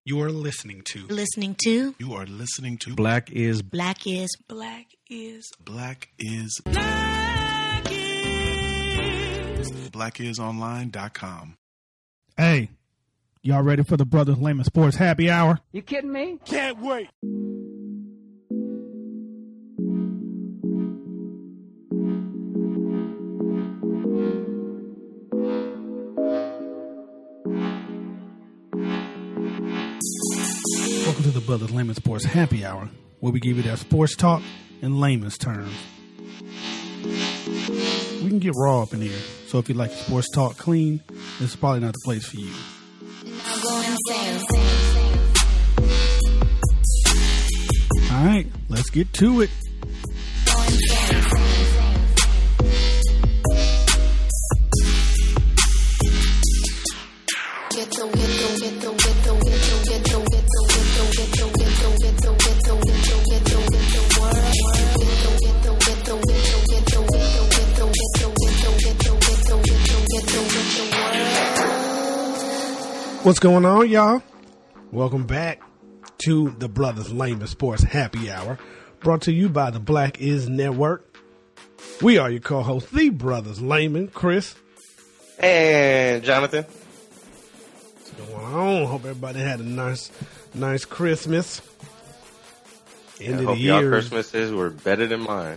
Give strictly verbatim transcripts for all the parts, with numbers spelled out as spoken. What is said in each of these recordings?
You are listening to. Listening to. You are listening to. Black is. Black is. Black is. Black is. Black is. black is online dot com. Hey, y'all ready for the Brothers Layman Sports Happy Hour? You kidding me? Can't wait. Welcome to the Brothers Layman Sports Happy Hour, where we give you that sports talk in layman's terms. We can get raw up in here, so if you like sports talk clean, this is probably not the place for you. Now go insane. All right, let's get to it. Go insane. Get the, get the, get the, get the, get the, get the, get the, get the, get the, get the, get the, get the, get the, get the, get the, get the, get the word. Get the, get the, get the, get the, get the, get the, get the, get the, get the, get the, get the, get the, get the word. What's going on, y'all? Welcome back to the Brothers Layman Sports Happy Hour, brought to you by the Black Is Network. We are your co-hosts, the Brothers Layman, Chris. And Jonathan. What's going on? Hope everybody had a nice, nice Christmas. End I of hope the y'all year. Christmases were better than mine.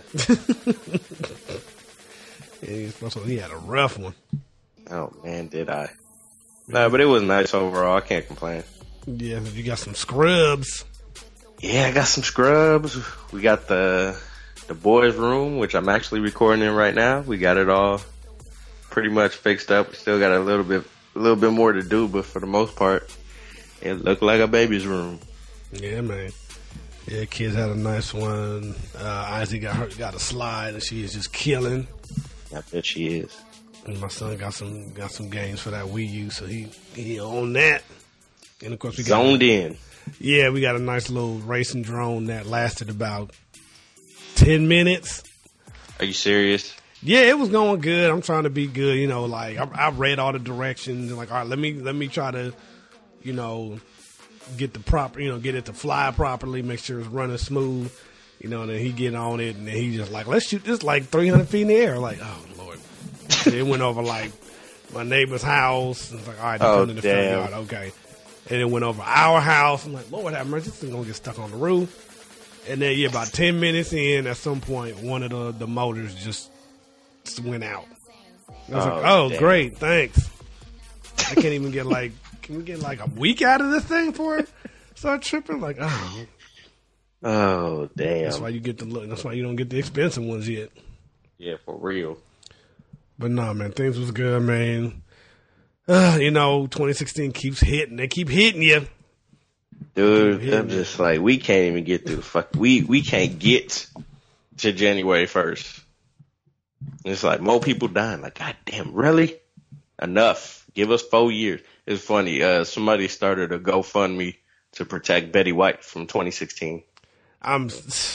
Yeah, he's supposed to- he had a rough one. Oh man, did I? No, but it was nice overall. I can't complain. Yeah, you got some scrubs. Yeah, I got some scrubs. We got the the boys' room, which I'm actually recording in right now. We got it all pretty much fixed up. We still got a little bit, a little bit more to do, but for the most part, it looked like a baby's room. Yeah, man. Yeah, kids had a nice one. Uh, Isaac got her, got a slide, and she is just killing. I bet she is. And my son got some got some games for that Wii U, so he he on that. And of course we got Zoned in. yeah, we got a nice little racing drone that lasted about ten minutes. Are you serious? Yeah, it was going good. I'm trying to be good, you know. Like I, I read all the directions, and like, all right, let me let me try to, you know, get the proper, you know, get it to fly properly, make sure it's running smooth, you know. And then he get on it, and then he just like, let's shoot this like three hundred feet in the air. Like, oh Lord, it went over like my neighbor's house. And it's like, all right, they Oh, come in the front damn. yard, okay. And it went over our house. I'm like, Lord have mercy, this thing gonna get stuck on the roof. And then yeah, about ten minutes in, at some point, one of the the motors just went out. I was Oh, like, oh, damn. great, thanks. I can't even get like, can we get like a week out of this thing for it? Start tripping, like, oh, Oh damn. that's why you get the look. That's why you don't get the expensive ones yet. Yeah, for real. But no, man, things was good, man. Uh, you know, twenty sixteen keeps hitting. They keep hitting you. Dude, Yeah, I'm man. just like, we can't even get through fuck. We we can't get to January first. It's like more people dying. Like, God damn, really? Enough. Give us four years. It's funny. Uh, somebody started a GoFundMe to protect Betty White from twenty sixteen. I'm.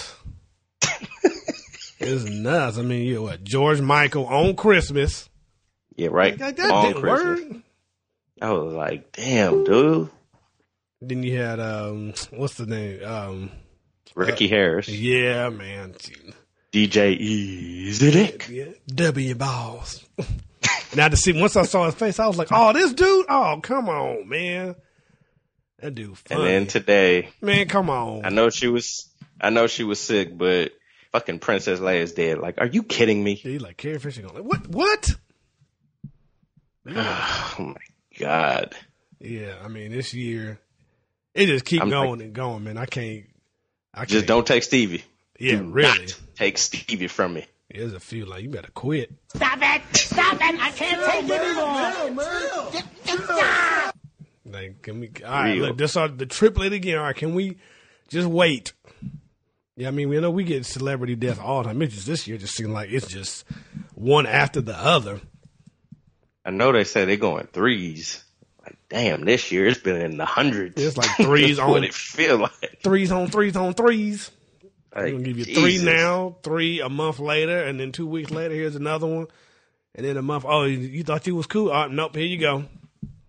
It's nuts. I mean, you what? George Michael on Christmas. Yeah, right. Like, that On didn't Christmas. work. I was like, damn, dude. Then you had um, what's the name? Um, Ricky Harris, yeah, man. D J Easy Dick. Yeah, W balls. Now to see once I saw his face, I was like, "Oh, this dude! Oh, come on, man! That dude funny. And then today, man, come on! I know she was, I know she was sick, but fucking Princess Leia's dead. Like, are you kidding me? He like Carrie Fisher going like, what? What? Oh my God. Yeah, I mean, this year it just keep I'm going like- and going, man. I can't. I can't. Just don't take Stevie. Yeah, Do really. not take Stevie from me. There's a few like you better quit. Stop it! Stop it! I can't take it anymore! Like, can we? All right, Real. look, this are the triplet again. All right, can we just wait? Yeah, I mean, we know we get celebrity death all the time. It's just this year just seems like it's just one after the other. I know they say they're going threes. Like, damn, this year it's been in the hundreds. It's like threes That's what on it feel like. threes on threes on threes. Like, We're gonna give you Jesus. three now, three a month later, and then two weeks later, here's another one, and then a month. Oh, you, you thought you was cool? Oh, nope, here you go.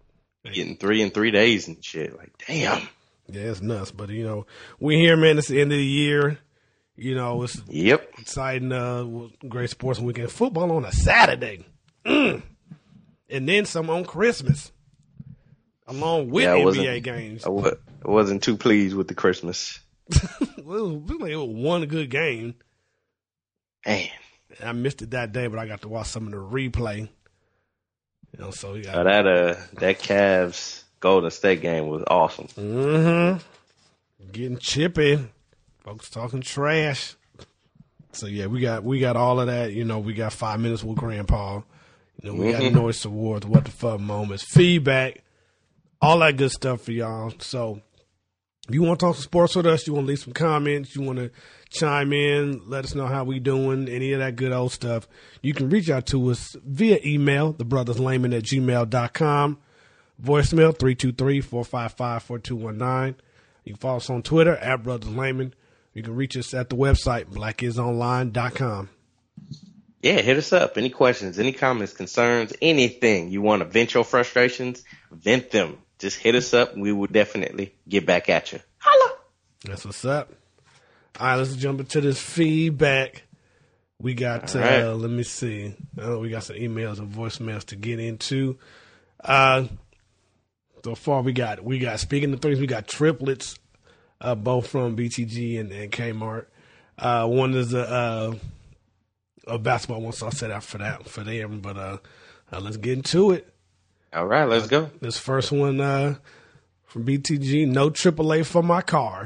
Getting three in three days and shit. Like, damn. Yeah, it's nuts. But, you know, we here, man. It's the end of the year. You know, it's yep. exciting. Uh, great sports weekend. Football on a Saturday. Mm. And then some on Christmas. Along with yeah, N B A games. I, w- I wasn't too pleased with the Christmas. Well, it was, it was one good game. Man. I missed it that day, but I got to watch some of the replay. You know, so yeah. Oh, that uh, that Cavs Golden State game was awesome. Mm-hmm. Getting chippy, folks talking trash. So yeah, we got we got all of that. You know, we got five minutes with Grandpa. You know, we mm-hmm. got Noise Awards, What the Fuck moments, feedback, all that good stuff for y'all. So if you want to talk some sports with us, you want to leave some comments, you want to chime in, let us know how we doing, any of that good old stuff, you can reach out to us via email, thebrotherslayman at gmail dot com, voicemail three two three, four five five, four two one nine. You can follow us on Twitter at brotherslayman. You can reach us at the website, black is online dot com. Yeah, hit us up. Any questions, any comments, concerns, anything. You want to vent your frustrations, vent them. Just hit us up, and we will definitely get back at you. Holla! That's what's up. All right, let's jump into this feedback. We got, right. uh, let me see. Oh, we got some emails and voicemails to get into. Uh, so far, we got, we got, speaking of threes, we got triplets, uh, both from B T G and, and Kmart. Uh, one is a, uh, a basketball one, so I'll set out for that, for them. But uh, uh, let's get into it. All right, let's go. This first one uh, from B T G, no triple A for my car.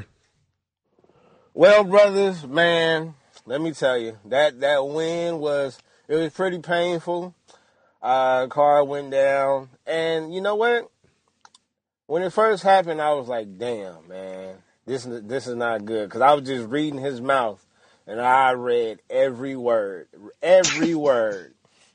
Well, brothers, man, let me tell you, that, that win was, it was pretty painful. Uh, car went down. And you know what? When it first happened, I was like, damn, man, this, this is not good. Because I was just reading his mouth, and I read every word, every word.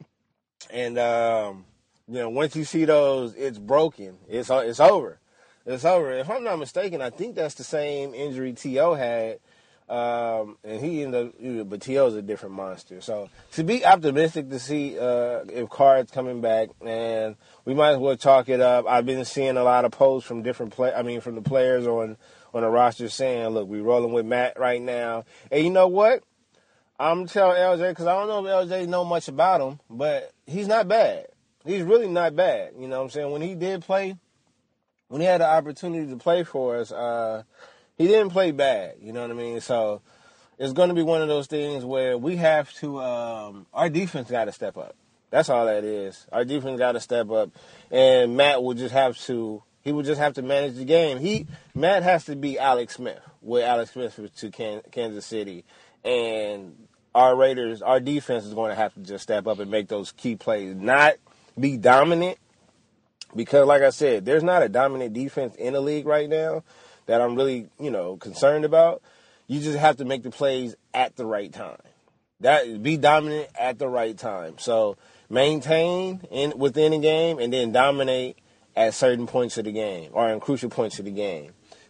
And, um, you know, once you see those, it's broken. It's it's over. It's over. If I'm not mistaken, I think that's the same injury T O had. Um, and he ended up, but T O's a different monster. So to be optimistic to see uh, if Card's coming back, and we might as well chalk it up. I've been seeing a lot of posts from different play. I mean, from the players on on the roster saying, "Look, we rolling with Matt right now." And you know what? I'm telling L J because I don't know if L J know much about him, but he's not bad. He's really not bad. You know what I'm saying? When he did play, when he had the opportunity to play for us, uh, he didn't play bad. You know what I mean? So it's going to be one of those things where we have to, um, our defense got to step up. That's all that is. Our defense got to step up. And Matt will just have to, he will just have to manage the game. He, Matt has to be Alex Smith, with Alex Smith to Kansas City. And our Raiders, our defense is going to have to just step up and make those key plays. Not be dominant, because like I said, there's not a dominant defense in the league right now that I'm really, you know, concerned about. You just have to make the plays at the right time. That be dominant at the right time. So maintain in within the game and then dominate at certain points of the game or in crucial points of the game.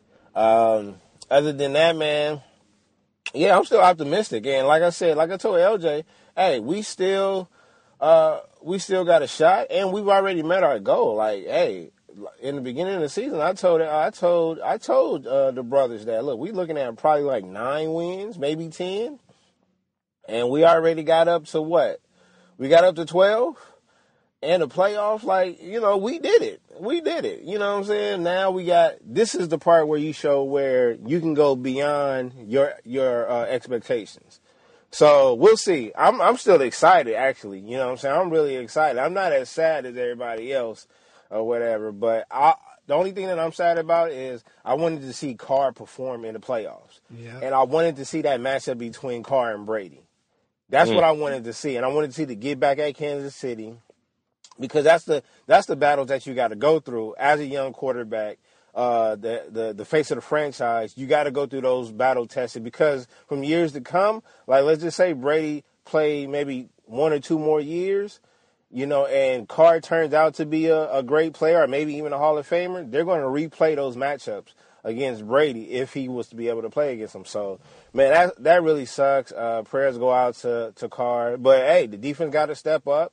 Um, other than that, man, yeah, I'm still optimistic. And like I said, like I told L J, hey, we still uh, we still got a shot, and we've already met our goal. Like, hey, in the beginning of the season, I told I told I told uh, the brothers that, look, we looking at probably like nine wins, maybe ten, and we already got up to what? We got up to twelve, and the playoffs. Like, you know, we did it. We did it. You know what I'm saying? Now we got. This is the part where you show where you can go beyond your your uh, expectations. So we'll see. I'm I'm still excited, actually. You know what I'm saying? I'm really excited. I'm not as sad as everybody else or whatever, but I, the only thing that I'm sad about is I wanted to see Carr perform in the playoffs. Yeah. And I wanted to see that matchup between Carr and Brady. That's mm. what I wanted to see. And I wanted to see the get back at Kansas City, because that's the that's the battles that you got to go through as a young quarterback. Uh, the, the the face of the franchise, you got to go through those battle tests, because from years to come, like let's just say Brady played maybe one or two more years, you know, and Carr turns out to be a, a great player or maybe even a Hall of Famer, they're going to replay those matchups against Brady if he was to be able to play against him. So, man, that that really sucks. Uh, prayers go out to, to Carr. But, hey, the defense got to step up.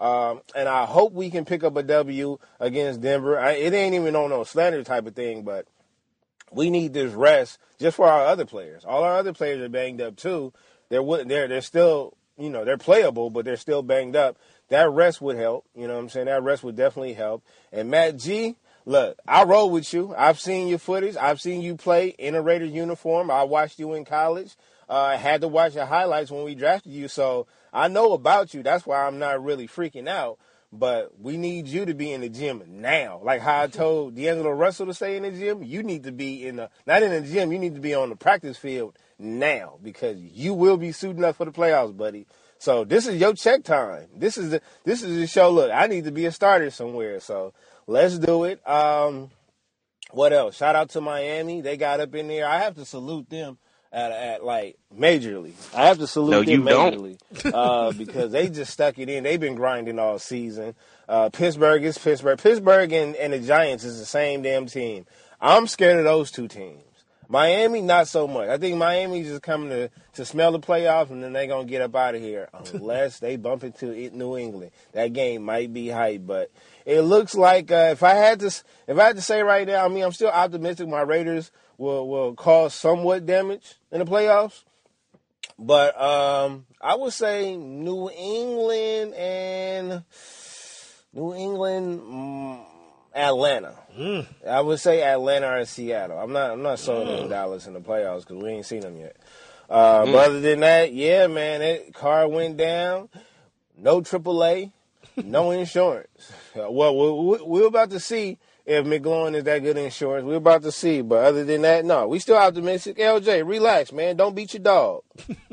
Um, and I hope we can pick up a W against Denver. I, it ain't even on no slander type of thing, but we need this rest just for our other players. All our other players are banged up too. They're they're they're still, you know, they're playable, but they're still banged up. That rest would help. You know what I'm saying? That rest would definitely help. And Matt G, look, I roll with you. I've seen your footage. I've seen you play in a Raiders uniform. I watched you in college. Uh, I had to watch your highlights when we drafted you, so I know about you. That's why I'm not really freaking out. But we need you to be in the gym now. Like how I told D'Angelo Russell to stay in the gym, you need to be in the, not in the gym, you need to be on the practice field now because you will be suiting up for the playoffs, buddy. So this is your check time. This is the this is the show. Look, I need to be a starter somewhere. So let's do it. Um, what else? Shout out to Miami. They got up in there. I have to salute them. At, at like majorly, I have to salute no, them you majorly don't. uh, because they just stuck it in. They've been grinding all season. Uh, Pittsburgh is Pittsburgh. Pittsburgh and, and the Giants is the same damn team. I'm scared of those two teams. Miami, not so much. I think Miami's just coming to, to smell the playoffs, and then they're going to get up out of here unless they bump into it, New England. That game might be hype, but it looks like uh, if I had to if I had to say right now, I mean, I'm still optimistic my Raiders will will cause somewhat damage in the playoffs. But um, I would say New England and New England, mm, Atlanta. Mm. I would say Atlanta or Seattle. I'm not I'm not sold on mm. Dallas in the playoffs because we ain't seen them yet. Uh, mm. But other than that, yeah, man, that car went down. No triple A, no insurance. Well, we're, we're about to see if McGloin is that good insurance. We're about to see. But other than that, no. We still optimistic. L J, relax, man. Don't beat your dog.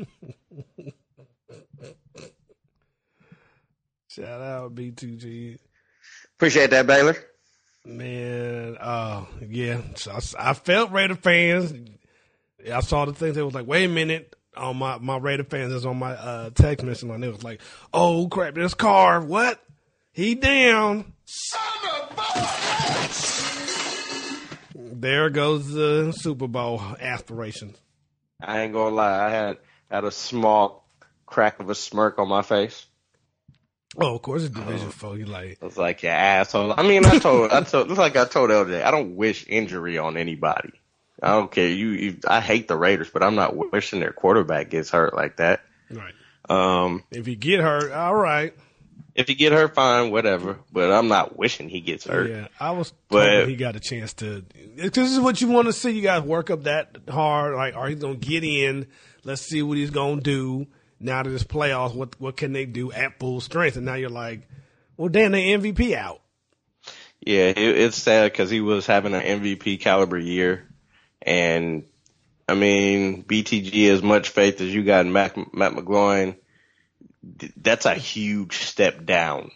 Shout out B two G. Appreciate that, Baylor. Man, uh, yeah. So I, I felt Raider fans. I saw the things that was like, wait a minute. On my, my Raider fans is on my uh, text message line. It was like, oh, crap, this car. What? He down. Son of a bitch! There goes the Super Bowl aspirations. I ain't gonna lie. I had had a small crack of a smirk on my face. Oh, of course, it's Division Four. You like? I was like, "You asshole." I mean, I told, I told, it's like I told L J. I don't wish injury on anybody. I don't care. You, you, I hate the Raiders, but I'm not wishing their quarterback gets hurt like that. Right. Um, if you get hurt, all right. If you get hurt, fine, whatever. But I'm not wishing he gets hurt. Yeah, I was but hoping he got a chance to. Because this is what you want to see. You guys work up that hard. Like, are he going to get in? Let's see what he's going to do. Now that it's playoffs, what what can they do at full strength? And now you're like, well, damn, they M V P out. Yeah, it, it's sad because he was having an M V P caliber year. And, I mean, B T G, as much faith as you got in Matt, Matt McGloin, that's a huge step down.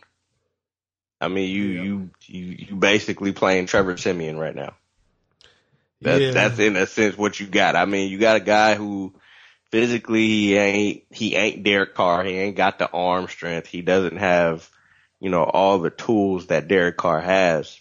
I mean, you yeah. you, you you basically playing Trevor Siemian right now. That, yeah. That's in a sense what you got. I mean, you got a guy who physically he ain't he ain't Derek Carr. He ain't got the arm strength. He doesn't have, you know, all the tools that Derek Carr has,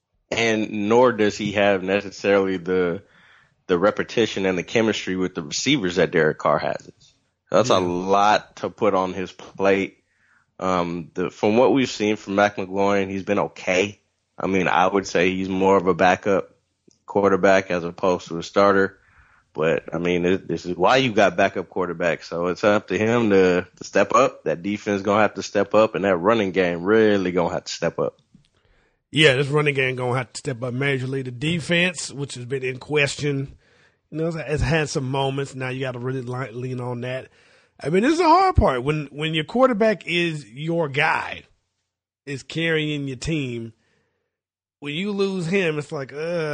and nor does he have necessarily the the repetition and the chemistry with the receivers that Derek Carr has. That's yeah. a lot to put on his plate. Um, the, from what we've seen from Mac McGloin, he's been okay. I mean, I would say he's more of a backup quarterback as opposed to a starter. But, I mean, this, this is why you got backup quarterbacks. So it's up to him to, to step up. That defense is going to have to step up, and that running game really going to have to step up. Yeah, this running game going to have to step up majorly. The defense, which has been in question, you know, it's had some moments. Now you got to really lean on that. I mean, this is the hard part. When when your quarterback is your guy, is carrying your team, when you lose him, it's like,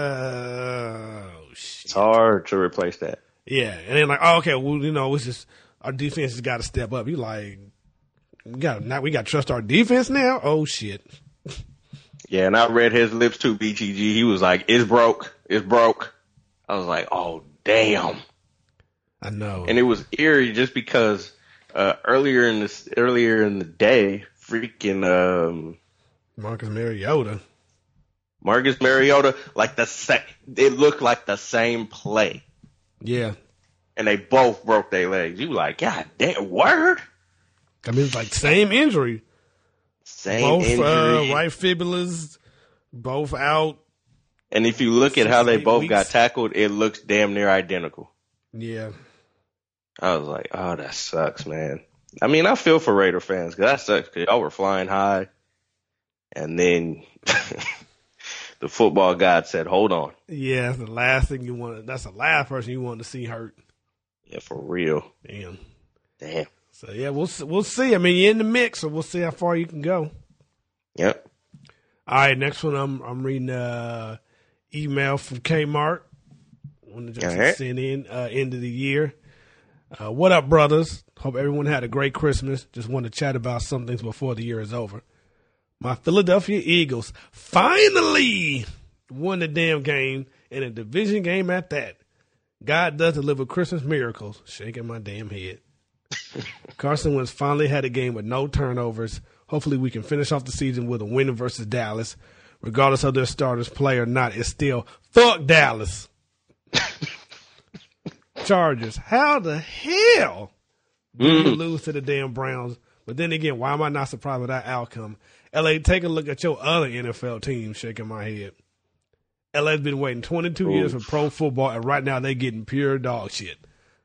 oh, shit. It's hard to replace that. Yeah, and then like, oh, okay, well, you know, it's just our defense has got to step up. You like, we got now we got to trust our defense now. Oh shit. Yeah, and I read his lips too, B T G. He was like, "It's broke, it's broke." I was like, "Oh damn." I know. And it was eerie just because uh, earlier in this earlier in the day, freaking um, Marcus Mariota. Marcus Mariota, like the sa- it looked like the same play. Yeah. And they both broke their legs. You like, God damn, word? I mean, it's like same injury. Same both injury. uh, right fibulas, both out. And if you look at how they Eight both weeks. got tackled, it looks damn near identical. Yeah. I was like, oh, that sucks, man. I mean, I feel for Raider fans because that sucks because y'all were flying high. And then the football god said, hold on. Yeah, that's the last thing you want. That's the last person you want to see hurt. Yeah, for real. Damn. Damn. So, yeah, we'll, we'll see. I mean, you're in the mix, so we'll see how far you can go. Yep. All right, next one, I'm I'm reading uh email from Kmart. One that just right. sent in uh, end of the year. Uh, what up, brothers? Hope everyone had a great Christmas. Just want to chat about some things before the year is over. My Philadelphia Eagles finally won the damn game, in a division game at that. God does deliver Christmas miracles. Shaking my damn head. Carson Wentz finally had a game with no turnovers. Hopefully we can finish off the season with a win versus Dallas. Regardless of their starters play or not, it's still fuck Dallas. Chargers. How the hell did you lose to the damn Browns? But then again, why am I not surprised with that outcome? L A, take a look at your other N F L teams. Shaking my head. L A's been waiting twenty-two Oof. years for pro football, and right now they're getting pure dog shit.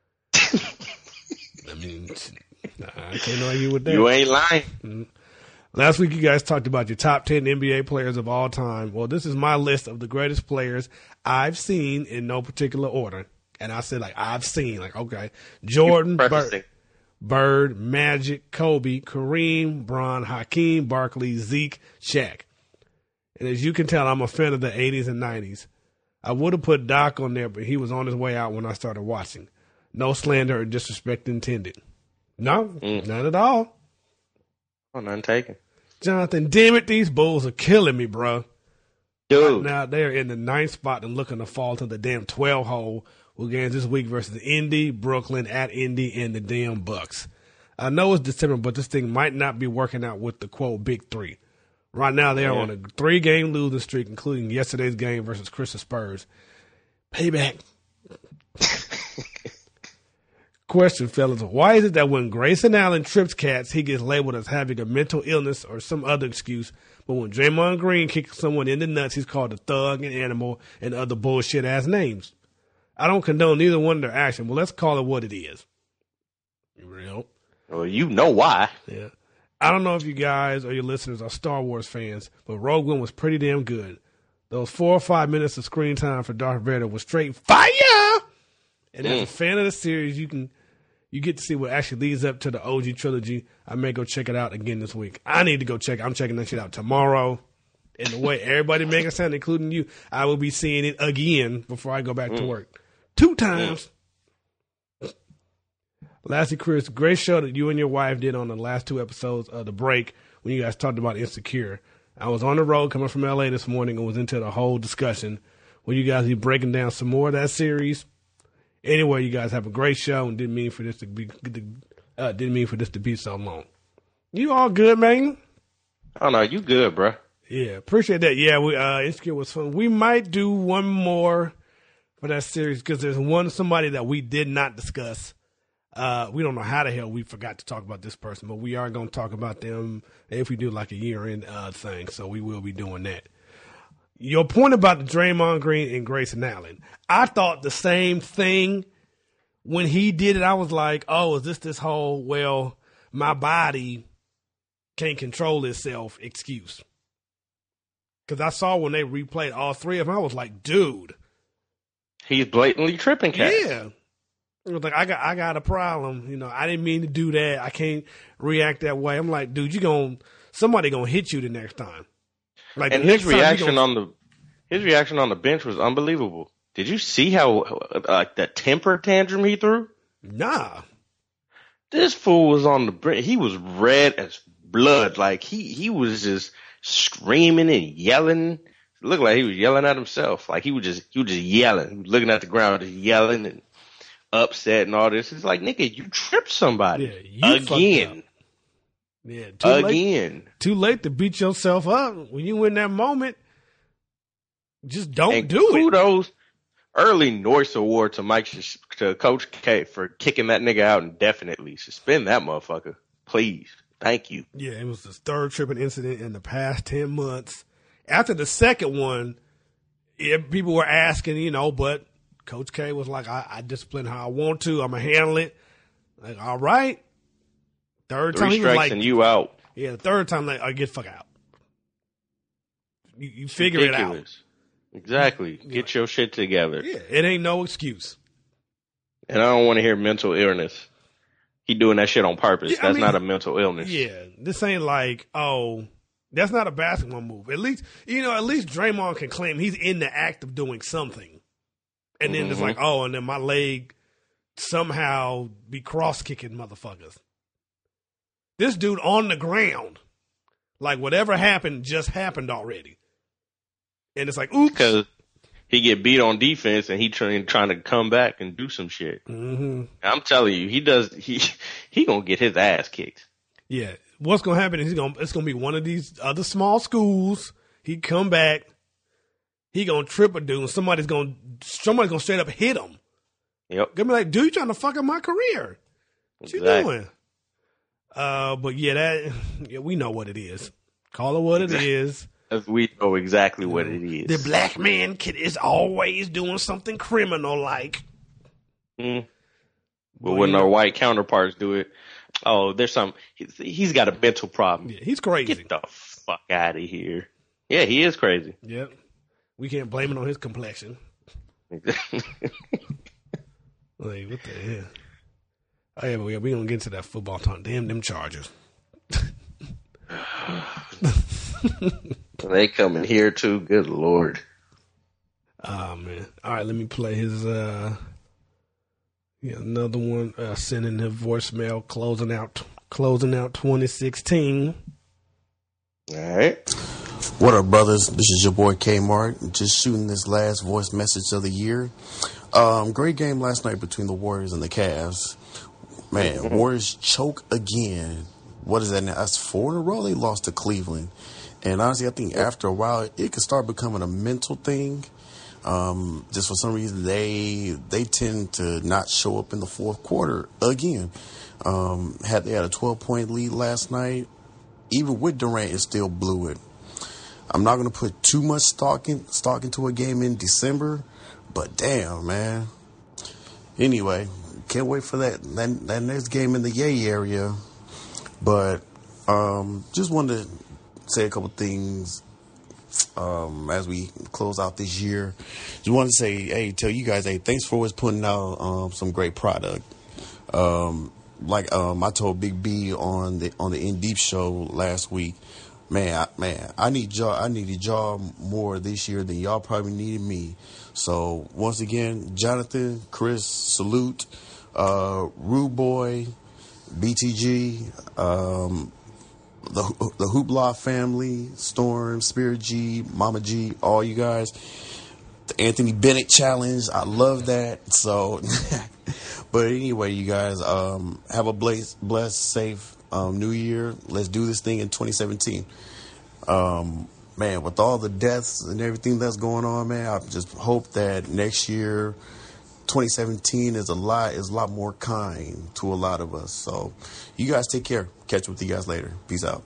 I mean, I can't argue with that. You ain't lying. Last week, you guys talked about your top ten N B A players of all time. Well, this is my list of the greatest players I've seen in no particular order. And I said, like, I've seen, like, okay, Jordan, Bird, Bird, Magic, Kobe, Kareem, Bron, Hakeem, Barkley, Zeke, Shaq. And as you can tell, I'm a fan of the eighties and nineties. I would have put Doc on there, but he was on his way out when I started watching. No slander or disrespect intended. No, Mm. none at all. Oh, none taken. Jonathan, damn it, these Bulls are killing me, bro. Dude. Right now, they're in the ninth spot and looking to fall to the damn twelve hole with games this week versus Indy, Brooklyn, at Indy, and the damn Bucks. I know it's December, but this thing might not be working out with the, quote, big three. Right now, they're Yeah. on a three-game losing streak, including yesterday's game versus Crystal Spurs. Payback. Question, fellas. Why is it that when Grayson Allen trips cats, he gets labeled as having a mental illness or some other excuse, but when Draymond Green kicks someone in the nuts, he's called a thug, an animal, and other bullshit-ass names? I don't condone neither one of their action, but let's call it what it is. Real. Well, you know why. Yeah. I don't know if you guys or your listeners are Star Wars fans, but Rogue One was pretty damn good. Those four or five minutes of screen time for Darth Vader was straight fire! And as a fan of the series, you can you get to see what actually leads up to the O G trilogy. I may go check it out again this week. I need to go check it. I'm checking that shit out tomorrow. And the way everybody making it sound, including you, I will be seeing it again before I go back to work. Two times. Lastly, Chris, great show that you and your wife did on the last two episodes of The Break when you guys talked about Insecure. I was on the road coming from L A this morning and was into the whole discussion. Will you guys be breaking down some more of that series? Anyway, you guys have a great show and didn't mean for this to be uh, didn't mean for this to be so long. You all good, man? Oh no, you good, bro. Yeah, appreciate that. Yeah, we uh, Insecure was fun. We might do one more for that series because there's one somebody that we did not discuss. Uh, we don't know how the hell we forgot to talk about this person, but we are going to talk about them if we do like a year-end uh, thing, so we will be doing that. Your point about the Draymond Green and Grayson Allen, I thought the same thing when he did it. I was like, oh, is this this whole, well, my body can't control itself excuse? Because I saw when they replayed all three of them, I was like, dude. He's blatantly tripping cats. Yeah. It was like, I got I got a problem. You know, I didn't mean to do that. I can't react that way. I'm like, dude, you going somebody gonna hit you the next time. Like, and his reaction gonna... on the his reaction on the bench was unbelievable. Did you see how uh, like the temper tantrum he threw? Nah. This fool was on the brink. He was red as blood. Like he he was just screaming and yelling. It looked like he was yelling at himself. Like he was just he was just yelling. He was looking at the ground, just yelling and upset and all this. It's like, nigga, you tripped somebody yeah, you again. Yeah, too again. Late, too late to beat yourself up when you in that moment. Just don't and do kudos, it. Kudos, early Norris Award to Mike to Coach K for kicking that nigga out indefinitely. Suspend that motherfucker, please. Thank you. Yeah, it was the third tripping incident in the past ten months. After the second one, yeah, people were asking, you know, but Coach K was like, I, I discipline how I want to. I'm going to handle it. Like, all right. Third Three time, he was strikes like, and you out. Yeah, the third time, like, oh, get the fuck out. You, you figure Ridiculous. it out. Exactly. Get your shit together. Yeah, it ain't no excuse. And I don't want to hear mental illness. He doing that shit on purpose. Yeah, I That's mean, not a mental illness. Yeah, this ain't like, oh, that's not a basketball move. At least, you know, at least Draymond can claim he's in the act of doing something. And then Mm-hmm. it's like, oh, and then my leg somehow be cross-kicking motherfuckers. This dude on the ground, like whatever happened just happened already. And it's like, oops. Because he get beat on defense and he trying trying to come back and do some shit. Mm-hmm. I'm telling you, he does. He he gonna get his ass kicked. Yeah, what's gonna happen is he's gonna it's gonna be one of these other small schools. He come back, he gonna trip a dude. And somebody's gonna somebody's gonna straight up hit him. Yep. Gonna be like, dude, you trying to fuck up my career? What you Exactly. doing? Uh, but yeah, that yeah, we know what it is. Call it what it is. We know exactly what it is. The black man kid is always doing something criminal like. Mm. But Well, when you our know- white counterparts do it, oh, there's some. He's, he's got a mental problem. Yeah, he's crazy. Get the fuck out of here. Yeah, he is crazy. Yep. We can't blame it on his complexion. Like, what the hell? Oh, yeah, but yeah, we gonna get into that football talk. Damn them Chargers. They coming here too. Good Lord. Oh man. All right, let me play his uh yeah, another one uh sending the voicemail closing out closing out twenty sixteen. All right. What up, brothers? This is your boy Kmart, just shooting this last voice message of the year. Um, great game last night between the Warriors and the Cavs. Man, mm-hmm. Warriors choke again. What is that now? That's four in a row they lost to Cleveland. And honestly, I think after a while, it could start becoming a mental thing. Um, just for some reason, they they tend to not show up in the fourth quarter again. Um, had they had a twelve-point lead last night, even with Durant, it still blew it. I'm not going to put too much stock, in, stock into a game in December, but damn, man. Anyway, can't wait for that, that, that next game in the Yay area. But um, just wanted to say a couple things um, as we close out this year. Just wanted to say, hey, tell you guys, hey, thanks for always putting out um, some great product. Um, like um, I told Big B on the on the In Deep show last week, man, I, man, I need y'all. I needed y'all more this year than y'all probably needed me. So once again, Jonathan, Chris, salute, uh, Rude Boy, B T G, um, the the Hoopla family, Storm, Spirit G, Mama G, all you guys. The Anthony Bennett challenge, I love that. So, but anyway, you guys, um, have a blessed, blessed safe um, New Year. Let's do this thing in twenty seventeen. Um, man, with all the deaths and everything that's going on, man, I just hope that next year, twenty seventeen is a lot is a lot more kind to a lot of us. So you guys take care. Catch up with you guys later. Peace out.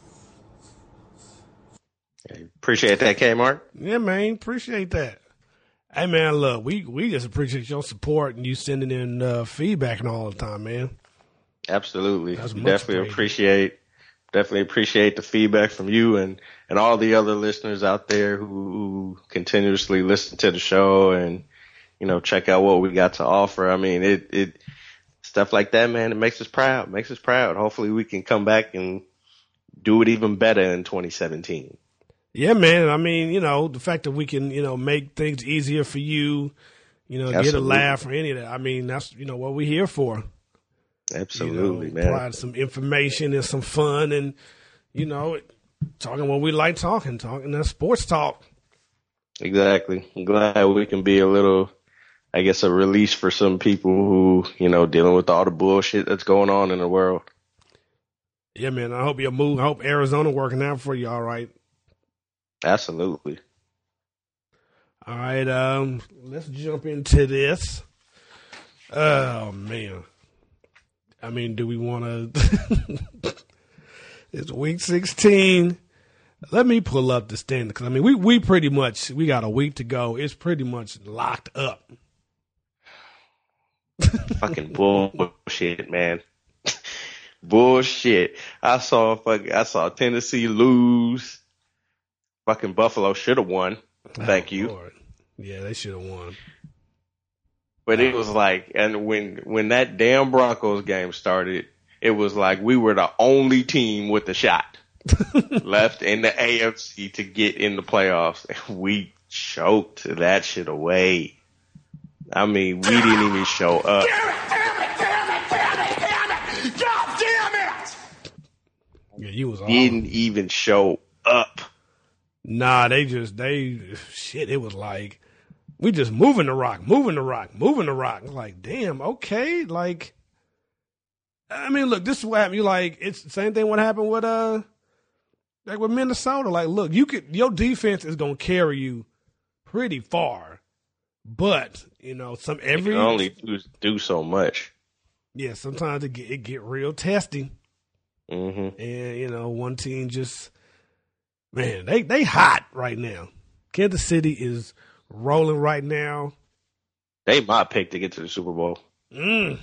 Appreciate that, Kmart. Yeah, man, appreciate that. Hey, man, look, we, we just appreciate your support and you sending in uh, feedback and all the time, man. Absolutely. That's much Definitely appreciated. appreciate definitely appreciate the feedback from you and, and all the other listeners out there who, who continuously listen to the show and, you know, check out what we got to offer. I mean, it, it, stuff like that, man, it makes us proud, makes us proud. Hopefully we can come back and do it even better in twenty seventeen. Yeah, man. I mean, you know, the fact that we can, you know, make things easier for you, you know, get a Absolutely. laugh or any of that. I mean, that's, you know, what we're here for. Absolutely, you know, man. provide some information and some fun and, you know, talking what we like talking, talking that sports talk. Exactly. I'm glad we can be a little, I guess, a release for some people who, you know, dealing with all the bullshit that's going on in the world. Yeah, man. I hope you move. I hope Arizona working out for you. All right. Absolutely. All right. Um, let's jump into this. Oh man. I mean, do we want to? It's week sixteen. Let me pull up the standing because I mean we we pretty much we got a week to go. It's pretty much locked up. Fucking bullshit, man. Bullshit. I saw fucking I saw Tennessee lose. Fucking Buffalo should have won. Thank Oh, you. Lord. Yeah, they should have won. But it was like, and when when that damn Broncos game started, it was like we were the only team with a shot left in the A F C to get in the playoffs. And we choked that shit away. I mean, we didn't even show up. Damn it! Damn it! Damn it! Damn it! Damn it! God damn it! Yeah, you was all Didn't even show up. Nah, they just they shit. It was like we just moving the rock, moving the rock, moving the rock. Like, damn, okay. Like, I mean, look, this is what happened. You like it's the same thing. What happened with uh, like with Minnesota? Like, look, you could your defense is gonna carry you pretty far, but you know some You every can only do, do so much. yeah. Sometimes it get it get real testy, Mm-hmm. and you know one team just man they they hot right now. Kansas City is rolling right now. They my pick to get to the Super Bowl. Mm.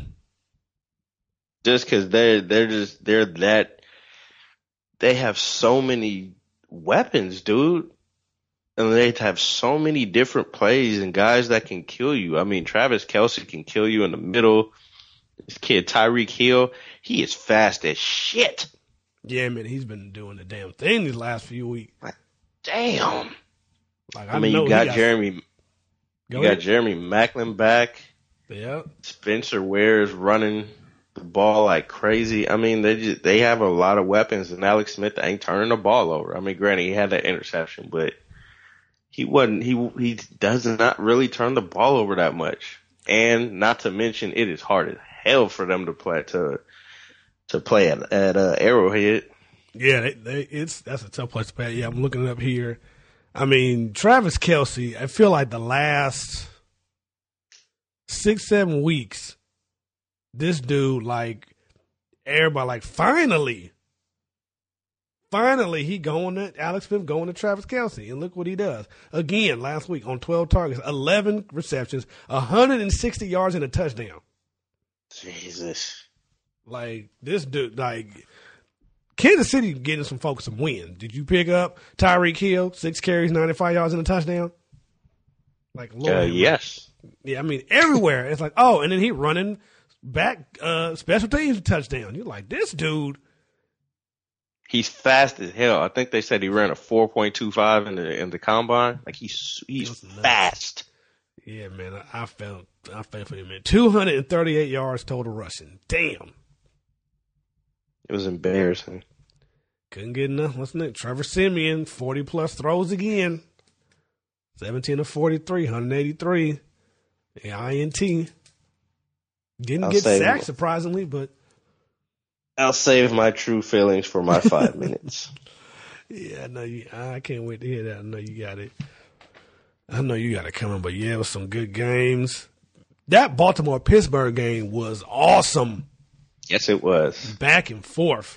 Just because they're they're just they're that they have so many weapons, dude, and they have so many different plays and guys that can kill you. I mean, Travis Kelce can kill you in the middle. This kid Tyreek Hill, he is fast as shit. Yeah, man, he's been doing the damn thing these last few weeks. Damn. Like I mean, know you he got Jeremy, Go you got ahead. Jeremy Maclin back. Yeah, Spencer Ware is running the ball like crazy. I mean, they just, they have a lot of weapons, and Alex Smith ain't turning the ball over. I mean, granted, he had that interception, but he wasn't. He he does not really turn the ball over that much. And not to mention, it is hard as hell for them to play to to play at at uh, Arrowhead. yeah, they, they, it's that's a tough place to play. Yeah, I'm looking it up here. I mean, Travis Kelce. I feel like the last six, seven weeks, this dude, like everybody, like finally, finally, he going to Alex Smith, going to Travis Kelce, and look what he does again. Last week on twelve targets, eleven receptions, one hundred sixty yards and a touchdown. Jesus. Like this dude, like Kansas City getting some folks some wins. Did you pick up Tyreek Hill, six carries, ninety-five yards and a touchdown? Like, Lord, Uh, yes. yeah, I mean everywhere. It's like, oh, and then he running back uh, special teams touchdown. You're like, this dude. He's fast as hell. I think they said he ran a four point two five in the in the combine. Like he's he's That's nuts. fast. Yeah, man, I, I felt I felt for him, man. two hundred thirty-eight yards total rushing. Damn. It was embarrassing. Couldn't get enough. What's next? Trevor Siemian, forty plus throws again. seventeen of forty-three, one hundred eighty-three. Yeah, I N T. Didn't I'll get say- sacked, surprisingly, but I'll save my true feelings for my five minutes. yeah, I know you. I can't wait to hear that. I know you got it. I know you got it coming, but yeah, it was some good games. That Baltimore Pittsburgh game was awesome. Yes, it was. Back and forth.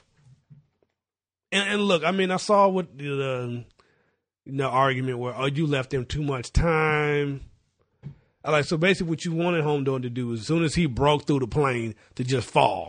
And, and look, I mean, I saw what the uh, you know argument where oh you left them too much time. I like so basically what you wanted Homedon to do is as soon as he broke through the plane to just fall.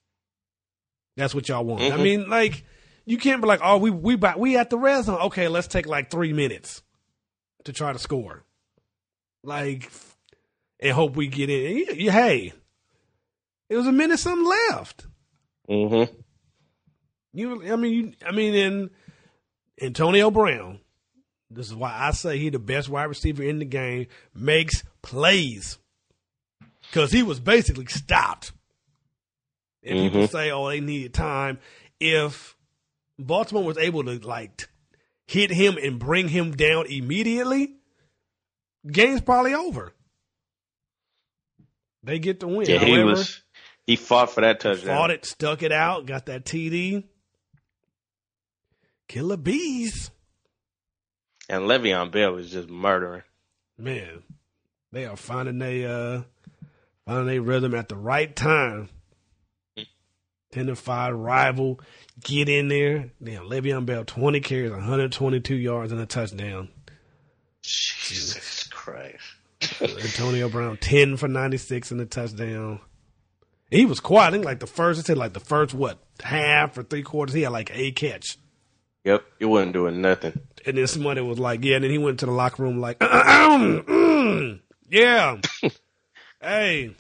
That's what y'all want. Mm-hmm. I mean, like you can't be like, oh, we we back, we at the red zone. Okay, let's take like three minutes to try to score. Like, and hope we get in. And you, you, hey, it was a minute something left. Mm-hmm. You, I mean, you, I mean, in Antonio Brown, this is why I say he the best wide receiver in the game, makes plays because he was basically stopped. And Mm-hmm. people say, oh, they needed time. If Baltimore was able to like t- hit him and bring him down immediately, game's probably over. They get the win. Yeah, he However, was. He fought for that touchdown. fought it, stuck it out, got that T D. Killer bees. And Le'Veon Bell is just murdering. Man, they are finding a uh, finding a rhythm at the right time. ten and five rival. Get in there. Damn, Le'Veon Bell, twenty carries, one hundred twenty-two yards, and a touchdown. Jesus Christ. Antonio Brown, ten for ninety-six and a touchdown. He was quiet. I think like the first, I said like the first, what, half or three quarters, he had like a catch. Yep, he wasn't doing nothing. And then somebody was like, yeah, and then he went to the locker room like, mm, mm, yeah. Hey,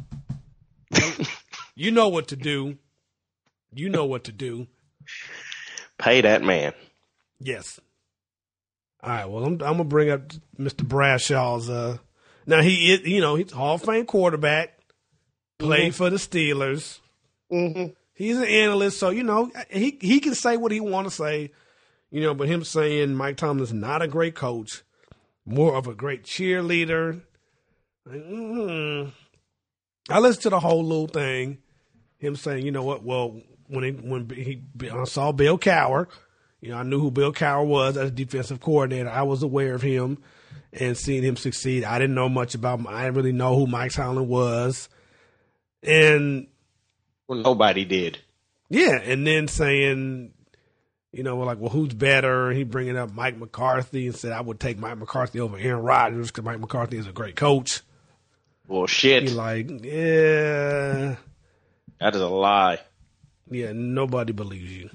you know what to do. You know what to do. Pay that man. Yes. All right, well, I'm, I'm going to bring up Mister Bradshaw's. Uh, now, he is, you know, he's a Hall of Fame quarterback, played mm-hmm. for the Steelers. Mm-hmm. He's an analyst, so, you know, he, he can say what he want to say, you know, but him saying Mike Tomlin's not a great coach, more of a great cheerleader. Like, mm-hmm. I listened to the whole little thing, him saying, you know what, well, when he, when he I saw Bill Cowher, you know, I knew who Bill Cowher was as a defensive coordinator. I was aware of him and seeing him succeed. I didn't know much about him. I didn't really know who Mike Tomlin was. And well, nobody did. Yeah, and then saying, you know, like, well, who's better? He bringing up Mike McCarthy and said, I would take Mike McCarthy over Aaron Rodgers because Mike McCarthy is a great coach. Well, shit. He's like, yeah. That is a lie. Yeah, nobody believes you.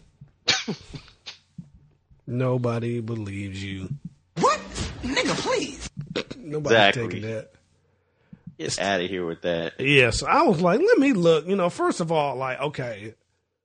Nobody believes you. What? Nigga, please. Nobody's exactly. taking that. Get out of here with that. Yeah, so I was like, let me look. You know, first of all, like, okay.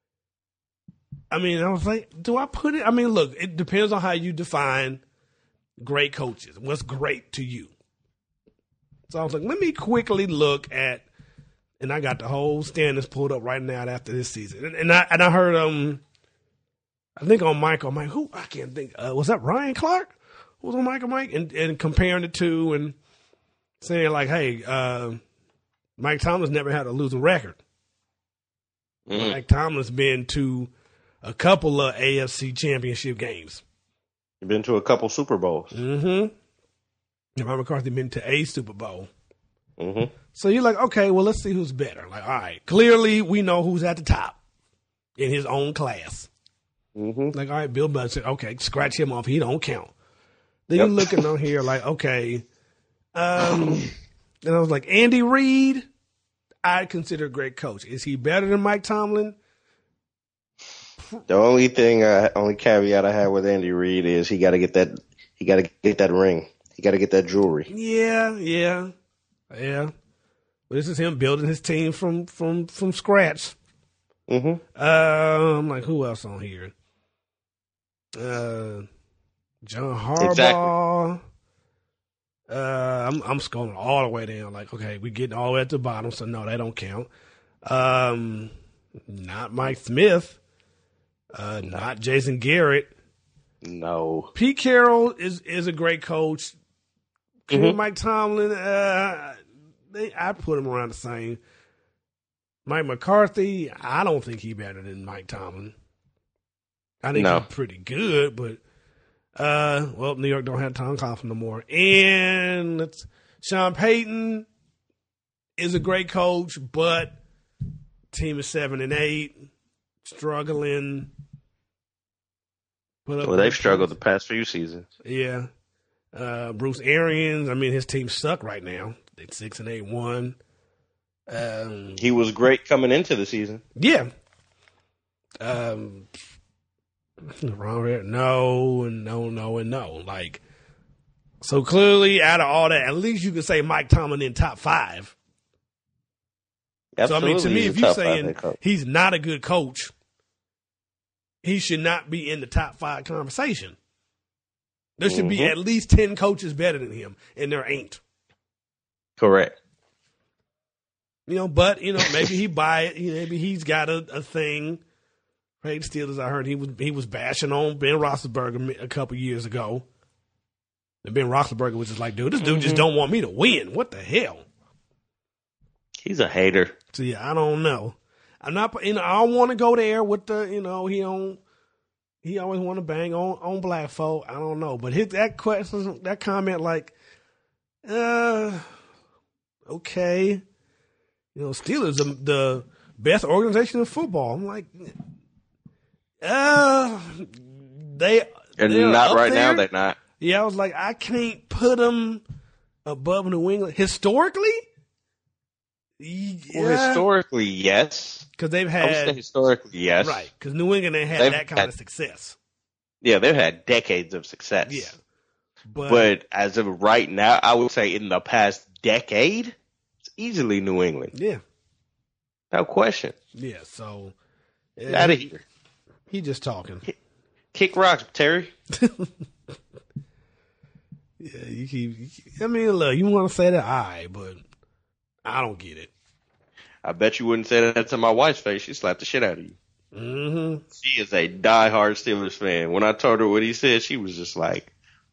I mean, I was like, do I put it? I mean, look, it depends on how you define great coaches. What's great to you? So I was like, let me quickly look at, and I got the whole standings pulled up right now after this season. And, and I and I heard, um, I think on Michael, I'm like, who? I can't think. Uh, was that Ryan Clark? Who was on Michael Mike? And, and comparing the two and saying like, hey, uh, Mike Tomlin's never had a losing record. Mm. Mike Tomlin's been to a couple of A F C championship games. You've been to a couple Super Bowls. Mm-hmm. And Mike McCarthy been to a Super Bowl. Mm-hmm. So you're like, okay, well, let's see who's better. Like, all right, clearly we know who's at the top in his own class. Mm-hmm. Like, all right, Bill Belichick, okay, scratch him off. He don't count. Then Yep. you're looking on here like, okay. Um, and I was like, Andy Reid, I consider a great coach. Is he better than Mike Tomlin? The only thing, uh, only caveat I have with Andy Reid is he got to get that, he got to get that ring. He got to get that jewelry. Yeah, yeah, yeah. But this is him building his team from from from scratch. Mm-hmm. Uh, I'm like, who else on here? Uh, John Harbaugh. Exactly. Uh, I'm I'm scrolling all the way down. Like, okay, we getting all the way at the bottom, so no, that don't count. Um, not Mike Smith. Uh, not Jason Garrett. No. Pete Carroll is is a great coach. Mm-hmm. Mike Tomlin, uh, they I put him around the same. Mike McCarthy, I don't think he's better than Mike Tomlin. I think no. he's pretty good, but uh, well, New York don't have Tom Coughlin no more. And it's, Sean Payton is a great coach, but team is seven and eight, struggling. Well, they've struggled the past few seasons. Yeah. Uh, Bruce Arians, I mean, his team suck right now. They're six and eight one. Um, he was great coming into the season. Yeah. Um, wrong here. No, and no, no, and no. Like, so clearly, out of all that, at least you can say Mike Tomlin in top five. Absolutely. So, I mean, to me, he's if you're a top saying five he's not a good coach, he should not be in the top five conversation. There should mm-hmm. be at least ten coaches better than him, and there ain't. Correct. You know, but, you know, maybe he buy it. Maybe he's got a, a thing. Hey, the Steelers, I heard he was he was bashing on Ben Roethlisberger a couple years ago. And Ben Roethlisberger was just like, dude, this dude mm-hmm. just don't want me to win. What the hell? He's a hater. So, yeah, I don't know. I'm not, you know, I don't want to go there with the, you know, he don't. He always want to bang on, on black folk. I don't know. But his, that question, that comment, like, uh, okay. You know, Steelers, the, the best organization in football. I'm like, uh, they And they're not up right there. now, they're not. Yeah, I was like, I can't put them above New England historically. Yeah, Well, historically, yes. because they've I would say had historically, yes. right. Because New England ain't had They've that kind had- of success. Yeah, they've had decades of success. Yeah, but, But as of right now, I would say in the past decade, it's easily New England. yeah, No question. yeah. So Get out of here. he just talking. Kick rocks, Terry. Yeah, you keep. You keep I mean, look, you want to say that, all right, but I don't get it. I bet you wouldn't say that to my wife's face. She slapped the shit out of you. Mm-hmm. She is a diehard Steelers fan. When I told her what he said, she was just like,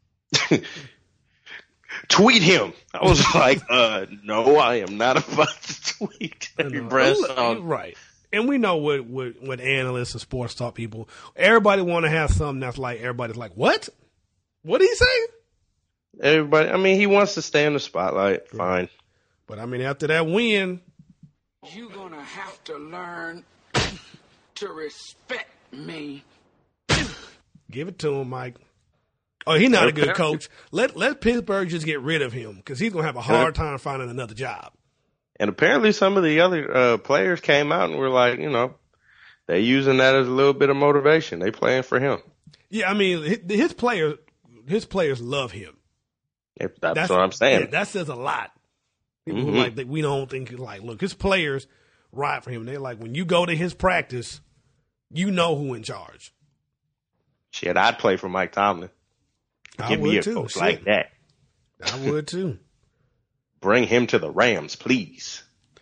tweet him. I was like, uh, no, I am not about to tweet Terry Bradshaw. Right. And we know what, what, what analysts and sports talk people, everybody want to have something that's like, everybody's like, what? What did he say? Everybody, I mean, he wants to stay in the spotlight. Fine. But I mean, after that win, You're gonna have to learn to respect me. give it to him, Mike. Oh, he's not a good coach. Let let Pittsburgh just get rid of him because he's gonna have a hard time finding another job. And apparently some of the other uh, players came out and were like, you know, they're using that as a little bit of motivation. They playing for him. Yeah, I mean, his, his players, his players love him. If that's, what I'm saying. Yeah, that says a lot. People Mhm. who like that we don't think like, look, his players ride for him. They're like, when you go to his practice, you know who in charge. Shit, I'd play for Mike Tomlin. I Give me would a too. coach Shit. like that. I would too. Bring him to the Rams, please.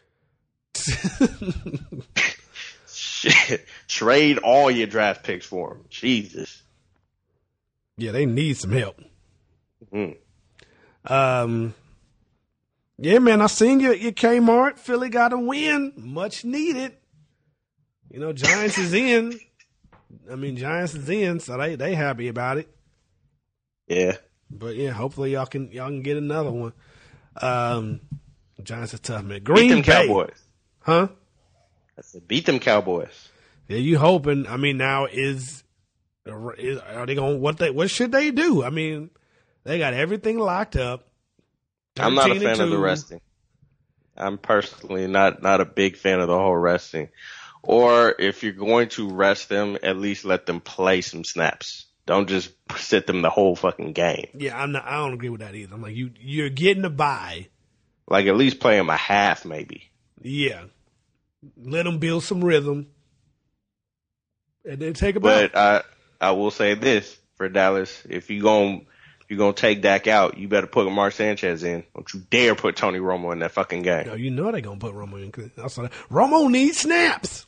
Shit. Trade all your draft picks for him. Jesus. Yeah, they need some help. Mm. Um, yeah, man, I seen you at Kmart. Philly got a win, much needed. You know, Giants is in. I mean, Giants is in, so they they happy about it. Yeah. But yeah, hopefully y'all can y'all can get another one. Um, Giants are tough, man. Beat Green them Bay, Cowboys. huh? I said, beat them Cowboys. Yeah, you hoping? I mean, now is, is are they going? What they what should they do? I mean, they got everything locked up. I'm not a thirteen and fan of the two. resting. I'm personally not not a big fan of the whole resting. Or if you're going to rest them, at least let them play some snaps. Don't just sit them the whole fucking game. Yeah, I'm not. I don't agree with that either. I'm like, you you're getting a bye. Like at least play them a half, maybe. Yeah, let them build some rhythm, and then take a bye. But I I will say this for Dallas: if you gon' if you gonna take Dak out, you better put Mark Sanchez in. Don't you dare put Tony Romo in that fucking game. No, you know they're gonna put Romo in. 'Cause I saw that. Romo needs snaps.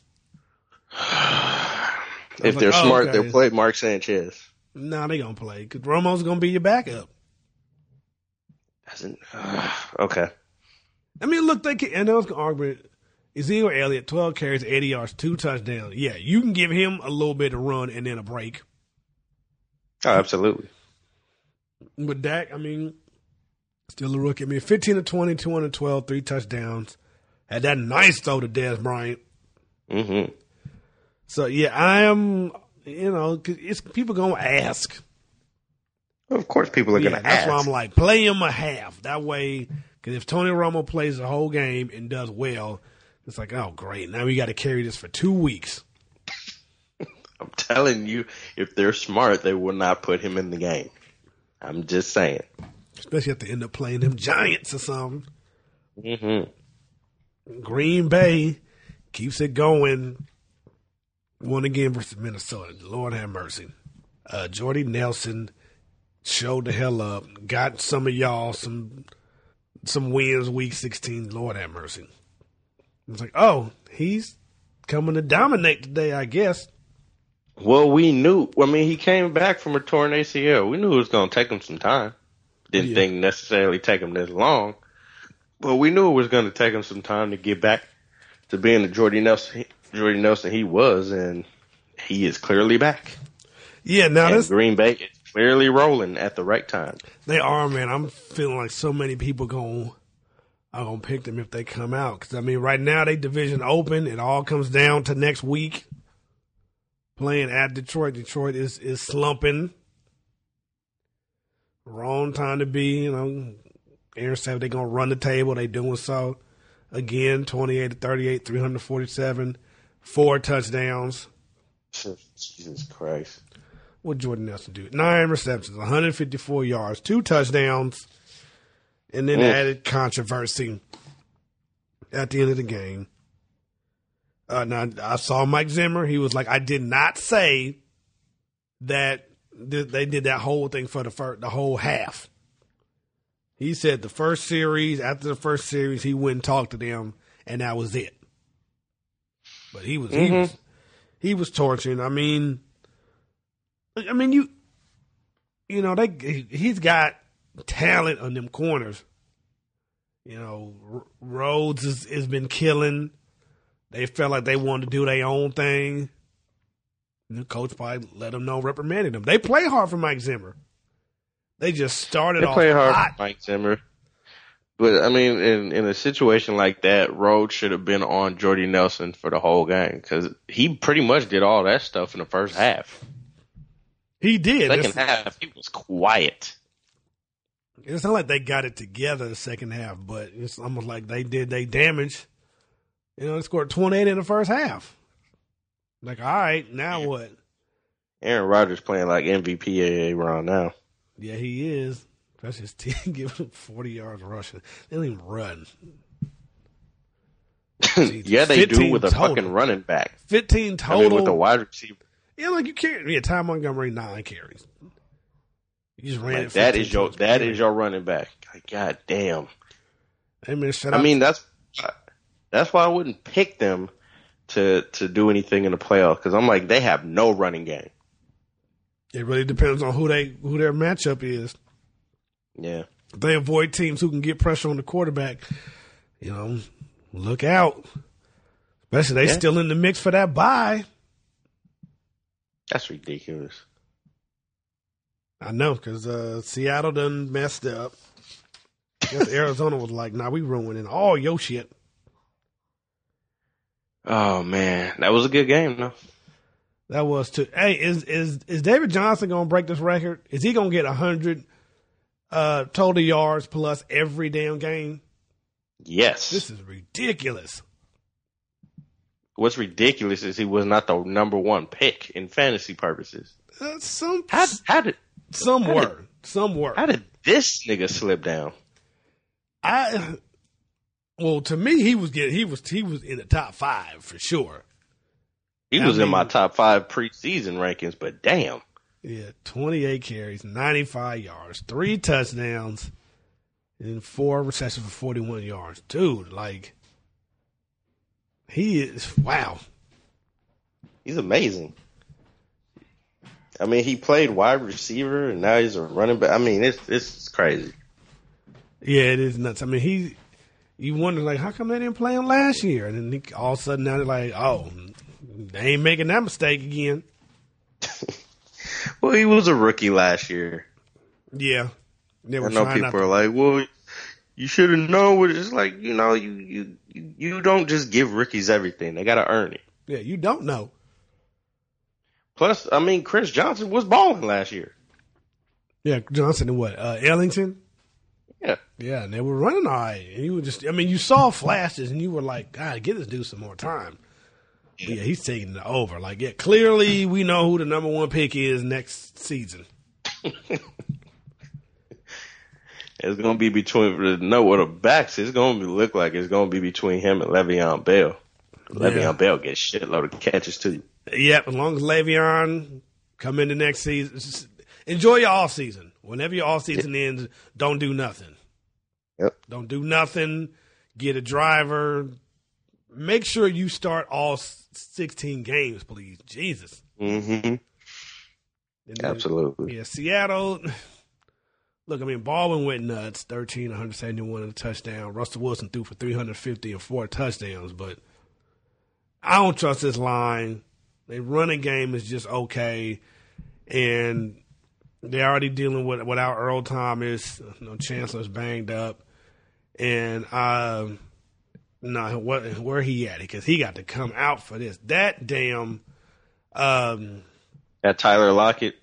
If like, they're oh, smart, okay. they'll play Mark Sanchez. No, nah, they gonna play because Romo's gonna be your backup. Doesn't okay. I mean, look, they can, and there was an argument. Ezekiel Elliott, twelve carries, eighty yards, two touchdowns. Yeah, you can give him a little bit of run and then a break. Oh, absolutely. But Dak, I mean, still a rookie. I mean, fifteen to twenty, two hundred twelve, three touchdowns. Had that nice throw to Dez Bryant. Mm-hmm. So, yeah, I am, you know, 'cause it's people going to ask. Of course people are Yeah, going to that's ask. why I'm like, play him a half. That way, because if Tony Romo plays the whole game and does well, it's like, oh, great. Now we got to carry this for two weeks. I'm telling you, if they're smart, they will not put him in the game. I'm just saying. Especially if they end up playing them Giants or something. Mm-hmm. Green Bay keeps it going. Won again versus Minnesota. Lord have mercy. Uh, Jordy Nelson showed the hell up. Got some of y'all some some wins week sixteen. Lord have mercy. It's like, oh, he's coming to dominate today, I guess. Well, we knew. I mean, he came back from a torn A C L. We knew it was going to take him some time. Didn't Yeah. think necessarily take him this long. But we knew it was going to take him some time to get back to being the Jordy Nelson, Jordy Nelson he was, and he is clearly back. Yeah, now and this Green Bay is clearly rolling at the right time. they are, man. I'm feeling like so many people going. I'm going to pick them if they come out. Because, I mean, right now they division open. It all comes down to next week. Playing at Detroit. Detroit is, is slumping. Wrong time to be, you know. Aaron said they're going to run the table. They doing so. Again, twenty-eight to thirty-eight, three forty-seven, four touchdowns. Jesus Christ. What Jordan Nelson do? Nine receptions, one hundred fifty-four yards, two touchdowns, and then Mm. added controversy at the end of the game. Uh, now, I saw Mike Zimmer. He was like, I did not say that th- they did that whole thing for the first, the whole half. He said the first series, after the first series, he went and talked to them, and that was it. But he was, Mm-hmm. he was, he was torturing. I mean, I mean, you, you know, they, he's got talent on them corners. You know, R- Rhodes has, has been killing. They felt like they wanted to do their own thing. The coach probably let them know, reprimanded them. They play hard for Mike Zimmer. They just started They off play hard hot. for Mike Zimmer. But, I mean, in, in a situation like that, Rhodes should have been on Jordy Nelson for the whole game because he pretty much did all that stuff in the first half. He did. Second It's, half, he was quiet. it's not like they got it together the second half, but it's almost like they did they damage. You know, they scored twenty-eight in the first half. Like, all right, now what? Aaron Rodgers playing like M V P A A round now. Yeah, he is. That's his team giving him forty yards rushing. They don't even run. Yeah, they do with a total. fucking running back. fifteen I total. mean, with a wide receiver. Yeah, like you carry. Yeah, Ty Montgomery nine carries. You just ran Like, it. that fifteen is your times. that is your running back. Like, God damn. Hey man, shut I up. mean, that's that's why I wouldn't pick them to to do anything in the playoffs because I'm like they have no running game. It really depends on who they who their matchup is. Yeah. If they avoid teams who can get pressure on the quarterback, you know, look out. Especially they Yeah. still in the mix for that bye. That's ridiculous. I know, because uh, Seattle done messed up. Guess Arizona was like, nah, we ruining all your shit. Oh man, that was a good game though. That was too. Hey, is is is David Johnson gonna break this record? Is he gonna get a hundred uh, total yards plus every damn game? Yes. This is ridiculous. What's ridiculous is he was not the number one pick in fantasy purposes. Uh, some How, how did some how were did- some were. how did this nigga slip down? I well, to me, he was getting he was he was in the top five for sure. He I was in my mean- top five preseason rankings, but damn. Yeah, twenty-eight carries, ninety-five yards, three touchdowns, and four receptions for forty-one yards. Dude, like, he is, wow. He's amazing. I mean, he played wide receiver, and now he's a running back. I mean, it's it's crazy. Yeah, it is nuts. I mean, he, you wonder, like, how come they didn't play him last year? And then he, all of a sudden now they're like, oh, they ain't making that mistake again. Well, he was a rookie last year. Yeah. They I were know trying not people to- are like, well, you should have known what it's like. You know, you, you, you you don't just give rookies everything. They got to earn it. Yeah, you don't know. Plus, I mean, Chris Johnson was balling last year. Yeah, Johnson and what? Uh, Ellington? Yeah. Yeah, and they were running all right. And you were just, I mean, you saw flashes and you were like, God, give this dude some more time. But yeah, he's taking it over. Like, yeah, clearly we know who the number one pick is next season. It's going to be between, know what the backs, it's going to look like it's going to be between him and Le'Veon Bell. Le'Veon Yeah. Bell gets shitload of catches too. Yep, as long as Le'Veon come into next season, just enjoy your off season. Whenever your off season ends, don't do nothing. Yep. Don't do nothing. Get a driver. Make sure you start all sixteen games, please. Jesus. Mm-hmm. And then- Absolutely. Yeah, Seattle. Look, I mean, Baldwin went nuts. thirteen, one seventy-one and a touchdown. Russell Wilson threw for three hundred fifty and four touchdowns, but I don't trust this line. Their running game is just okay, and they're already dealing with without Earl Thomas. You know, Chancellor's banged up, And um, no, what where he at? Because he got to come out for this. That damn. Um, that Tyler Lockett.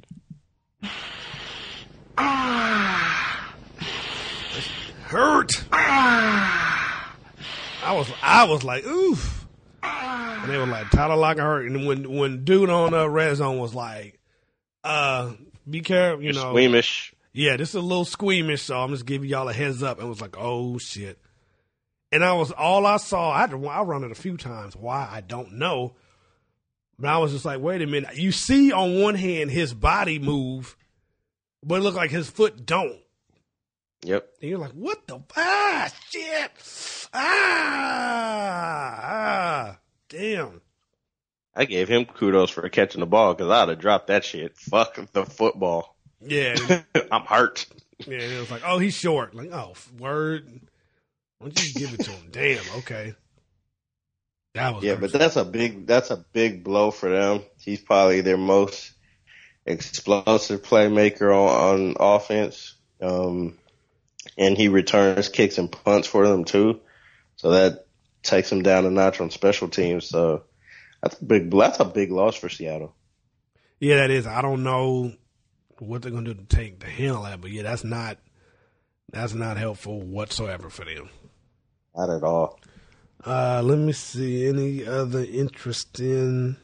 Ah, hurt. Ah, I was I was like, oof. And they were like, Tyler Lockett hurt. And when when dude on uh, Red Zone was like, uh, be careful, you You're know. Squeamish. Yeah, this is a little squeamish, so I'm just giving y'all a heads up. And was like, oh shit. And I was all I saw. I had to I run it a few times. Why I don't know. But I was just like, wait a minute. You see on one hand his body move, but it looked like his foot don't. Yep. And you're like, what the ah shit ah ah damn. I gave him kudos for catching the ball because I'd have dropped that shit. Fuck the football. Yeah. I'm hurt. Yeah, and it was like, oh, he's short. Like, oh, word. Why don't you give it to him? Damn, okay. That was yeah, but that's a big that's a big blow for them. He's probably their most explosive playmaker on, on offense, um, and he returns kicks and punts for them too. So that takes him down a notch on special teams. So that's a big that's a big loss for Seattle. Yeah, that is. I don't know what they're gonna do to take the handle at, but yeah, that's not that's not helpful whatsoever for them. Not at all. Uh, let me see any other interesting.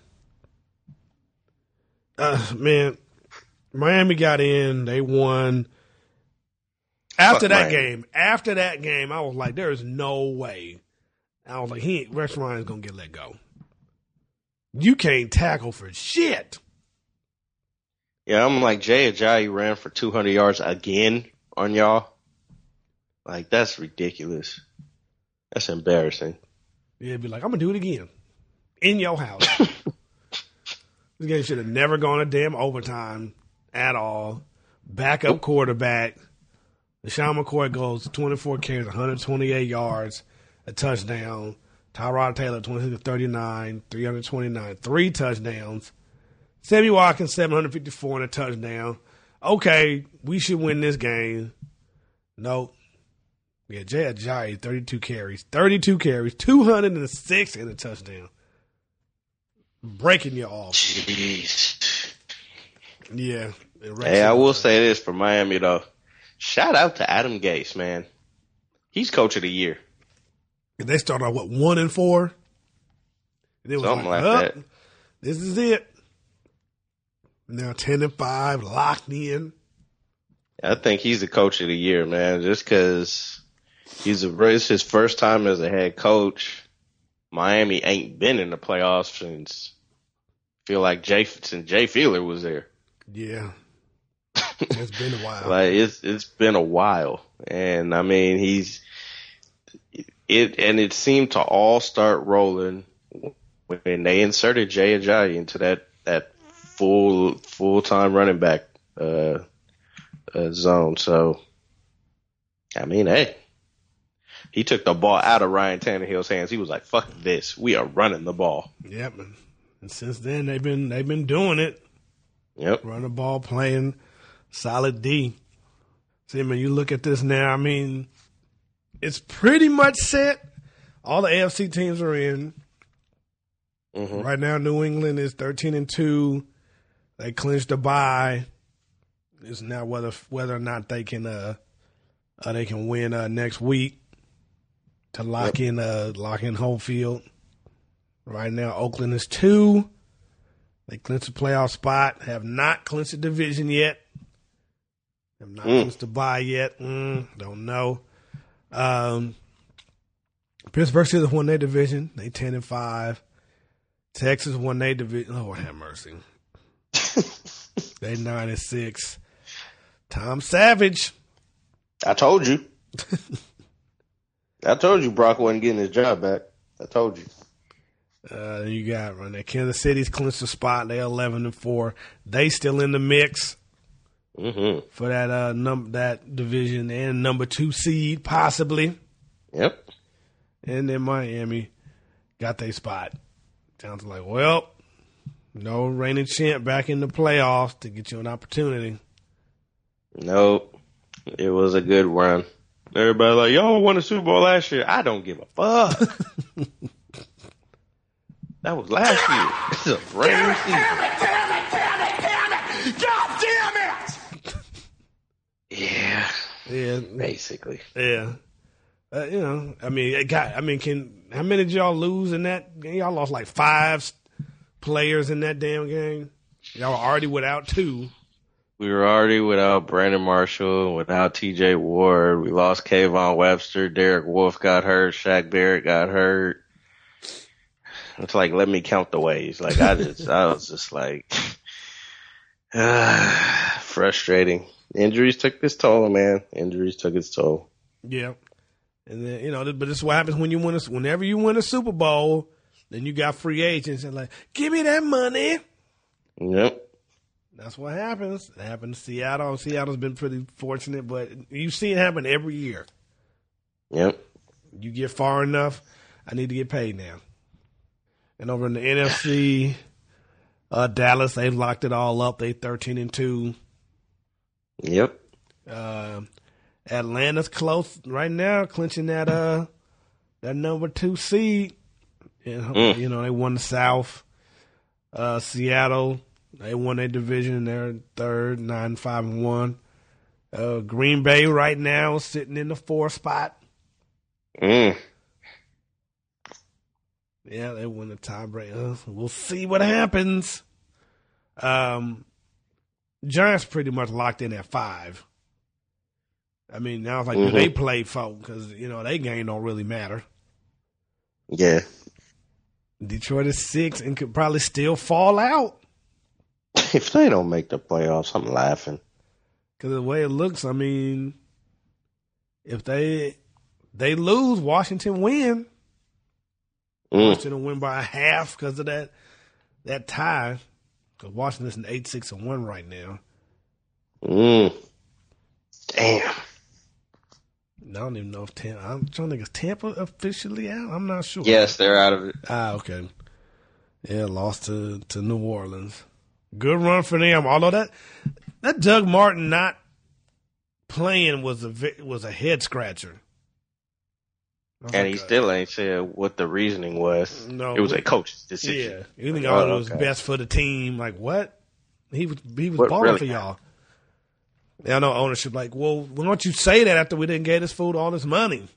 Uh, man, Miami got in. They won. After Fuck that Miami. game, after that game, I was like, "There is no way." I was like, "He, ain't- Rex Ryan's gonna get let go. You can't tackle for shit." Yeah, I'm like Jay Ajayi ran for two hundred yards again on y'all. Like that's ridiculous. That's embarrassing. Yeah, it'd be like, I'm gonna do it again in your house. This game should have never gone to damn overtime at all. Backup quarterback. LaShawn McCoy goes twenty-four carries, one hundred twenty-eight yards, a touchdown. Tyrod Taylor, twenty-six of thirty-nine, three hundred twenty-nine, three touchdowns. Sammy Watkins, seven hundred fifty-four and a touchdown. Okay, we should win this game. Nope. Yeah, Jay Ajayi, thirty-two carries. thirty-two carries, two hundred six and a touchdown. Breaking you off. Jeez. Yeah. Hey, I will say this for Miami, though. Shout out to Adam Gase, man. He's coach of the year. They started off, what, one and four? And it was Something like, oh, that. This is it. Now ten and five, locked in. I think he's the coach of the year, man, just because he's a, it's his first time as a head coach. Miami ain't been in the playoffs since, feel like Jay, since Jay Fiedler was there. Yeah. It's been a while. Like it's it's been a while, and I mean he's it, and it seemed to all start rolling when they inserted Jay Ajayi into that that full full time running back uh, uh, zone. So, I mean, hey, he took the ball out of Ryan Tannehill's hands. He was like, "Fuck this, we are running the ball." Yep. And since then they've been they've been doing it. Yep. Running the ball, playing solid D. See, I mean, you look at this now, I mean, it's pretty much set. All the A F C teams are in. Mm-hmm. Right now, New England is thirteen and two. They clinched a bye. It's now whether whether or not they can uh, uh they can win uh, next week to lock Yep. in uh lock in home field. Right now, Oakland is two. They clinched a playoff spot. Have not clinched a division yet. Have not Mm. clinched a bye yet. Mm, don't know. Um, Pittsburgh Steelers won their division. They ten and five. Texas won their division. Oh, have mercy. They nine and six. Tom Savage. I told you. I told you Brock wasn't getting his job back. I told you. Uh, you got right there. Kansas City's clinched the spot. They're eleven and four. They still in the mix Mm-hmm. for that uh num that division and number two seed possibly. Yep. And then Miami got their spot. Sounds like, well, no reigning champ back in the playoffs to get you an opportunity. Nope. It was a good run. Everybody like, y'all won the Super Bowl last year. I don't give a fuck. That was last year. This is a brand new season. Damn it, damn it, damn it! God damn it! Yeah. Yeah. Basically. Yeah. Uh, you know, I mean, it got, I mean, can how many did y'all lose in that game? Y'all lost like five players in that damn game. Y'all were already without two. We were already without Brandon Marshall, without T J Ward. We lost Kayvon Webster. Derek Wolfe got hurt. Shaq Barrett got hurt. It's like, let me count the ways. Like, I just, I was just like, uh, frustrating. Injuries took its toll, man. Injuries took its toll. Yeah. And then, you know, but this is what happens when you win a, whenever you win a Super Bowl, then you got free agents and like, give me that money. Yep. That's what happens. It happened to Seattle. Seattle's been pretty fortunate, but you see it happen every year. Yep. You get far enough, I need to get paid now. And over in the N F C, uh, Dallas, they've locked it all up. They thirteen and two. Yep. Uh, Atlanta's close right now, clinching that uh that number two seed. And, Mm. You know, they won the South. Uh, Seattle, they won their division. They're third, nine, five, and one. Uh, Green Bay right now sitting in the fourth spot. Mm. Yeah, they won the tiebreaker. We'll see what happens. Um, Giants pretty much locked in at five. I mean, now it's like, Mm-hmm. do they play folk? Because, you know, they game don't really matter. Yeah. Detroit is six and could probably still fall out. If they don't make the playoffs, I'm laughing. Because the way it looks, I mean, if they they lose, Washington win. Mm. Washington win by a half because of that that tie. Because Washington's an eight, six, and one right now. Mm. Damn. I don't even know if Tampa. I'm trying to think, is Tampa officially out? I'm not sure. Yes, they're out of it. Ah, okay. Yeah, lost to, to New Orleans. Good run for them. Although that that Doug Martin not playing was a vi- was a head scratcher. And like he a- still ain't said what the reasoning was. No, it was a coach's decision. Yeah, you think Like, all oh, it was okay. best for the team? Like what? He was he was What balling really for y'all. Yeah, I know ownership. Like, well, why don't you say that after we didn't get this food all this money?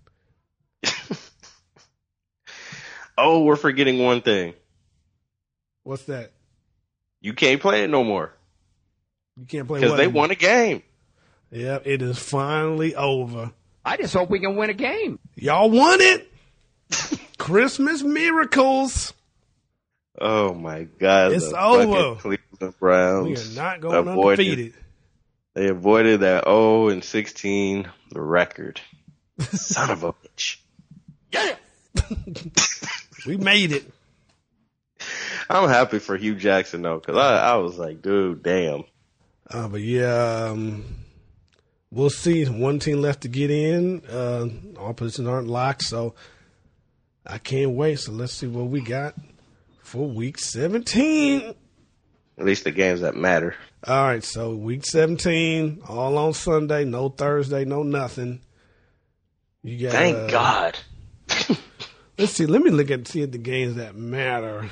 Oh, we're forgetting one thing. What's that? You can't play it no more You can't play because what they anymore? won a game. Yeah, it is finally over. I just hope we can win a game. Y'all won it. Christmas miracles. Oh my God! It's the over. fucking Cleveland Browns. We are not going avoided- undefeated. They avoided that oh and sixteen record. Son of a bitch. Yeah. We made it. I'm happy for Hugh Jackson though, because I, I was like, dude, damn. Uh, but yeah, um, we'll see. One team left to get in. Uh, all positions aren't locked, so I can't wait. So let's see what we got for week seventeen. At least the games that matter. All right, so week seventeen, all on Sunday, no Thursday, no nothing. You got, Thank uh, God. Let's see. Let me look at see at the games that matter.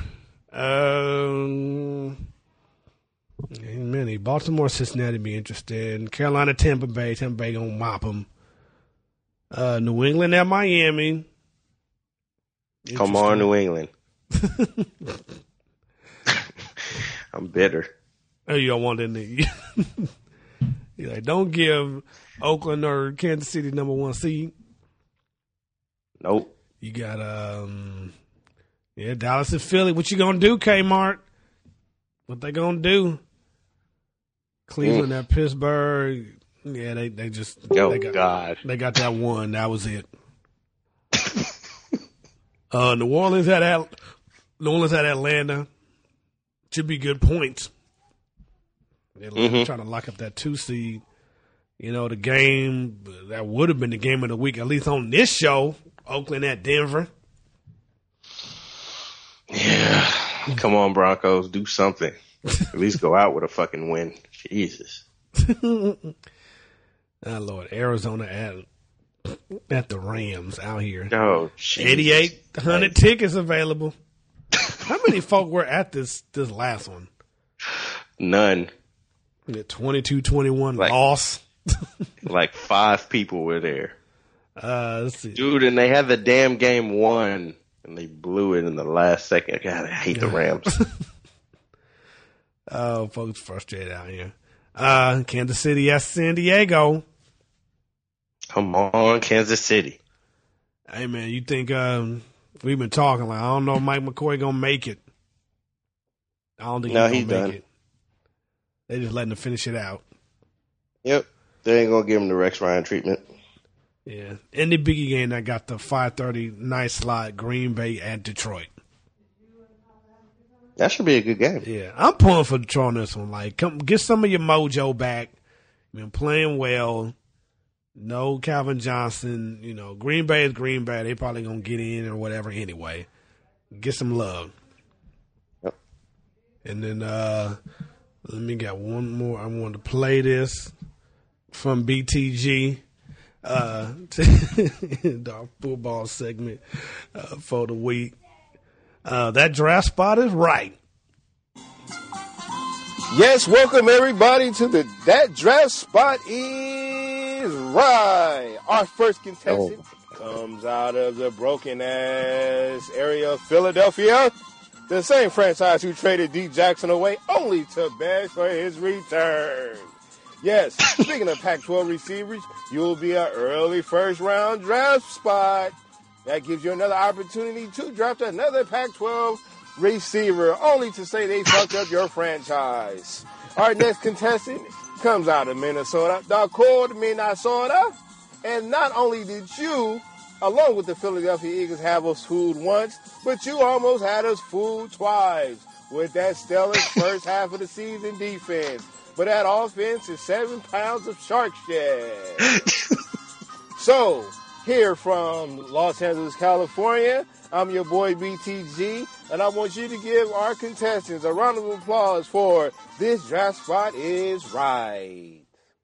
Um, ain't many. Baltimore, Cincinnati be interesting. Carolina, Tampa Bay. Tampa Bay gonna mop them. Uh, New England at Miami. Come on, New England. I'm bitter. Oh, you don't want that nigga. You're like, don't give Oakland or Kansas City number one seed. Nope. You got um, yeah, Dallas and Philly. What you gonna do, Kmart? What they gonna do? Cleveland Mm. at Pittsburgh. Yeah, they they just Oh, they got, God. they got that one. That was it. uh, New Orleans at Al- New Orleans at Atlanta. Should be good points. They're Mhm. trying to lock up that two seed. You know, the game that would have been the game of the week, at least on this show. Oakland at Denver. Yeah. Come on, Broncos. Do something. At least go out with a fucking win. Jesus. Oh, Lord. Arizona at at the Rams out here. Oh, Jesus. eighty-eight hundred tickets available. How many folk were at this this last one? None. twenty-two twenty-one Like- loss. Like five people were there. Uh, let's see. Dude, and they had the damn game won, and they blew it in the last second. God, I hate the Rams. Oh, folks frustrated out here. Uh, Kansas City, yes, San Diego. Come on, Kansas City. Hey, man, you think um, we've been talking like, I don't know if Mike McCoy going to make it. I don't think No, he's he's going to make done. it. They just letting him finish it out. Yep. They ain't going to give him the Rex Ryan treatment. Yeah. And the biggie game that got the five thirty night slot, Green Bay at Detroit. That should be a good game. Yeah. I'm pulling for Detroit on this one. Like, come get some of your mojo back. You've been playing well. No Calvin Johnson. You know, Green Bay is Green Bay. They probably going to get in or whatever anyway. Get some love. Yep. And then uh, let me get one more. I want to play this from B T G. Uh, our football segment uh, for the week. Uh, that draft spot is right. Yes, welcome everybody to the That Draft Spot is Right. Our first contestant comes out of the broken ass area of Philadelphia, the same franchise who traded D Jackson away only to beg for his return. Yes, speaking of Pac twelve receivers, you'll be an early first round draft spot. That gives you another opportunity to draft another Pac twelve receiver, only to say they fucked up your franchise. Our next contestant comes out of Minnesota, the cold Minnesota. And not only did you, along with the Philadelphia Eagles, have us fooled once, but you almost had us fooled twice with that stellar first half of the season defense. But that offense is seven pounds of shark shed. So, here from Los Angeles, California, I'm your boy B T G, and I want you to give our contestants a round of applause for This Draft Spot is Right.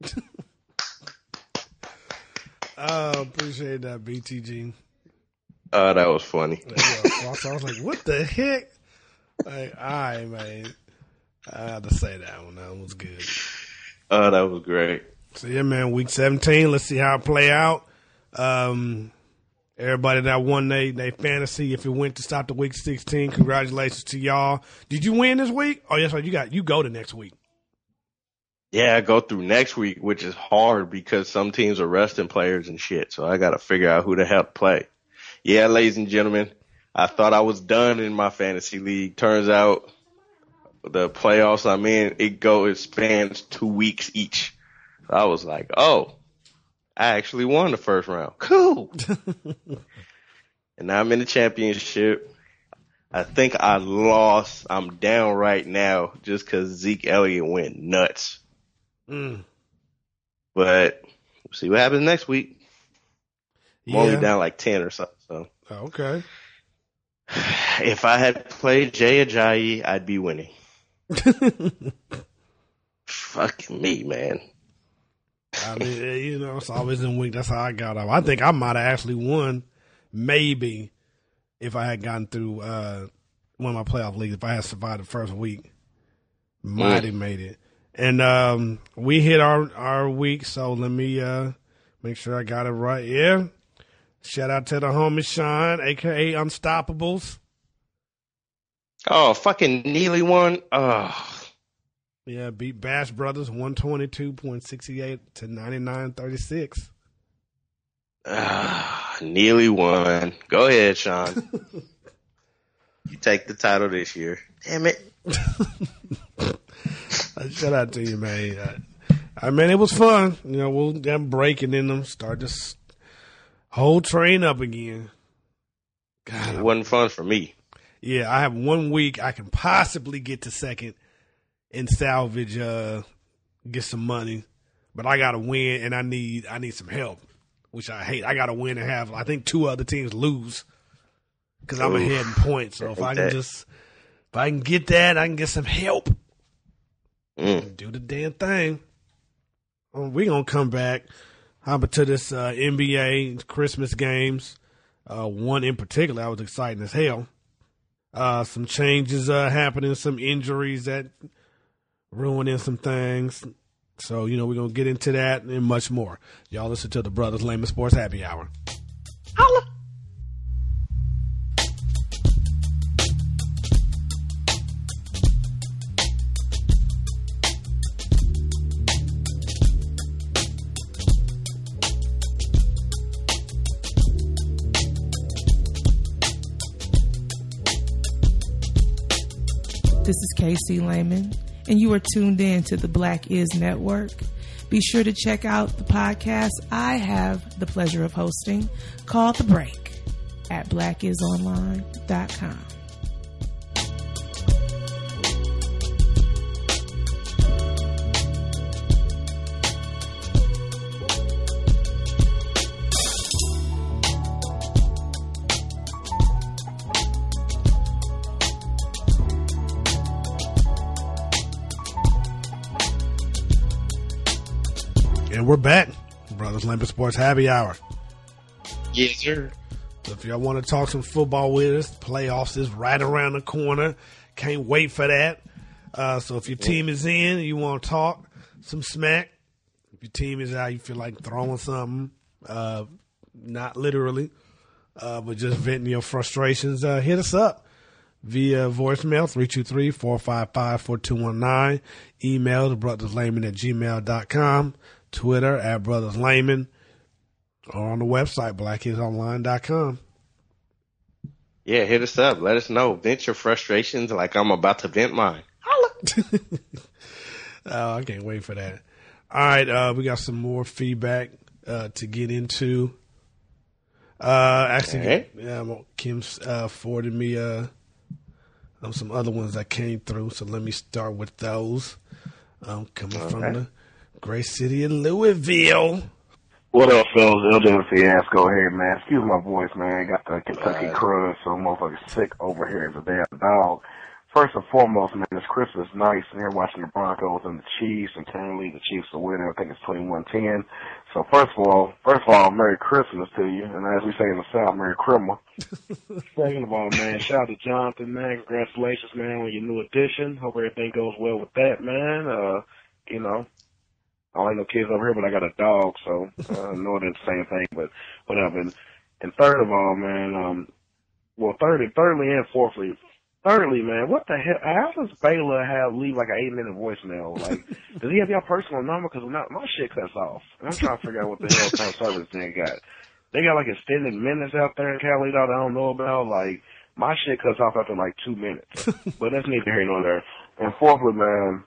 Oh, appreciate that, B T G. Oh, that was funny. I was like, what the heck? Like, all right, man. I had to say that one. That was good. Oh, that was great. So, yeah, man, week seventeen. Let's see how it play out. Um, everybody that won they, they fantasy, if it went to stop to week sixteen, congratulations to y'all. Did you win this week? Oh, yes, right. You got you go to next week. Yeah, I go through next week, which is hard because some teams are resting players and shit. So I got to figure out who the hell to play. Yeah, ladies and gentlemen, I thought I was done in my fantasy league. Turns out the playoffs I'm in, it go it spans two weeks each. So I was like, oh, I actually won the first round. Cool. And now I'm in the championship. I think I lost. I'm down right now just because Zeke Elliott went nuts. Mm. But we'll see what happens next week. I'm Yeah. only down like ten or something. So Okay. if I had played Jay Ajayi, I'd be winning. Fucking me, man. I mean, you know, it's always in week. That's how I got off. I think I might have actually won, maybe, if I had gotten through uh, one of my playoff leagues. If I had survived the first week, might have made it. And um, we hit our, our week, so let me uh, make sure I got it right. Yeah. Shout out to the homie Sean, a k a. Unstoppables. Oh, fucking Neely won. Oh. Yeah, beat Bash Brothers one twenty-two point six eight to ninety-nine thirty-six. Ah, Neely won. Go ahead, Sean. You take the title this year. Damn it. Shout out to you, man. I, I mean, it was fun. You know, we'll get breaking in them, start this whole train up again. God, It wasn't fun for me. yeah, I have one week I can possibly get to second and salvage, uh, get some money, but I gotta win, and I need I need some help, which I hate. I gotta win and have I think two other teams lose because I'm Oof. ahead in points. So I if hate I can that. just if I can get that, I can get some help. Mm. Do the damn thing. Oh, we gonna come back. Hop into this uh, N B A Christmas games. Uh, one in particular, I was excited as hell. Uh, some changes uh, happening, some injuries that ruining some things. So, you know, we're going to get into that and much more. Y'all listen to the Brothers Layman Sports Happy Hour. Holla! This is Casey Layman, and you are tuned in to the Black Is Network. Be sure to check out the podcast I have the pleasure of hosting called The Break at black is online dot com. And we're back. Brothers Layman Sports Happy Hour. Yes, sir. So if y'all want to talk some football with us, playoffs is right around the corner. Can't wait for that. Uh, so if your team is in, you want to talk some smack. If your team is out, you feel like throwing something, uh, not literally, uh, but just venting your frustrations, uh, hit us up via voicemail, three two three, four five five, four two one nine. Email to brotherslayman at gmail dot com. Twitter at Brothers Layman, or on the website, black is online dot com. Yeah, hit us up. Let us know. Vent your frustrations like I'm about to vent mine. Holla! Oh, I can't wait for that. All right, uh, we got some more feedback uh, to get into. Uh, actually, right. yeah, Kim's uh, forwarded me uh, um, some other ones that came through, so let me start with those. Um, coming All from right. the great city of Louisville. What up, fellas? L J M C Asco here, man. Excuse my voice, man. Got the Kentucky Right. crud, so I'm motherfucking sick over here as a damn dog. First and foremost, man, it's Christmas nice, and here watching the Broncos and the Chiefs, and currently the Chiefs are winning. I think it's twenty-one ten. So first of all, first of all, Merry Christmas to you, and as we say in the South, Merry Christmas. Second of all, man, shout out to Jonathan, man. Congratulations, man, on your new addition. Hope everything goes well with that, man. Uh, you know, I don't have no kids over here, but I got a dog, so uh, I know it's the same thing, but whatever. And, and third of all, man, um, well, thirdly, thirdly and fourthly, thirdly, man, what the hell? How does Baylor have leave like an eight minute voicemail? Like, does he have your personal number? Because my shit cuts off. And I'm trying to figure out what the hell kind of service they got. They got like extended minutes out there in Cali that I don't know about. Like, my shit cuts off after like two minutes. But that's neither here nor there. And fourthly, man,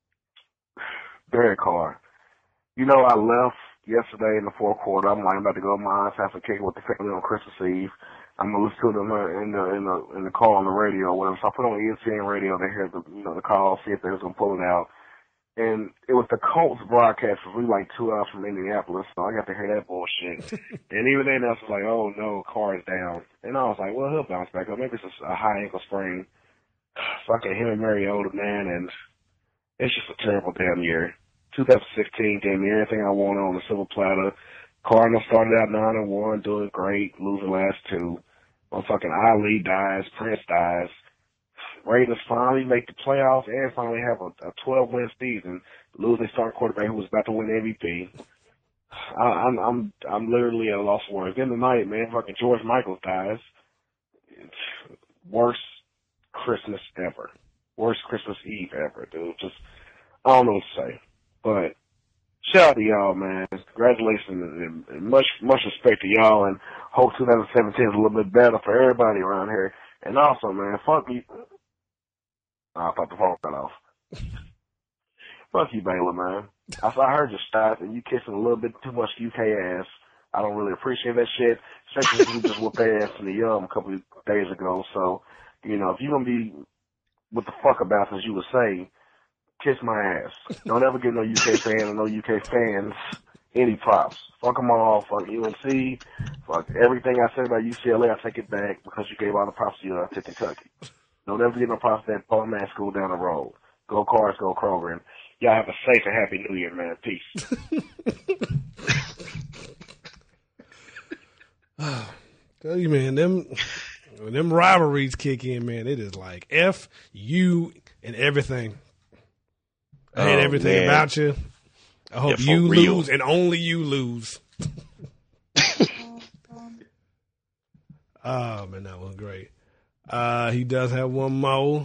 Derek Carr. You know, I left yesterday in the fourth quarter. I'm like, I'm about to go to my aunt's house and kick it with the family on Christmas Eve. I'm gonna listen to them in the in the in the call on the radio or whatever. So I put on E S P N radio to hear the you know the call, see if they was gonna pull it out. And it was the Colts broadcast. We were like two hours from Indianapolis, so I got to hear that bullshit. And even then, I was like, oh no, Carr is down. And I was like, well, he'll bounce back up. Maybe it's just a high ankle sprain. Fucking him and Mariota, man, and it's just a terrible damn year. twenty sixteen gave me everything I wanted on the silver platter. Cardinals started out nine and one, doing great, losing last two. Motherfucking Ali dies, Prince dies. Ravens finally make the playoffs and finally have a twelve win season. Lose their starting quarterback who was about to win M V P. I, I'm I'm I'm literally at a loss for words. Then tonight, man, fucking George Michaels dies. It's worst Christmas ever. Worst Christmas Eve ever, dude. Just I don't know what to say. But shout out to y'all, man. Congratulations and, and much much respect to y'all, and hope twenty seventeen is a little bit better for everybody around here. And also, man, fuck you. Oh, I thought the phone cut off. Fuck you, Baylor, man. I, I heard your stats, and you kissing a little bit too much U K ass. I don't really appreciate that shit, especially since we just whooped their ass in the Yum a couple of days ago. So, you know, if you're going to be what the fuck about, as you would say, kiss my ass. Don't ever give no U K fan or no U K fans any props. Fuck them all. Fuck U N C. Fuck everything I said about U C L A. I take it back because you gave all the props to, uh, to Kentucky. Don't ever give no props to that Paul Man school down the road. Go Cards, go Kroger. And y'all have a safe and happy New Year, man. Peace. Tell you, man, them when them rivalries kick in, man, it is like F you and everything. I hate Oh, everything man. about you. I hope Yeah, for you real. lose and only you lose. Oh man, that was great. Uh, he does have one more.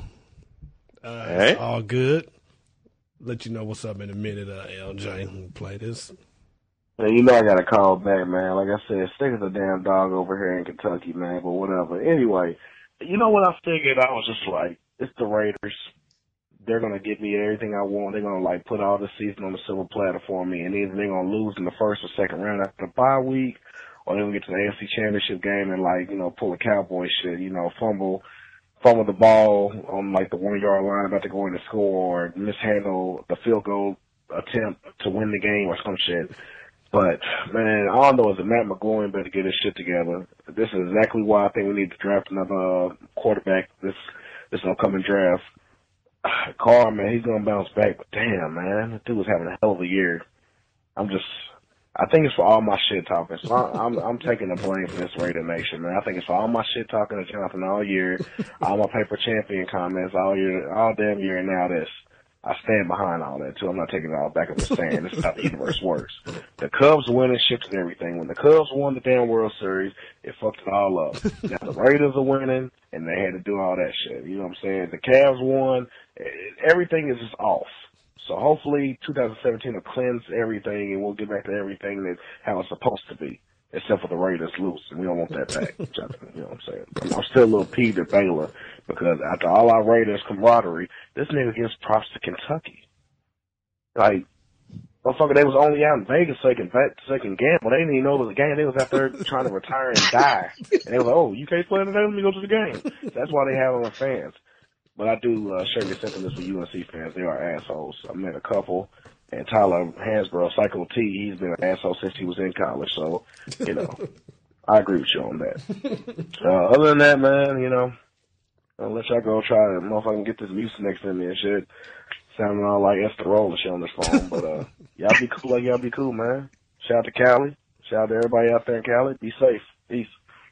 Uh, Hey. It's all good. Let you know what's up in a minute, uh, L J. We'll play this. Man, you know I gotta call back, man. Like I said, stick as a damn dog over here in Kentucky, man, but whatever. Anyway, you know what I figured? I was just like, it's the Raiders. They're gonna give me everything I want. They're gonna like put all the season on the silver platter for me, and either they're gonna lose in the first or second round after the bye week, or they're gonna get to the A F C Championship game and like, you know, pull a Cowboy shit, you know, fumble fumble the ball on like the one yard line about to go in to score, or mishandle the field goal attempt to win the game or some shit. But man, all I know is that Matt McGloin better get his shit together. This is exactly why I think we need to draft another uh, quarterback this this upcoming draft. Carr, man, he's gonna bounce back, but damn, man, the dude was having a hell of a year. I'm just, I think it's for all my shit talking. So I, I'm I'm taking the blame for this Raider Nation, man. I think it's for all my shit talking to Jonathan all year, all my paper champion comments all year, all damn year, and now this. I stand behind all that too. I'm not taking it all back. I'm just saying this is how the universe works. The Cubs winning shifted everything. When the Cubs won the damn World Series, it fucked it all up. Now the Raiders are winning, and they had to do all that shit. You know what I'm saying? The Cavs won. Everything is just off. So hopefully twenty seventeen will cleanse everything, and we'll get back to everything that how it's supposed to be. Except for the Raiders losing. We don't want that back. You know what I'm saying? I'm still a little peeved at Baylor because after all our Raiders camaraderie, this nigga gives props to Kentucky. Like, motherfucker, they was only out in Vegas so they can bet, so they can gamble. They didn't even know it was a game. They was out there trying to retire and die. And they was like, oh, you can't play today? Let me go to the game. That's why they have on fans. But I do uh, share your sentiments with U N C fans. They are assholes. I met a couple. And Tyler Hansbrough, Cycle T, he's been an asshole since he was in college. So, you know, I agree with you on that. Uh, other than that, man, you know, I'll let y'all go try to motherfucking get this Mucinex in me and shit. Sounding all like Esther Roll and shit on this phone. But uh, y'all be cool like y'all be cool, man. Shout out to Cali. Shout out to everybody out there in Cali. Be safe. Peace.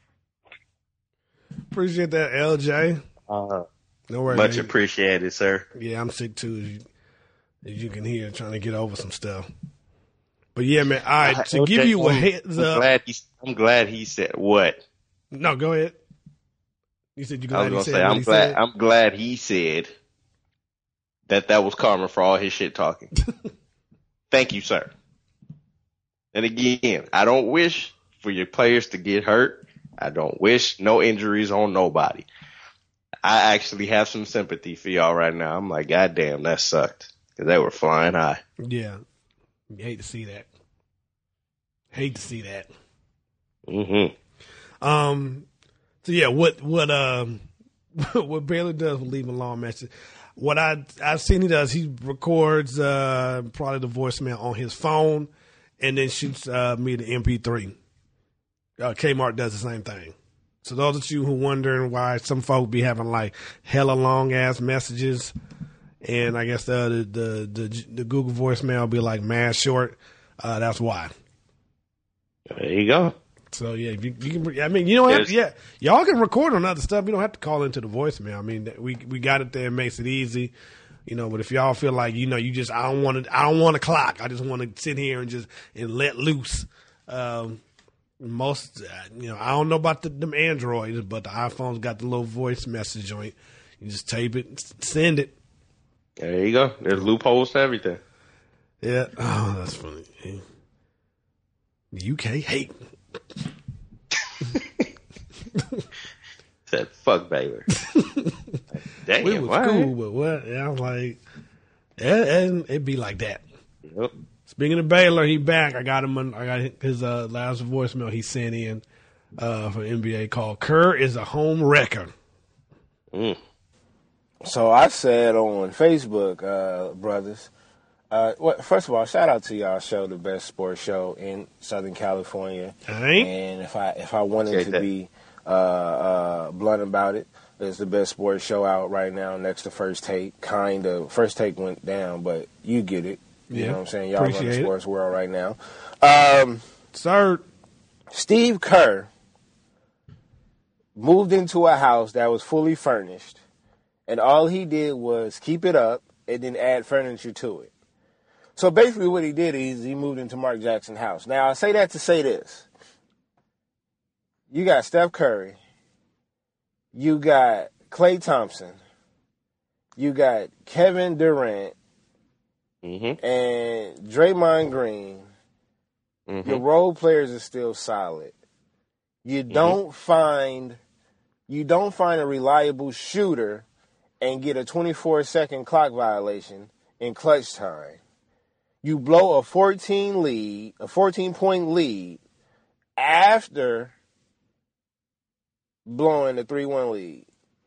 Appreciate that, L J. Uh, no worries, much man. appreciated, sir. Yeah, I'm sick too. As you, as you can hear, trying to get over some stuff. But yeah, man. All right, to give you a heads I'm up. Glad he, I'm glad he said what. No, go ahead. You said you I glad was he gonna said say what I'm he glad. said? I'm glad he said that. That was karma for all his shit talking. Thank you, sir. And again, I don't wish for your players to get hurt. I don't wish no injuries on nobody. I actually have some sympathy for y'all right now. I'm like, God damn, that sucked. Because they were flying high. Yeah. You hate to see that. Hate to see that. Mm-hmm. Um, so yeah, what, what, um, what Baylor does with leaving long messages. What I, I've seen he does, he records, uh, probably the voicemail on his phone and then shoots, uh, me the M P three. Uh, Kmart does the same thing. So those of you who wondering why some folk be having like hella long ass messages, and I guess the the the, the, the Google voicemail be like mad short. Uh, that's why. There you go. So yeah, you, you can. I mean, you don't have to, yeah, y'all can record on other stuff. You don't have to call into the voicemail. I mean, we we got it there. It makes it easy. You know, but if y'all feel like, you know, you just, I don't want to, I don't want a clock. I just want to sit here and just, and let loose. Um, most, uh, you know, I don't know about the, them Androids, but the iPhone's got the little voice message joint. You just tape it, send it. There you go. There's loopholes to everything. Yeah. Oh, that's funny. The U K hate. Said fuck Baylor. Damn, we was why? cool, but what? Yeah, I was like, and, and it'd be like that. Yep. Speaking of Baylor, he back. I got him. On, I got his uh, last voicemail he sent in uh, for N B A call. Kerr is a home wrecker. Mm. So I said on Facebook, uh, brothers. Uh, well, first of all, shout out to y'all show, the best sports show in Southern California. Right. And if I if I wanted Appreciate to that. be uh, uh, blunt about it, it's the best sports show out right now next to First Take. Kind of. First Take went down, but you get it. You Yeah. know what I'm saying? Y'all run the Appreciate it. sports world right now. Um, Sir. Steve Kerr moved into a house that was fully furnished, and all he did was keep it up and then add furniture to it. So basically what he did is he moved into Mark Jackson's house. Now, I say that to say this. You got Steph Curry. You got Klay Thompson. You got Kevin Durant. Mm-hmm. And Draymond Green. Mm-hmm. Your role players are still solid. You don't mm-hmm. find you don't find a reliable shooter and get a twenty-four second clock violation in clutch time. You blow a fourteen lead, a fourteen point lead after blowing the three one lead.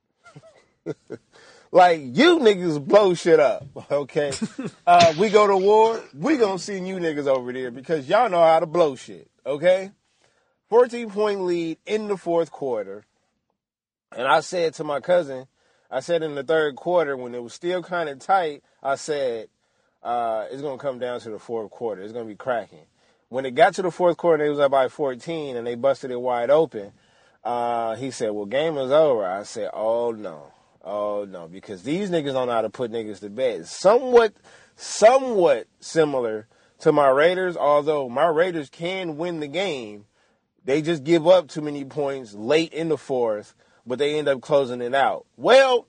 Like, you niggas blow shit up, okay? uh, we go to war, we gonna send you niggas over there because y'all know how to blow shit, okay? fourteen point lead in the fourth quarter. And I said to my cousin, I said in the third quarter when it was still kind of tight, I said, uh, it's going to come down to the fourth quarter. It's going to be cracking. When it got to the fourth quarter, they was up by fourteen, and they busted it wide open. Uh, he said, well, game is over. I said, oh, no. Oh, no, because these niggas don't know how to put niggas to bed. Somewhat, somewhat similar to my Raiders, although my Raiders can win the game. They just give up too many points late in the fourth, but they end up closing it out. Well,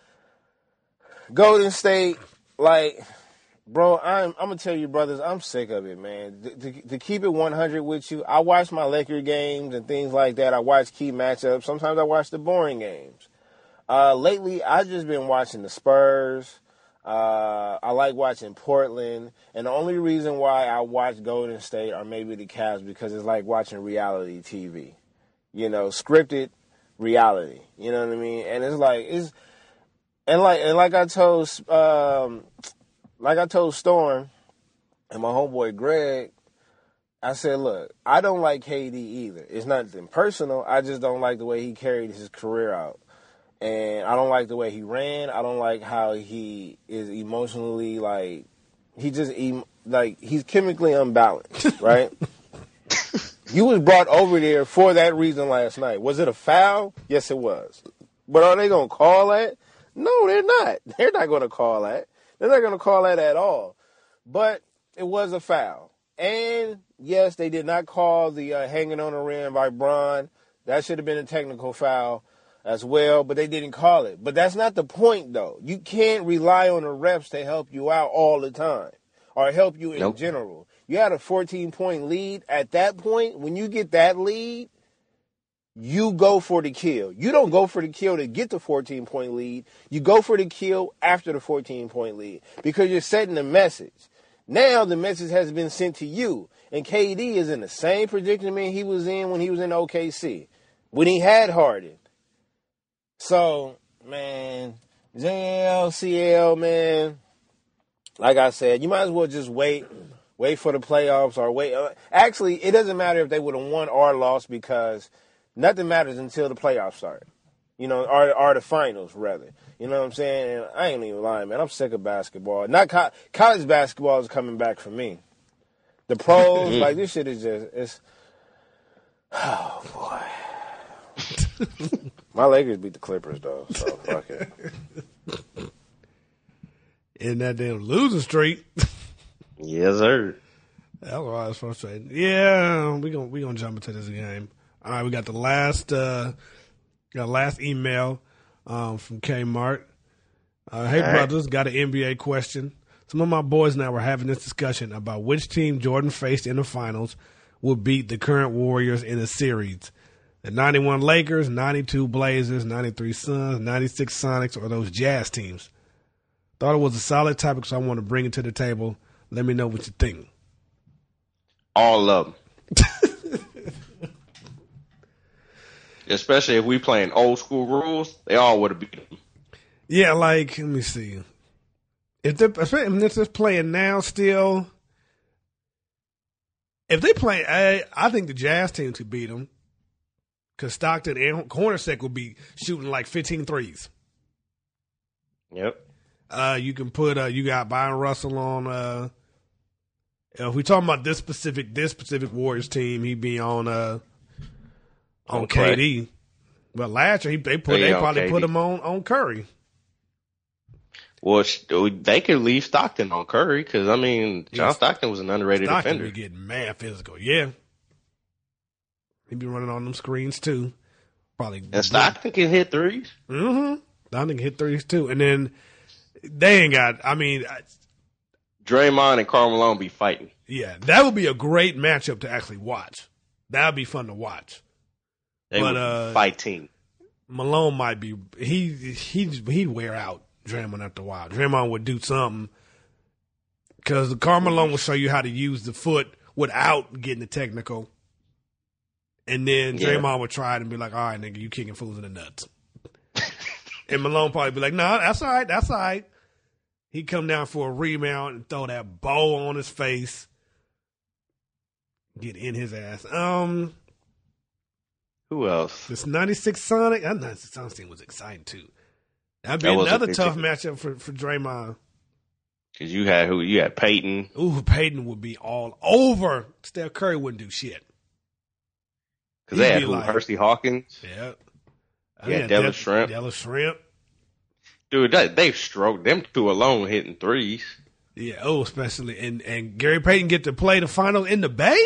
Golden State, like, bro, I'm, I'm going to tell you, brothers, I'm sick of it, man. To, to, to keep it one hundred with you, I watch my Laker games and things like that. I watch key matchups. Sometimes I watch the boring games. Uh, lately, I've just been watching the Spurs. Uh, I like watching Portland. And the only reason why I watch Golden State or maybe the Cavs because it's like watching reality T V. You know, scripted reality. You know what I mean? And it's like, it's, and like, and like I told, um, like I told Storm and my homeboy Greg, I said, look, I don't like K D either. It's nothing personal. I just don't like the way he carried his career out. And I don't like the way he ran. I don't like how he is emotionally, like, he just, like, he's chemically unbalanced, right? You was brought over there for that reason last night. Was it a foul? Yes, it was. But are they going to call that? No, they're not. They're not going to call that. They're not going to call that at all. But it was a foul. And, yes, they did not call the uh, hanging on the rim by Bron. That should have been a technical foul as well, but they didn't call it. But that's not the point, though. You can't rely on the refs to help you out all the time or help you in nope. general. You had a fourteen-point lead. At that point, when you get that lead, you go for the kill. You don't go for the kill to get the fourteen-point lead. You go for the kill after the fourteen-point lead because you're setting a message. Now the message has been sent to you, and K D is in the same predicament he was in when he was in O K C, when he had Harden. So, man, J L, C L, man, like I said, you might as well just wait, wait for the playoffs or wait. Actually, it doesn't matter if they would have won or lost because nothing matters until the playoffs start, you know, or, or the finals, rather. You know what I'm saying? And I ain't even lying, man. I'm sick of basketball. Not co- College basketball is coming back for me. The pros, like, this shit is just, it's, oh, boy. My Lakers beat the Clippers, though, so fuck it. In that damn losing streak. Yes, sir. That's why I was frustrated. Yeah, we're going we gonna jump into this game. All right, we got the last uh, got last email um, from Kmart. Uh, hey, right. brothers, got an N B A question. Some of my boys now were having this discussion about which team Jordan faced in the finals would beat the current Warriors in a series. The ninety-one Lakers, ninety-two Blazers, ninety-three Suns, ninety-six Sonics, or those Jazz teams. Thought it was a solid topic, so I want to bring it to the table. Let me know what you think. All of them. Especially if we playing old school rules, they all would have beat them. Yeah, like, let me see. If they're, if they're playing now still, if they play, I, I think the Jazz team could beat them. Because Stockton and Hornacek will be shooting like fifteen threes. Yep. Uh, you can put, uh, you got Byron Russell on, uh, if we talking about this specific, this specific Warriors team, he'd be on, uh, on okay. K D. Well, last year he, they put They they on probably K D. put him on on Curry. Well, sh- they could leave Stockton on Curry because I mean, John Yes. Stockton was an underrated Stockton defender. be getting mad physical. Yeah, he be running on them screens too. Probably. And Stockton can hit threes. Mm-hmm. Stockton can hit threes too, and then they ain't got. I mean, I, Draymond and Karl Malone be fighting. yeah, that would be a great matchup to actually watch. That would be fun to watch. They But, would uh, fight team. Malone might be he he he'd wear out Draymond after a while. Draymond would do something because the Karl Malone will show you how to use the foot without getting the technical, and then Yeah. Draymond would try it and be like, "All right, nigga, you kicking fools in the nuts," and Malone probably be like, "No, nah, that's all right, that's all right." He'd come down for a rebound and throw that bow on his face, get in his ass. Um. Who else? This ninety-six Sonic, that ninety-six Sonic team was exciting too. That'd be That was a another good tough team. matchup for, for Draymond. Because you had who? You had Peyton. Ooh, Peyton would be all over. Steph Curry wouldn't do shit. Because they He'd had be who? like- Hersey Hawkins. Yeah. Yeah, Dallas Shrimp. Dallas Shrimp. Dude, that, they stroked them two alone hitting threes. Yeah, oh, especially. And, and Gary Payton get to play the final in the Bay?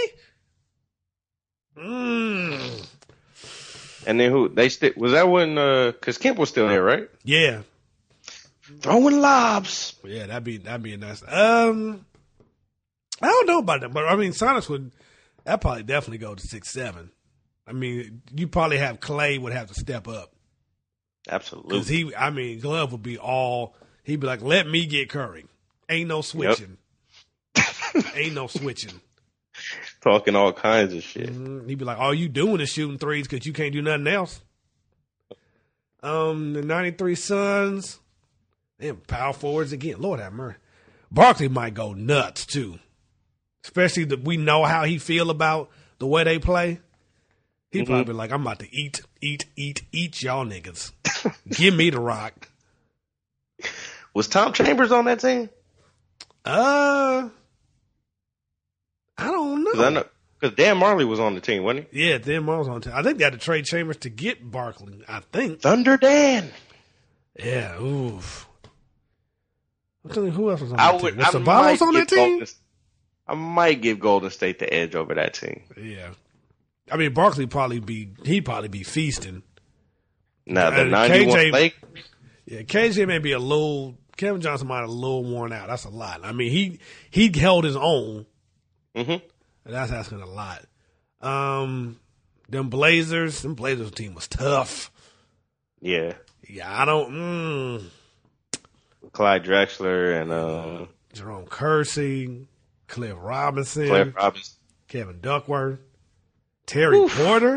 Mm. And then who? They st- was that when? Because Kemp was still there, right? Yeah. Throwing lobs. Yeah, that'd be that'd be a nice. Um, I don't know about that, but I mean, Sonics would that probably definitely go to six seven. I mean, you probably have Clay would have to step up Absolutely. because he. I mean, Glove would be all. He'd be like, "Let me get Curry. Ain't no switching. Ain't no switching." Talking all kinds of shit. Mhm. He'd be like, "All you doing is shooting threes because you can't do nothing else." Um, the ninety-three Suns, and power forwards again. Lord have mercy. Barkley might go nuts too, especially that we know how he feel about the way they play. He'd Mhm. probably be like, "I'm about to eat, eat, eat, eat y'all niggas. Give me the rock." Was Tom Chambers on that team? Uh, I don't know. Because I know because Dan Marley was on the team, wasn't he? Yeah, Dan Marl's on time. I think they had to trade Chambers to get Barkley. I think. Thunder Dan. Yeah, oof. I'm telling you, who else was on I that would. team? Was I Sabalos might on that give team? Golden, I might give Golden State the edge over that team. Yeah. I mean, Barkley probably be he'd probably be feasting. Now the And ninety-one K J Lakers. Yeah, K J may be a little. Kevin Johnson might have a little worn out. That's a lot. I mean, he he held his own. Mm-hmm. And that's asking a lot. Um, them Blazers, them Blazers team was tough. Yeah. Yeah, I don't. Mm, Clyde Drexler and uh, Jerome Kersey, Cliff Robinson, Cliff Robinson. Kevin Duckworth, Terry Oof. Porter.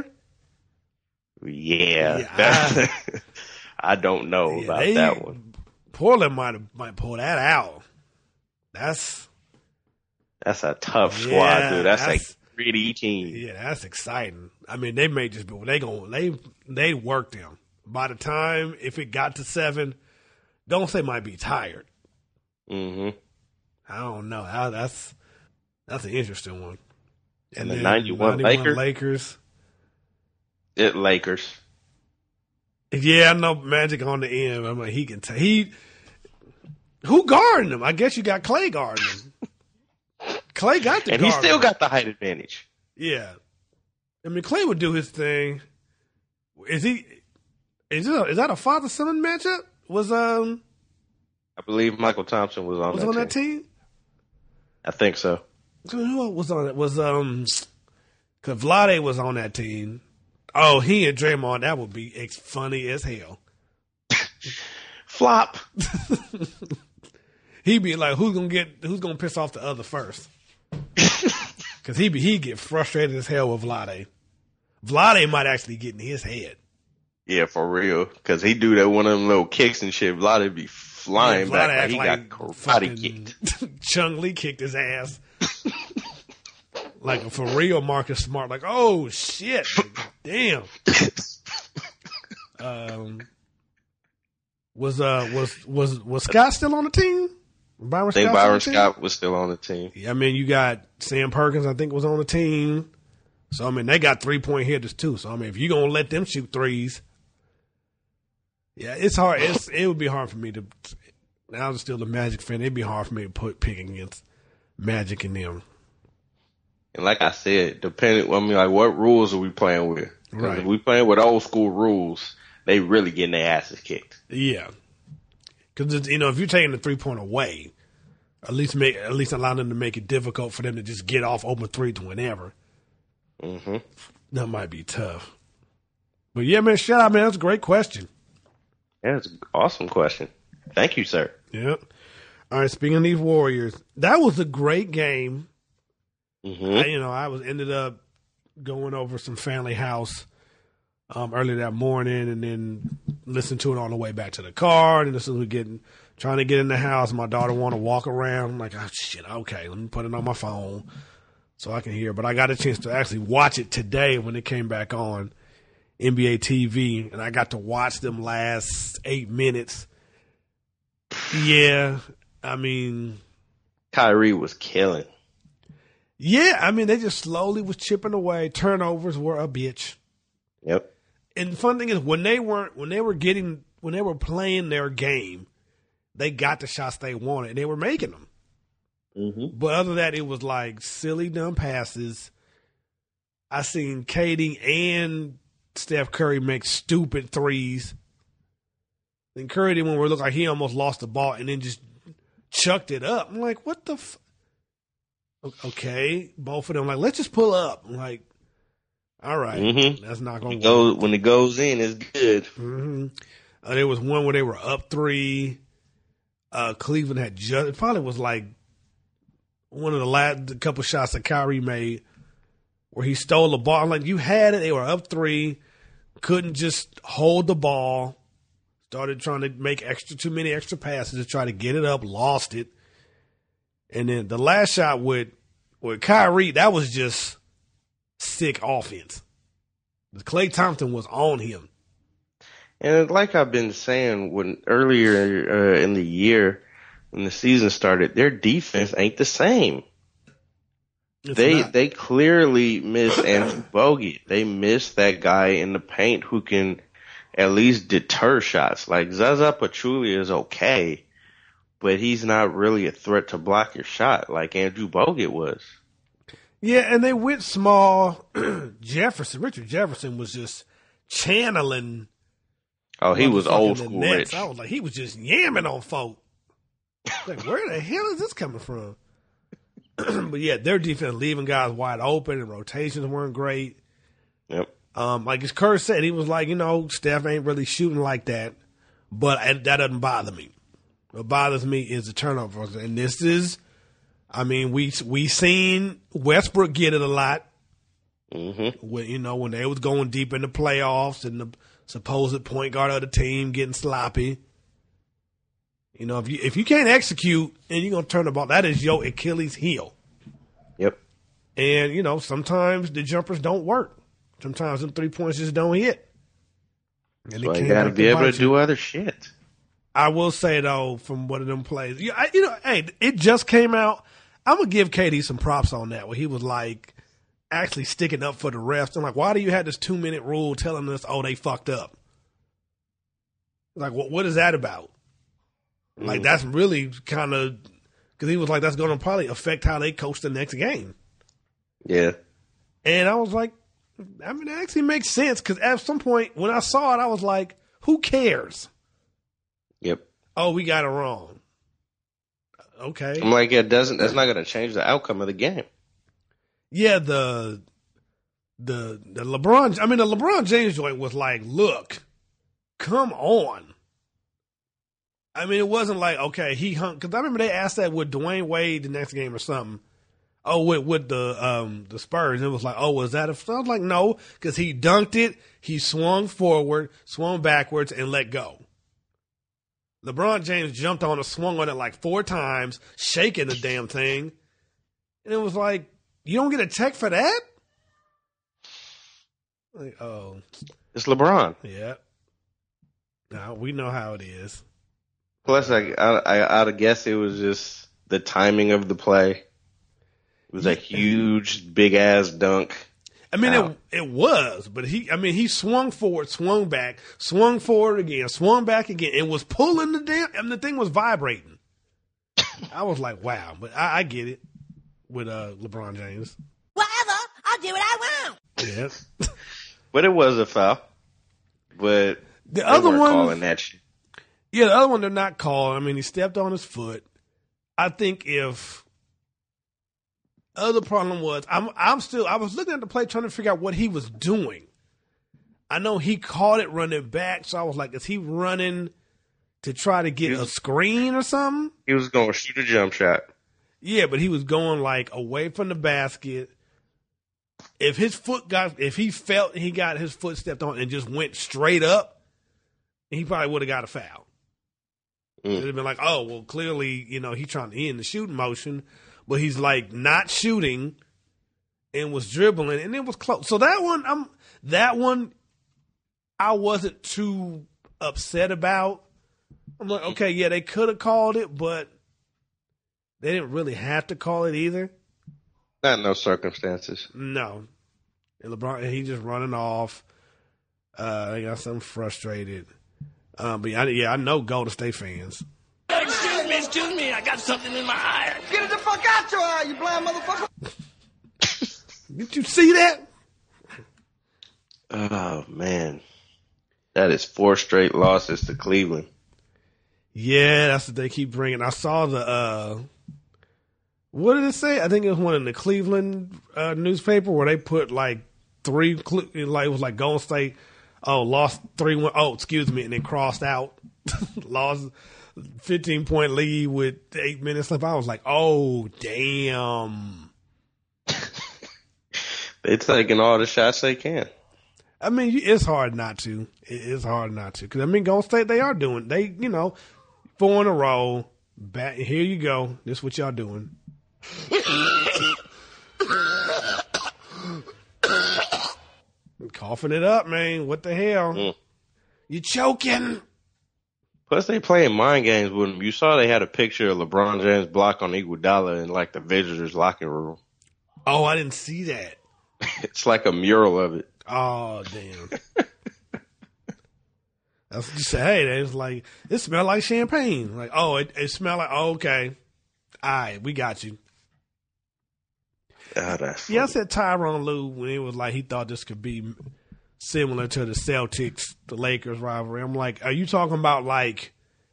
Yeah. Yeah, That's- I don't know Yeah, about they- that one. Portland might have might pull that out. That's That's a tough squad, Yeah, dude. That's, that's- a gritty team. yeah, that's exciting. I mean, they may just be they going they they worked them. By the time if it got to seven, don't say might be tired. Mm-hmm. I don't know. I, that's that's an interesting one. And the then ninety-one Lakers? Lakers. It Lakers. Yeah, I know Magic on the end. I'm like, he can tell. He who guarding him? I guess you got Clay guarding him. Clay got the And he guard still him. got the height advantage. Yeah, I mean Clay would do his thing. Is he? Is it? A, is that a father son matchup? Was um I believe Michael Thompson was on was that on team. that team? I think so. Who was on it? Was um, because Vlade was on that team. Oh, he and Draymond, that would be ex- funny as hell. Flop. He'd be like, "Who's gonna get? Who's gonna piss off the other first?" Because he be he get frustrated as hell with Vlade. Vlade might actually get in his head. Yeah, for real. Because he do that one of them little kicks and shit. Vlade be flying Yeah, Vlade back act like he like got karate fucking kicked. Chung Lee kicked his ass. Like for real, Marcus Smart. Like, oh shit, damn. Um, was uh was was was Scott still on the team? Byron I think Scott Byron Scott was still on the team. Yeah, I mean, you got Sam Perkins. I think was on the team. So I mean, they got three point hitters too. So I mean, if you gonna let them shoot threes, Yeah, it's hard. It's it would be hard for me to. Now I'm still a Magic fan. It'd be hard for me to put pick against Magic and them. And like I said, depending, I mean, like what rules are we playing with? 'Cause Right. If we playing with old school rules, they really getting their asses kicked. Yeah, because you know if you're taking the three point away, at least make at least allow them to make it difficult for them to just get off open threes whenever. Mm-hmm. That might be tough. But yeah, man, shout out, man. That's a great question. Yeah, it's an awesome question. Thank you, sir. Yep. All right. Speaking of these Warriors, that was a great game. Mm-hmm. I, you know, I was ended up going over some family house um, early that morning, and then listened to it on the way back to the car. And as soon as we getting trying to get in the house, my daughter want to walk around. I'm like, oh shit, okay, let me put it on my phone so I can hear. But I got a chance to actually watch it today when it came back on N B A T V, and I got to watch them last eight minutes. Yeah, I mean, Kyrie was killing. Yeah, I mean, they just slowly was chipping away. Turnovers were a bitch. Yep. And the fun thing is, when they weren't, when they were getting, when they were playing their game, they got the shots they wanted, and they were making them. Mm-hmm. But other than that, it was like silly dumb passes. I seen Katie and Steph Curry make stupid threes. And Curry did one where it looked like he almost lost the ball and then just chucked it up. I'm like, what the f-? Okay, both of them like, let's just pull up. I'm like, all right, mm-hmm. that's not going to go work. When it goes in, it's good. Mm-hmm. Uh, there was one where they were up three. Uh, Cleveland had just, it probably was like one of the last the couple shots that Kyrie made where he stole the ball. I'm like, you had it. They were up three. Couldn't just hold the ball. Started trying to make extra too many extra passes to try to get it up. Lost it. And then the last shot with with Kyrie, that was just sick offense. Klay Thompson was on him. And like I've been saying, when earlier uh, in the year, when the season started, their defense ain't the same. It's they not. they clearly miss Andrew Bogut. They miss that guy in the paint who can at least deter shots. Like Zaza Pachulia is okay, but he's not really a threat to block your shot like Andrew Bogut was. Yeah, and they went small. Jefferson, Richard Jefferson was just channeling. Oh, he was old the school Nets. rich. I was like, he was just yamming on folk. Like, where the hell is this coming from? But yeah, their defense leaving guys wide open and rotations weren't great. Yep. Um, like as Kerr said, he was like, you know, Steph ain't really shooting like that, but I, that doesn't bother me. What bothers me is the turnovers, and this is, I mean, we we seen Westbrook get it a lot. Mm-hmm. When you know when they was going deep in the playoffs and the supposed point guard of the team getting sloppy. You know, if you if you can't execute and you're gonna turn the ball, that is your Achilles heel. Yep. And you know, sometimes the jumpers don't work. Sometimes them three points just don't hit. And So it you came got to back be able to bite you. do other shit. I will say though, from one of them plays, you, I, you know, hey, it just came out. I'm gonna give K D some props on that, where he was like actually sticking up for the refs. I'm like, why do you have this two minute rule telling us, oh, they fucked up? Like, what what is that about? Mm. Like, that's really kind of because he was like, that's going to probably affect how they coach the next game. Yeah. And I was like, I mean, it actually makes sense because at some point when I saw it, I was like, who cares? Yep. Oh, we got it wrong. Okay. I'm like, it doesn't. That's not going to change the outcome of the game. Yeah, the the the LeBron. I mean, the LeBron James joint was like, look, come on. I mean, it wasn't like, okay, he hung, because I remember they asked that with Dwayne Wade the next game or something. Oh, with with the um the Spurs, it was like, oh, was that a? I was like, no, because he dunked it, he swung forward, swung backwards, and let go. LeBron James jumped on it, swung on it like four times, shaking the damn thing, and it was like, you don't get a check for that? Like, oh, It's LeBron. yeah. Now we know how it is. Plus, I, I, I'd guess it was just the timing of the play. It was a huge, big ass dunk. I mean, Ow. it it was, but he, I mean, he swung forward, swung back, swung forward again, swung back again, and was pulling the damn, and the thing was vibrating. I was like, wow, but I, I get it with uh, LeBron James. Whatever, I'll do what I want. Yeah. But it was a foul. But The they other weren't one, calling that shit. Yeah, the other one they're not calling. I mean, he stepped on his foot. I think if other problem was, I'm I'm still I was looking at the play trying to figure out what he was doing. I know he caught it running back, so I was like, is he running to try to get a screen or something? He was going to shoot a jump shot. Yeah, but he was going like away from the basket. If his foot got, if he felt he got his foot stepped on and just went straight up, he probably would have got a foul. Mm. It'd have been like, oh, well, clearly, you know, he's trying to he in the shooting motion, but he's like not shooting and was dribbling, and it was close. So that one, I'm that one, I wasn't too upset about. I'm like, okay, yeah, they could have called it, but they didn't really have to call it either. Not in those circumstances. No. And LeBron, he just running off. Uh, they got something frustrated. Um, but yeah, yeah, I know Golden State fans. Excuse me, excuse me, I got something in my eye. Get it the fuck out your eye, you blind motherfucker. Did you see that? Oh, man. That is four straight losses to Cleveland. Yeah, that's what they keep bringing. I saw the, uh, what did it say? I think it was one in the Cleveland uh, newspaper where they put like three, like it was like Golden State, oh, lost three one, oh, excuse me, and then crossed out, lost fifteen point lead with eight minutes left. I was like, oh, damn. They're taking all the shots they can. I mean, it's hard not to. It's hard not to. Because, I mean, Golden State, they are doing, they, you know, four in a row. Back, here you go. This is what y'all doing. Coughing it up, man. What the hell? Mm. You choking. Plus, they playing mind games with him. You saw they had a picture of LeBron James block on Iguodala in like the visitors' locker room. Oh, I didn't see that. It's like a mural of it. Oh, damn. That's what you say. Hey, it's like, it smelled like champagne. Like, oh, it, it smelled like, oh, okay. All right, we got you. Oh, that's yeah, I said Tyronn Lue when it was like he thought this could be similar to the Celtics, the Lakers rivalry. I'm like, are you talking about like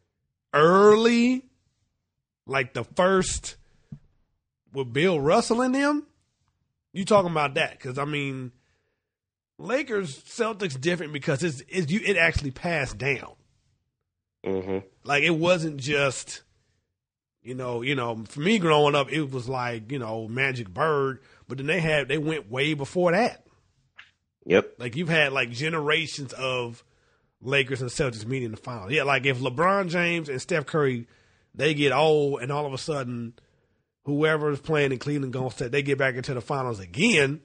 early, like the first with Bill Russell in them? You talking about that? Because I mean, Lakers Celtics different because it's, it's you it actually passed down. Mm-hmm. Like it wasn't just. You know, you know, for me growing up, it was like, you know, Magic Bird, but then they had, they went way before that. Yep. Like you've had like generations of Lakers and Celtics meeting in the finals. Yeah, like if LeBron James and Steph Curry, they get old and all of a sudden whoever is playing in Cleveland Golden State, they get back into the finals again.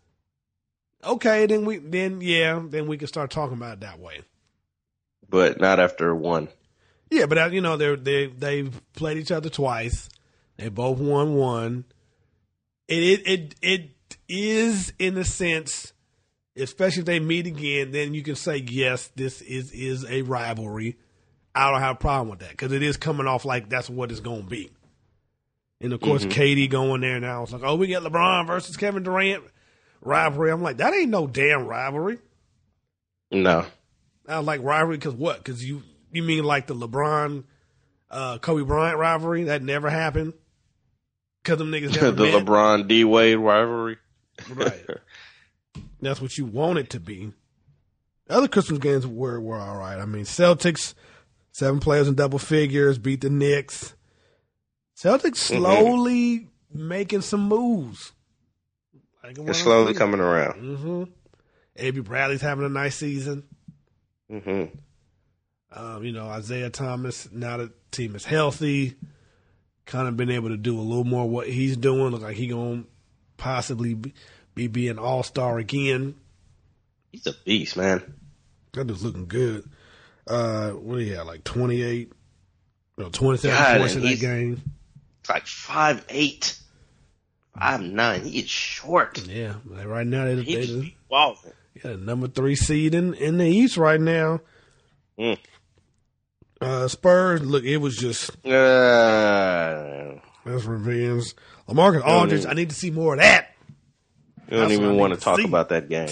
Okay, then we, then yeah, then we can start talking about it that way. But not after one. Yeah, but you know they they they've played each other twice. They both won one. It it it it is in a sense, especially if they meet again, then you can say yes, this is is a rivalry. I don't have a problem with that because it is coming off like that's what it's going to be. And of course, mm-hmm. K D going there now. It's like, oh, we got LeBron versus Kevin Durant rivalry. I'm like, that ain't no damn rivalry. No, I like rivalry because what? Because you. You mean like the LeBron, uh, Kobe Bryant rivalry? That never happened? Because them niggas never The met? LeBron D-Wade rivalry? Right. That's what you want it to be. Other Christmas games were, were all right. I mean, Celtics, seven players in double figures, beat the Knicks. Celtics slowly mm-hmm. making some moves. Like it's slowly coming around. Mm-hmm. Avery Bradley's having a nice season. Mm-hmm. Um, you know, Isaiah Thomas, now the team is healthy, kind of been able to do a little more what he's doing. Look like he going to possibly be, be, be an all-star again. He's a beast, man. That dude's looking good. Uh, what do you have, like twenty-eight, no, twenty-seven God, points in that game? It's like five eight. five nine. He is short. Yeah, like right now they He they, just be balling. yeah, number three seed in, in the East right now. Mm. Uh, Spurs, look, it was just Uh, that's revenge. LaMarcus Aldridge, even- I need to see more of that. you don't That's what I even need want to to talk see. about that game.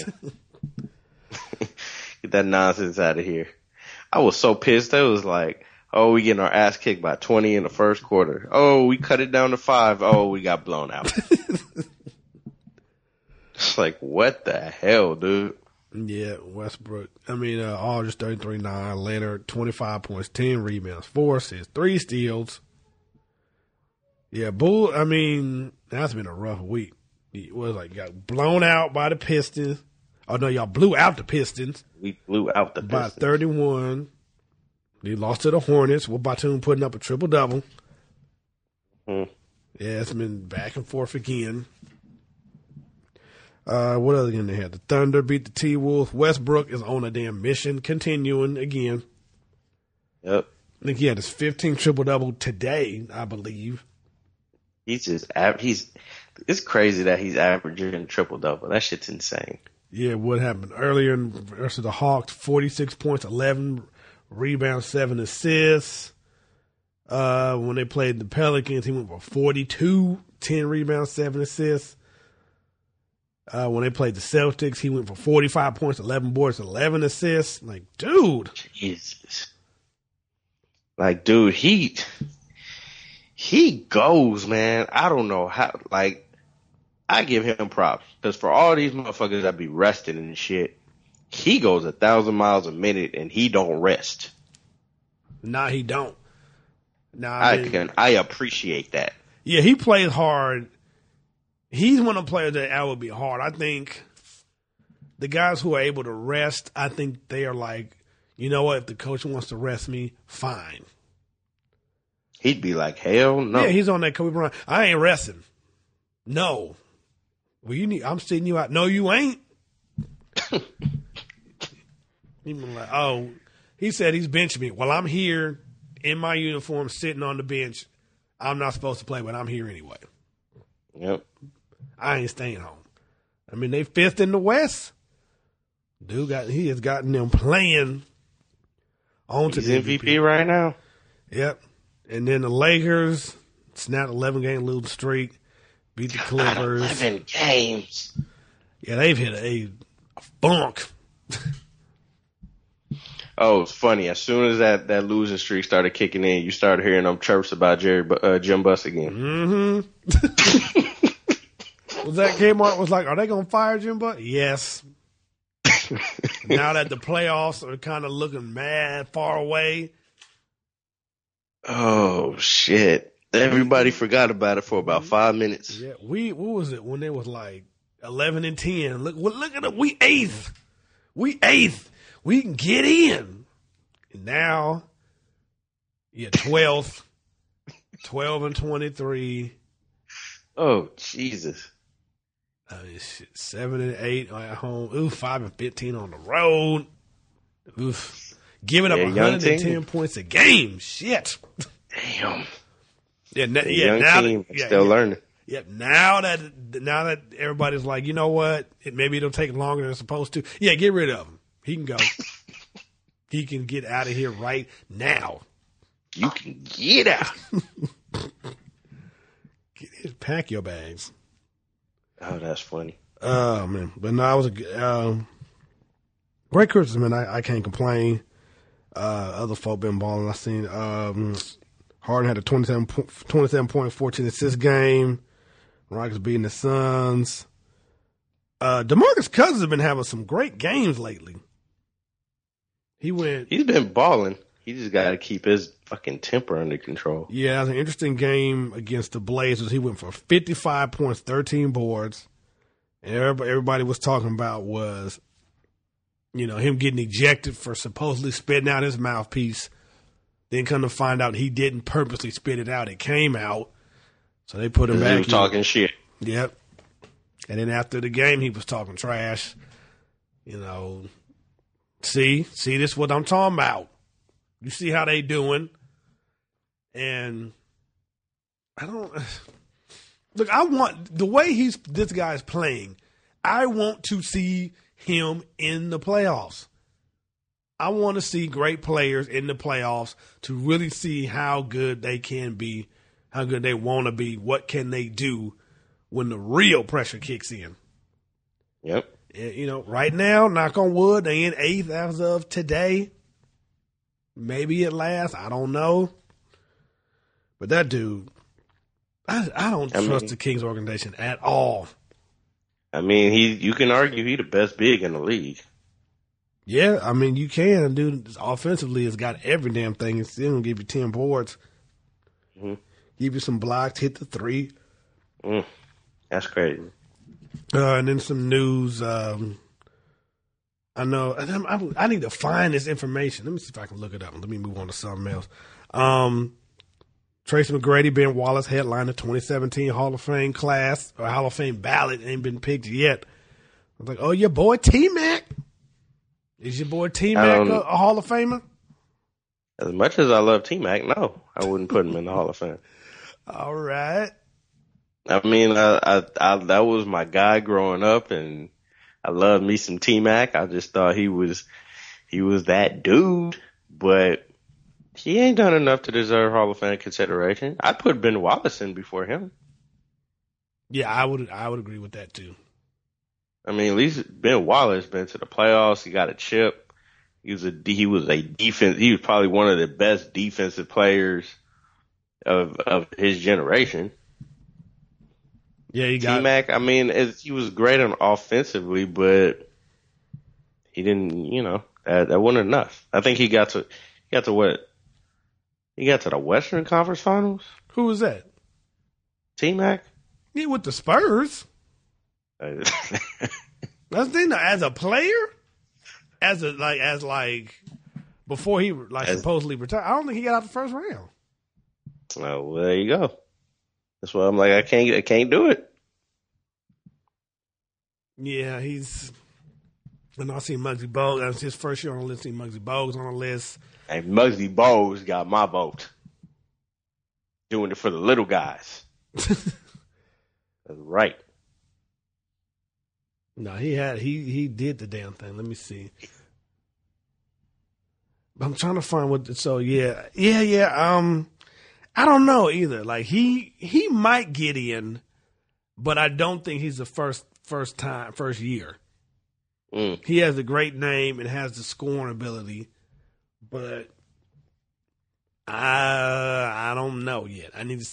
Get that nonsense out of here. I was so pissed. I was like, oh, we getting our ass kicked by twenty in the first quarter. Oh, we cut it down to five. Oh, we got blown out. It's like, what the hell, dude? Yeah, Westbrook. I mean, uh, Aldridge thirty-three nine. Leonard twenty-five points, ten rebounds, four assists, three steals. Yeah, Bull. I mean, that's been a rough week. It was like you got blown out by the Pistons. Oh no, y'all blew out the Pistons We blew out the by Pistons. thirty-one. They lost to the Hornets. With Batum putting up a triple double. Hmm. Yeah, it's been back and forth again. Uh, what other game they had? The Thunder beat the T-Wolves. Westbrook is on a damn mission, continuing again. Yep. I think he had his fifteenth triple-double today, I believe. He's just, av- he's, it's crazy that he's averaging triple double. That shit's insane. Yeah, what happened earlier in, versus the Hawks, forty-six points, eleven rebounds, seven assists. Uh, when they played the Pelicans, he went for forty-two, ten rebounds, seven assists. Uh, when they played the Celtics, he went for forty-five points, eleven boards, eleven assists. Like, dude. Jesus. Like, dude, he, he goes, man. I don't know how, like, I give him props. Because for all these motherfuckers that be resting and shit, he goes a thousand miles a minute and he don't rest. Nah, he don't. Nah, I, I mean, can, I appreciate that. yeah, he plays hard. He's one of the players that I would be hard. I think the guys who are able to rest, I think they are like, you know what? If the coach wants to rest me, fine. He'd be like, hell no. Yeah, he's on that Kobe Bryant. I ain't resting. No. Well, you need. I'm sitting you out. No, you ain't. He been like, oh, he said he's benching me. Well, I'm here in my uniform, sitting on the bench. I'm not supposed to play, but I'm here anyway. Yep. I ain't staying home. I mean, they fifth in the West. Dude got he has gotten them playing on to He's the M V P right now. Yep. And then the Lakers snapped eleven game losing streak, beat the Clippers. eleven games. Yeah, they've hit a, a funk. Oh, it's funny. As soon as that, that losing streak started kicking in, you started hearing them chirps about Jerry, Bu- uh, Jim Buss again. Mm-hmm. Was that Kmart was like, are they going to fire Jim Buss? Yes. Now that the playoffs are kind of looking mad far away. Oh, shit. Everybody forgot about it for about five minutes. Yeah, we, what was it when they was like eleven and ten? Look, well, look at it. We eighth. We eighth. We can get in. And now, yeah, twelfth. twelve and twenty-three. Oh, Jesus. I mean, shit, seven and eight at home. Ooh, five and fifteen on the road. Oof. Giving up Yeah, one young hundred ten team. points a game. Shit. Damn. Yeah, na- The yeah, young now team that, is yeah, still yeah. learning. Yep. Now that now that everybody's like, you know what? It, maybe it'll take longer than it's supposed to. Yeah, get rid of him. He can go. He can get out of here right now. You can get out. Get, pack your bags. Oh, that's funny. Oh man, but no, it was a good, um, great Christmas, man. I, I can't complain. Uh, other folk been balling. I seen um, Harden had a twenty-seven, twenty-seven point, fourteen assist game. Rockets beating the Suns. Uh, DeMarcus Cousins has been having some great games lately. He went. He's been balling. He just got to keep his fucking temper under control. Yeah, it was an interesting game against the Blazers. He went for fifty-five points, thirteen boards. And everybody, everybody was talking about was, you know, him getting ejected for supposedly spitting out his mouthpiece. Then come to find out he didn't purposely spit it out. It came out. So they put him He back was in. talking shit. Yep. And then after the game, he was talking trash. You know, see, see, this is what I'm talking about. You see how they doing. And I don't, Look, I want the way he's this guy's playing. I want to see him in the playoffs. I want to see great players in the playoffs to really see how good they can be, how good they want to be, what can they do when the real pressure kicks in. Yep. You know, right now, knock on wood, they in eighth as of today. Maybe it lasts. I don't know. But that dude, I, I don't I trust mean, the Kings organization at all. I mean, he you can argue he the best big in the league. Yeah, I mean, you can. Dude, offensively, has got every damn thing. It's still going to give you ten boards. Mm-hmm. Give you some blocks, hit the three. Mm, that's crazy. Uh, and then some news. Um, I know. I, I need to find this information. Let me see if I can look it up. Let me move on to something else. Um, Tracy McGrady, Ben Wallace headlined the twenty seventeen Hall of Fame class, or Hall of Fame ballot. Ain't been picked yet. I was like, oh, your boy T-Mac. Is your boy T-Mac Um, a, a Hall of Famer? As much as I love T-Mac, no, I wouldn't put him in the Hall of Fame. All right. I mean, I, I, I, that was my guy growing up, and I loved me some T-Mac. I just thought he was, he was that dude, but he ain't done enough to deserve Hall of Fame consideration. I'd put Ben Wallace in before him. Yeah, I would. I would agree with that too. I mean, at least Ben Wallace been to the playoffs. He got a chip. He was a he was a defense. He was probably one of the best defensive players of of his generation. Yeah, he got T-Mac. I mean, it's, he was great on offensively, but he didn't. You know, that, that wasn't enough. I think he got to he got to what? He got to the Western Conference Finals. Who was that? T-Mac. He with the Spurs. That's the thing. Though, as a player, as a like, as like before he like as, supposedly retired, I don't think he got out the first round. Oh, well, there you go. That's why I'm like, I can't, I can't do it. Yeah, he's. And I see Muggsy Bogues. That's his first year on the list. See Muggsy Bogues on the list. And Muggsy Bogues got my vote. Doing it for the little guys. That's right. No, he had he he did the damn thing. Let me see. I'm trying to find what. So yeah, yeah, yeah. Um, I don't know either. Like he he might get in, but I don't think he's the first first time first year. Mm. He has a great name and has the scoring ability, but I I don't know yet. I need to.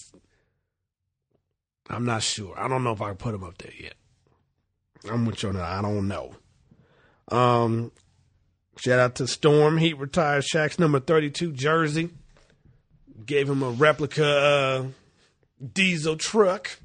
I'm not sure. I don't know if I can put him up there yet. I'm with you on that. I don't know. Um, shout out to Storm. He retired Shaq's number thirty-two jersey. Gave him a replica uh, diesel truck.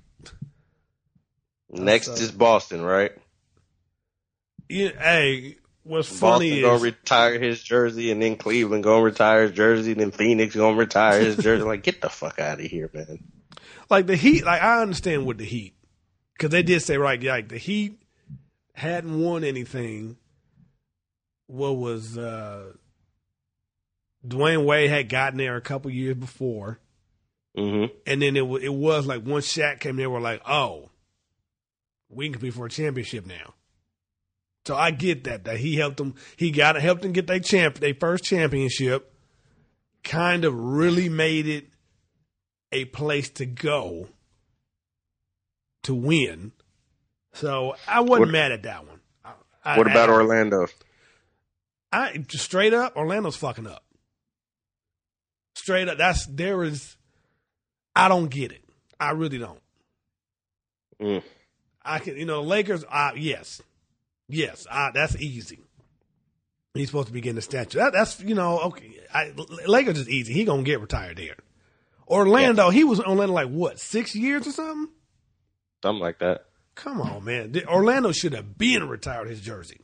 Next That's, uh, is Boston, right? Yeah, hey, what's Boston funny is gonna retire his jersey, and then Cleveland gonna retire his jersey, and then Phoenix gonna retire his jersey. Like, get the fuck out of here, man. Like the Heat. Like I understand with the Heat because they did say right, like the Heat hadn't won anything. What was uh, Dwayne Wade had gotten there a couple years before, mm-hmm. and then it w- it was like once Shaq came there, we're like, oh, we can compete for a championship now. So I get that that he helped them. He got to help them get their champ, their first championship. Kind of really made it a place to go to win. So I wasn't What- mad at that one. I, What I, about I, Orlando? I just straight up, Orlando's fucking up. Straight up, that's there is. I don't get it. I really don't. Mm. I can, you know, Lakers. Uh, yes, yes, uh, that's easy. He's supposed to be getting a statue. That, that's you know, okay. I, Lakers is easy. He gonna get retired there. Orlando, yeah. He was in Orlando like what, six years or something? Something like that. Come on, man. The, Orlando should have been retired his jersey.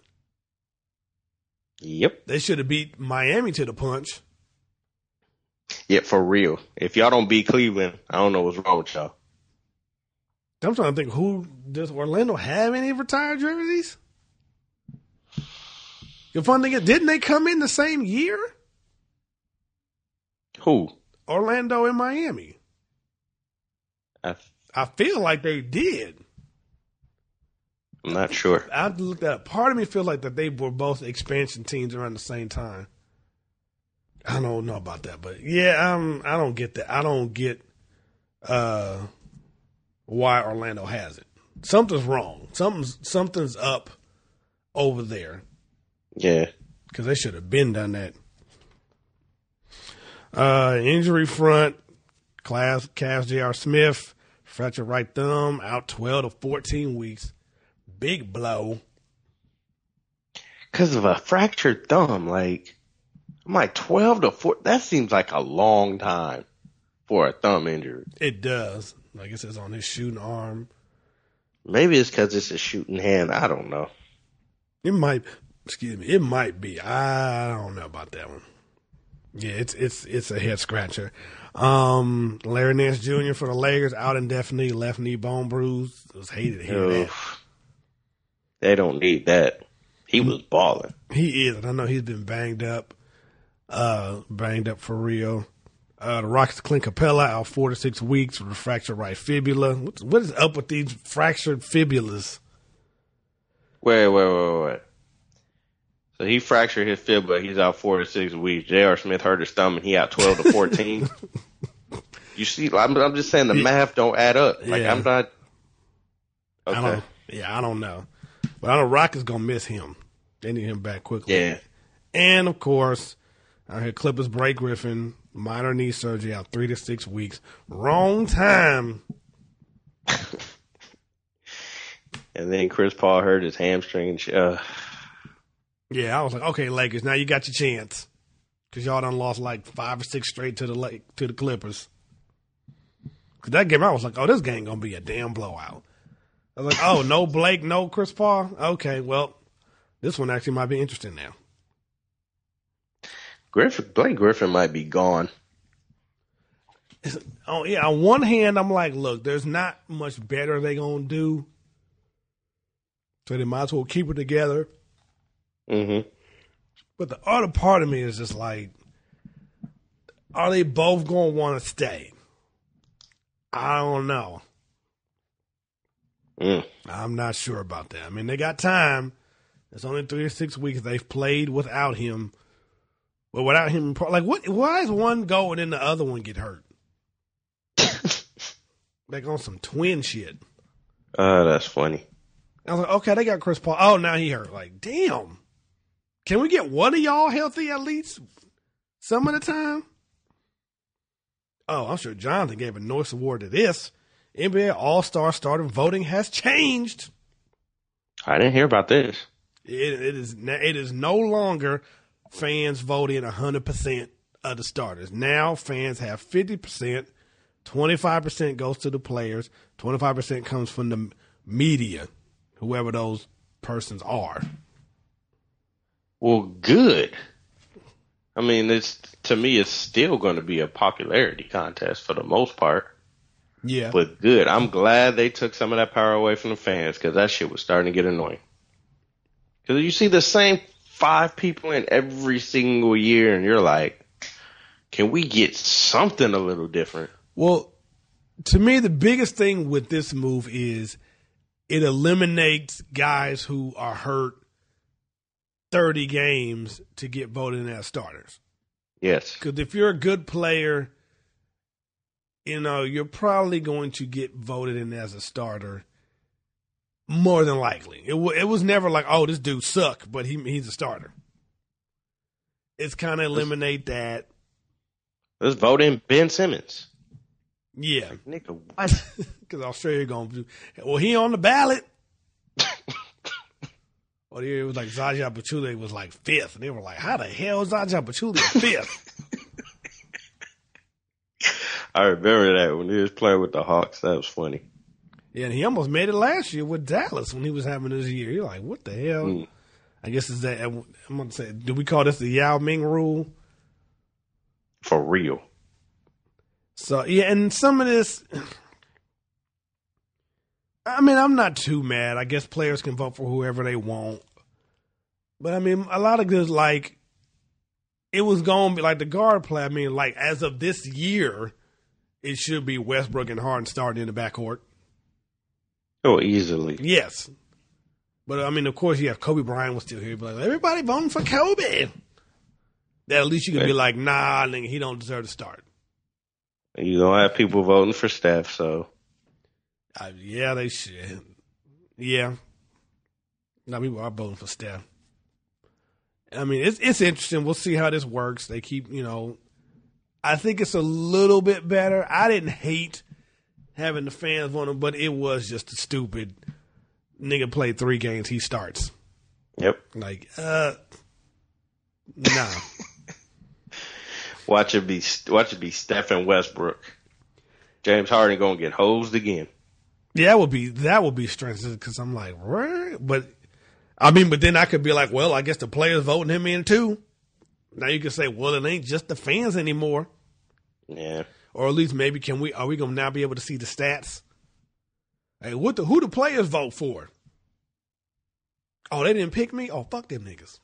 Yep. They should have beat Miami to the punch. Yeah, for real. If y'all don't beat Cleveland, I don't know what's wrong with y'all. I'm trying to think, who does Orlando have any retired jerseys? The fun thing is, didn't they come in the same year? Who? Orlando and Miami. I I feel like they did. I'm not sure. I have to look that up. Part of me feels like that they were both expansion teams around the same time. I don't know about that, but yeah, um, I don't get that. I don't get uh, why Orlando has it. Something's wrong. Something's something's up over there. Yeah, because they should have been done that. Uh, injury front, class Cavs J R. Smith, fractured right thumb, out twelve to fourteen weeks. Big blow. Because of a fractured thumb, like, I'm like twelve to four. That seems like a long time for a thumb injury. It does. Like it says on his shooting arm. Maybe it's because it's a shooting hand. I don't know. It might, excuse me, it might be. I don't know about that one. Yeah, it's it's it's a head scratcher. Um, Larry Nance Junior for the Lakers out indefinitely, left knee bone bruise. It was hated to hear that. They don't need that. He was balling. He is, and I know he's been banged up, uh, banged up for real. Uh, the Rockets' Clint Capella out four to six weeks with a fractured right fibula. What's, what is up with these fractured fibulas? Wait, wait, wait, wait. So he fractured his fibula. He's out four to six weeks. J R. Smith hurt his thumb, and he out twelve to fourteen. You see, I'm, I'm just saying the math don't add up. Like, Yeah. I'm not. Okay. I don't, yeah, I don't know. But I know Rockets going to miss him. They need him back quickly. Yeah. And, of course, I heard Clippers Blake Griffin, minor knee surgery, out three to six weeks. Wrong time. And then Chris Paul hurt his hamstring. And sh- uh, Yeah, I was like, okay, Lakers, now you got your chance. Because y'all done lost like five or six straight to the Lake, to the Clippers. Because that game, I was like, oh, this game going to be a damn blowout. I was like, oh, no Blake, no Chris Paul? Okay, well, this one actually might be interesting now. Griffin, Blake Griffin might be gone. Oh, yeah, on one hand, I'm like, look, there's not much better they going to do. So they might as well keep it together. Mm-hmm. But the other part of me is just like, are they both going to want to stay? I don't know. Mm. I'm not sure about that. I mean, they got time. It's only three or six weeks they've played without him. Well, without him, like, what? Why is one go and then the other one get hurt? Like on some twin shit. Oh, that's funny. I was like, okay, they got Chris Paul. Oh, now he hurt. Like, damn. Can we get one of y'all healthy at least some of the time? Oh, I'm sure Jonathan gave a Norris Award to this. N B A All-Star starter voting has changed. I didn't hear about this. It, it is it is no longer fans voting one hundred percent of the starters. Now fans have fifty percent, twenty-five percent goes to the players, twenty-five percent comes from the media, whoever those persons are. Well, good. I mean, it's to me, it's still going to be a popularity contest for the most part. Yeah. But good. I'm glad they took some of that power away from the fans because that shit was starting to get annoying. Because you see the same five people in every single year, and you're like, can we get something a little different? Well, to me, the biggest thing with this move is it eliminates guys who are hurt thirty games to get voted in as starters. Yes. Because if you're a good player, you know, you're probably going to get voted in as a starter more than likely. It, w- it was never like, oh, this dude suck, but he he's a starter. It's kind of eliminate that. Let's vote in Ben Simmons. Yeah. Like, nigga, what? Because Australia going to do, well, he on the ballot. Or it was like Zaja Pachulia was like fifth. And they were like, how the hell is Zaja Pachulia fifth? I remember that when he was playing with the Hawks. That was funny. Yeah, and he almost made it last year with Dallas when he was having his year. You're like, what the hell? Mm. I guess is that, I'm going to say, do we call this the Yao Ming rule? For real. So, yeah, and some of this, I mean, I'm not too mad. I guess players can vote for whoever they want. But, I mean, a lot of this, like, it was going to be like the guard play. I mean, like, as of this year, it should be Westbrook and Harden starting in the backcourt. Oh, easily. Yes. But, I mean, of course, you have Kobe Bryant was still here. But like, everybody voting for Kobe. That at least you can Right. be like, nah, nigga, he don't deserve to start. You don't have people voting for Steph, so. Uh, yeah, they should. Yeah. Now people are voting for Steph. I mean, it's it's interesting. We'll see how this works. They keep, you know, I think it's a little bit better. I didn't hate having the fans vote him, but it was just a stupid nigga played three games, he starts. Yep. Like, uh, nah. Watch it be watch it be Steph and Westbrook. James Harden gonna get hosed again. Yeah, that would be that would be strange because I'm like, what? But I mean, but then I could be like, well, I guess the players voting him in too. Now you can say, well, it ain't just the fans anymore. Yeah. Or at least maybe can we are we gonna now be able to see the stats? Hey, what the who the players vote for? Oh, they didn't pick me? Oh, fuck them niggas.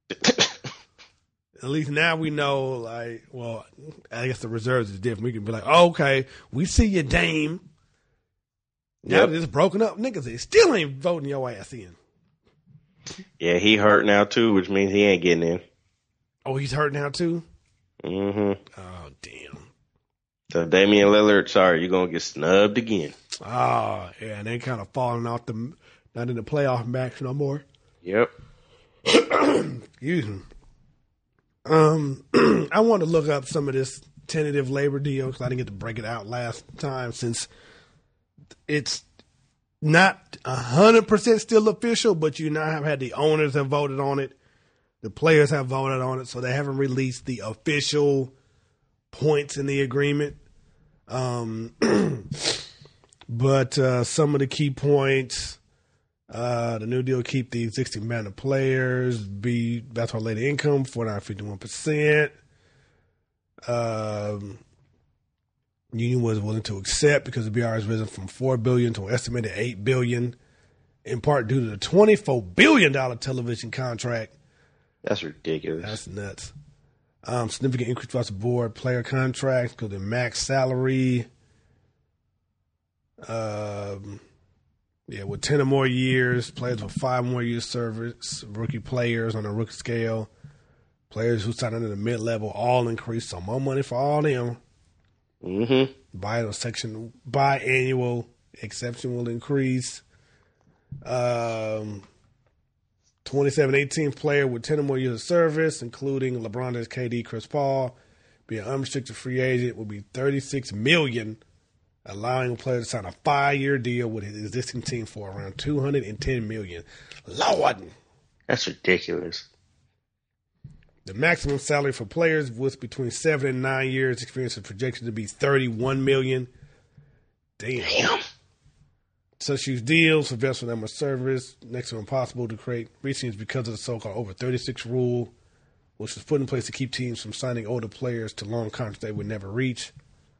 At least now we know, like, well, I guess the reserves is different. We can be like, oh, okay, we see you, Dame. Now Yep. that it's broken up, niggas, they still ain't voting your ass in. Yeah, he hurt now too, which means he ain't getting in. Oh, he's hurt now too? Mm-hmm. Oh, damn. So Damian Lillard, sorry, you're gonna get snubbed again. Oh, yeah, and they kind of falling off the, not in the playoff match no more. Yep. Excuse me. Um, I want to look up some of this tentative labor deal because I didn't get to break it out last time since it's not one hundred percent still official, but you now have had the owners have voted on it. The players have voted on it, so they haven't released the official points in the agreement. Um, but uh, some of the key points, uh, the new deal keep the existing amount of players, be that's related income, forty-nine point five one percent. Um, Union was willing to accept because the B R has risen from four billion dollars to an estimated eight billion dollars, in part due to the twenty-four billion dollars television contract. That's ridiculous. That's nuts. Um, significant increase across the board. Player contracts, including max salary. Um, yeah, with ten or more years, players with five more years service, rookie players on a rookie scale, players who signed under the mid level, all increased. So more money for all them. Mm-hmm. Biannual section, biannual exception will increase. Um, twenty-seven eighteen player with ten or more years of service, including LeBron James, K D, Chris Paul, be an unrestricted free agent, will be thirty-six million dollars, allowing a player to sign a five-year deal with his existing team for around two hundred ten million dollars. Lord! That's ridiculous. The maximum salary for players was between seven and nine years. Experience is projected to be thirty-one million dollars. Damn. Damn. Such use deals for vessel number service next to impossible to create recently because of the so-called over thirty-six rule, which was put in place to keep teams from signing older players to long contracts they would never reach.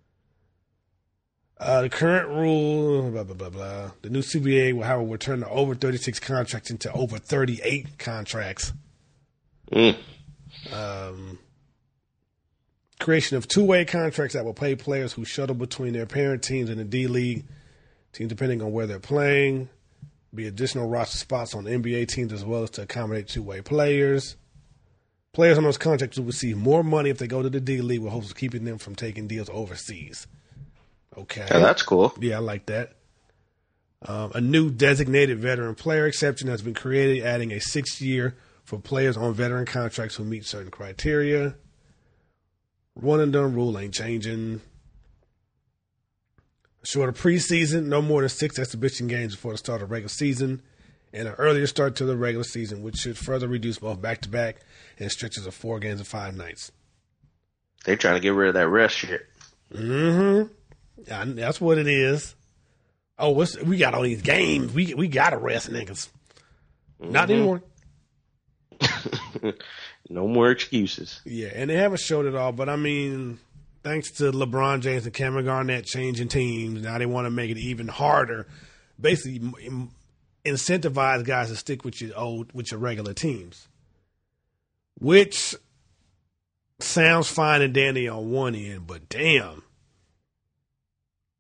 Uh, the current rule, blah, blah, blah, blah. The new C B A will, however, will turn the over thirty-six contracts into over thirty-eight contracts. Mm. Um, creation of two-way contracts that will pay players who shuttle between their parent teams and the D-League, teams depending on where they're playing, be additional roster spots on N B A teams as well as to accommodate two-way players. Players on those contracts will receive more money if they go to the D-League with hopes of keeping them from taking deals overseas. Okay. Yeah, that's cool. Yeah, I like that. Um, a new designated veteran player exception has been created, adding a six-year for players on veteran contracts who meet certain criteria. One and done rule ain't changing. Shorter preseason, no more than six exhibition games before the start of the regular season, and an earlier start to the regular season, which should further reduce both back-to-back and stretches of four games and five nights. They're trying to get rid of that rest shit. Mm-hmm. Yeah, that's what it is. Oh, what's, we got all these games. We we got to rest niggas. Mm-hmm. Not anymore. No more excuses. Yeah, and they haven't showed it all, but I mean, thanks to LeBron James and Kevin Garnett changing teams, now they want to make it even harder. Basically, incentivize guys to stick with your old, with your regular teams, which sounds fine and dandy on one end, but damn,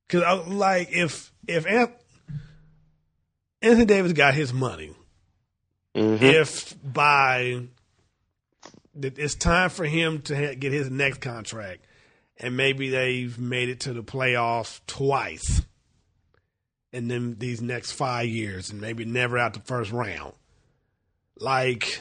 Because, like, if if Anthony Davis got his money, mm-hmm. if by it's time for him to get his next contract, and maybe they've made it to the playoffs twice in them these next five years, and maybe never out the first round, like,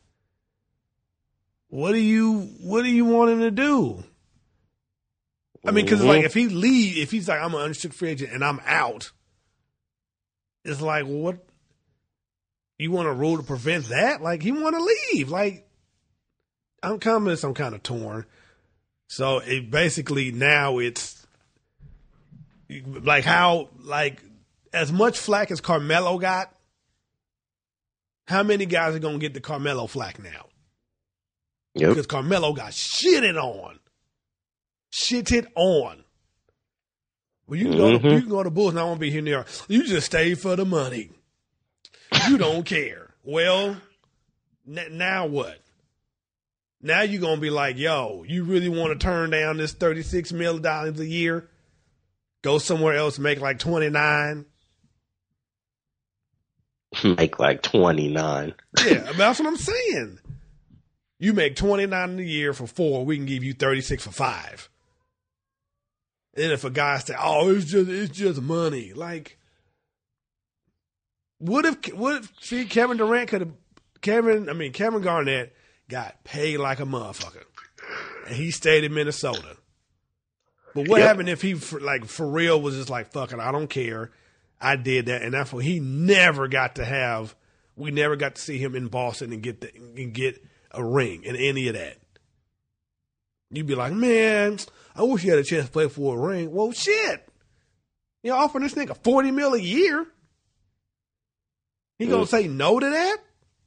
what do you what do you want him to do? I mean, because, like, if he leave, if he's like, I'm an unrestricted free agent and I'm out, it's like, well, what? You want a rule to prevent that? Like, he want to leave. Like, I'm coming, I'm kind of torn. So it basically now it's like how, like, as much flack as Carmelo got, how many guys are going to get the Carmelo flack now? Yep. Because Carmelo got shitted on. Shitted on. Well, you can go mm-hmm. to you can go to Bulls and I won't be here near. You just stay for the money. You don't care. Well, n- now what? Now you're gonna be like, yo, you really want to turn down this thirty-six million dollars a year? Go somewhere else, make like twenty-nine. Make like twenty-nine. Yeah, that's what I'm saying. You make twenty-nine a year for four, we can give you thirty-six for five. And if a guy say, "Oh, it's just it's just money," like, what if what if see Kevin Durant could have Kevin? I mean Kevin Garnett got paid like a motherfucker, and he stayed in Minnesota. But what yep. happened if he for, like for real was just like, "Fuck it, I don't care, I did that," and therefore he never got to have. We never got to see him in Boston and get the, and get a ring and any of that. You'd be like, man, I wish you had a chance to play for a ring. Well, shit. You're offering this nigga forty mil a year. He gonna mm. say no to that?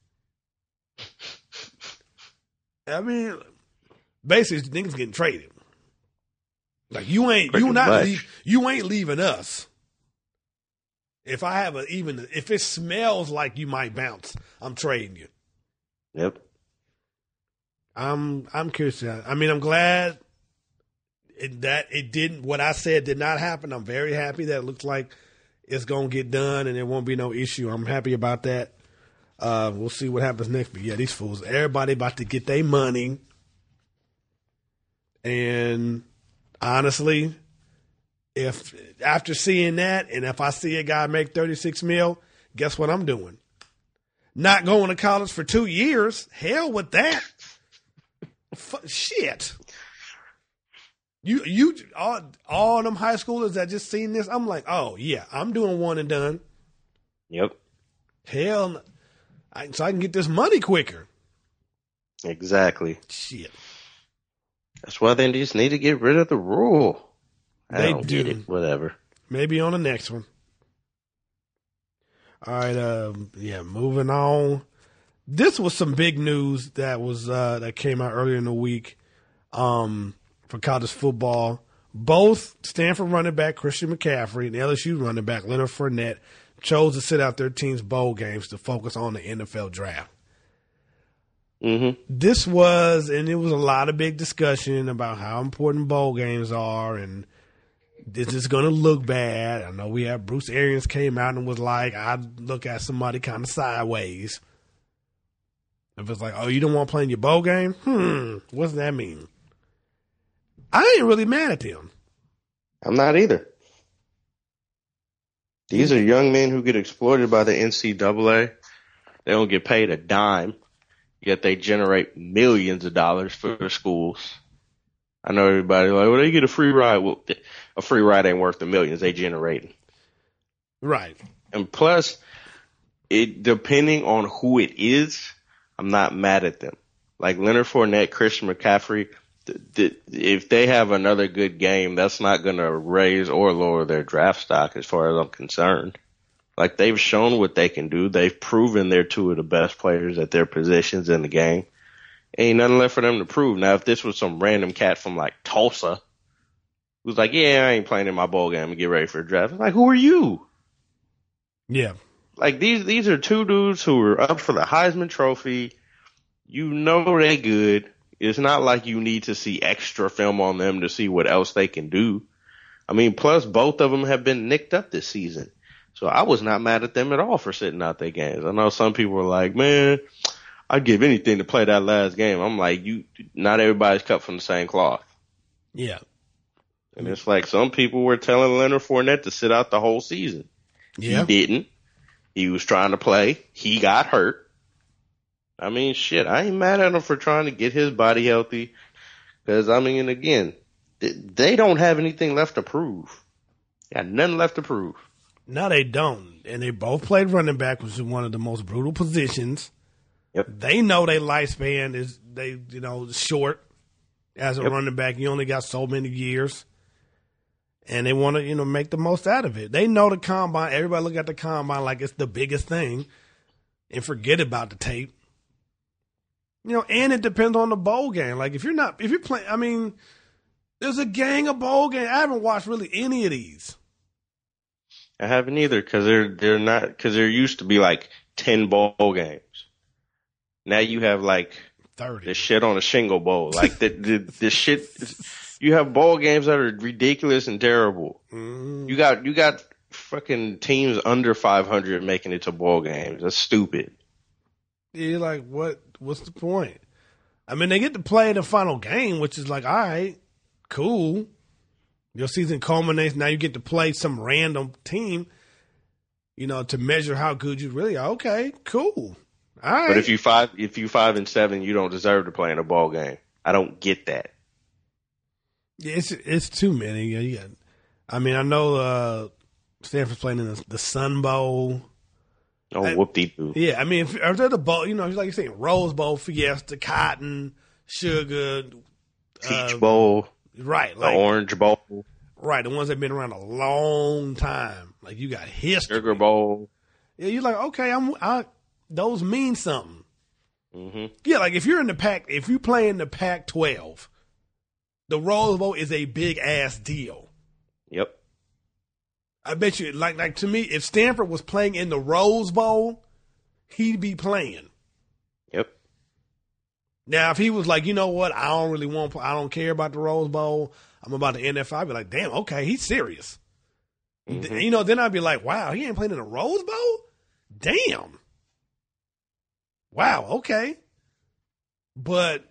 I mean, basically, niggas getting traded. Like you ain't Pretty you not leave, you ain't leaving us. If I have a even if it smells like you might bounce, I'm trading you. Yep. I'm I'm curious. I mean, I'm glad it, that it didn't. What I said did not happen. I'm very happy that it looks like it's gonna get done and there won't be no issue. I'm happy about that. Uh, we'll see what happens next. But yeah, these fools, everybody about to get their money. And honestly, if after seeing that, and if I see a guy make thirty-six mil, guess what I'm doing? Not going to college for two years. Hell with that. F- shit. You you all all them high schoolers that just seen this, I'm like, oh yeah, I'm doing one and done. Yep. Hell, I, so I can get this money quicker. Exactly. Shit. That's why they just need to get rid of the rule. I They don't do. get it. Whatever. Maybe on the next one. All right. Um, yeah. Moving on. This was some big news that was uh, that came out earlier in the week um, for college football. Both Stanford running back Christian McCaffrey and L S U running back Leonard Fournette chose to sit out their team's bowl games to focus on the N F L draft. Mm-hmm. This was, and it was a lot of big discussion about how important bowl games are, and this is going to look bad. I know we have Bruce Arians came out and was like, I'd look at somebody kind of sideways. If it's like, oh, you don't want to play in your bowl game? Hmm, what does that mean? I ain't really mad at them. I'm not either. These are young men who get exploited by the N C double A. They don't get paid a dime, yet they generate millions of dollars for their schools. I know everybody like, well, they get a free ride. Well, a free ride ain't worth the millions they generate. Right. And plus, it depending on who it is, I'm not mad at them. Like Leonard Fournette, Christian McCaffrey, th- th- if they have another good game, that's not going to raise or lower their draft stock as far as I'm concerned. Like they've shown what they can do. They've proven they're two of the best players at their positions in the game. Ain't nothing left for them to prove. Now, if this was some random cat from like Tulsa who's like, yeah, I ain't playing in my bowl game and get ready for the draft. Like, who are you? Yeah. Like these, these are two dudes who are up for the Heisman Trophy. You know they good. It's not like you need to see extra film on them to see what else they can do. I mean, plus both of them have been nicked up this season. So I was not mad at them at all for sitting out their games. I know some people were like, man, I'd give anything to play that last game. I'm like, you, not everybody's cut from the same cloth. Yeah. And it's like some people were telling Leonard Fournette to sit out the whole season. Yeah. He didn't. He was trying to play. He got hurt. I mean, shit, I ain't mad at him for trying to get his body healthy. Because, I mean, again, they don't have anything left to prove. Got nothing left to prove. No, they don't. And they both played running back, which is one of the most brutal positions. Yep. They know their lifespan is, they you know, short. As a yep. running back, you only got so many years. And they want to, you know, make the most out of it. They know the combine. Everybody look at the combine like it's the biggest thing and forget about the tape. You know, and it depends on the bowl game. Like, if you're not, if you're playing, I mean, there's a gang of bowl games. I haven't watched really any of these. I haven't either because they're, they're not, because there used to be like ten bowl games. Now you have like thirty. The shit on a shingle bowl. Like, the, the, the shit, you have bowl games that are ridiculous and terrible. Mm. You got, you got fucking teams under five hundred making it to bowl games. That's stupid. You're like, what? What's the point? I mean, they get to play the final game, which is like, all right, cool. Your season culminates. Now you get to play some random team, you know, to measure how good you really are. Okay, cool. All right. But if you five, if you five and seven, you don't deserve to play in a ball game. I don't get that. Yeah, it's it's too many. Yeah, yeah. I mean, I know uh, Stanford's playing in the, the Sun Bowl. Oh, I, whoop-de-doo. Yeah, I mean, if, if they're the bowl, you know, like you're saying, Rose Bowl, Fiesta, Cotton, Sugar, Peach uh, Bowl, right? The Like, Orange Bowl, right? The ones that've been around a long time. Like, you got history. Sugar Bowl. Yeah, you're like, okay, I'm. I, those mean something. Mm-hmm. Yeah, like if you're in the Pac, if you play in the Pac twelve, the Rose Bowl is a big ass deal. Yep. I bet you, like, like to me, if Stanford was playing in the Rose Bowl, he'd be playing. Yep. Now, if he was like, you know what, I don't really want, I don't care about the Rose Bowl, I'm about the N F L, I'd be like, damn, okay, he's serious. Mm-hmm. You know, then I'd be like, wow, he ain't playing in the Rose Bowl? Damn. Wow, okay. But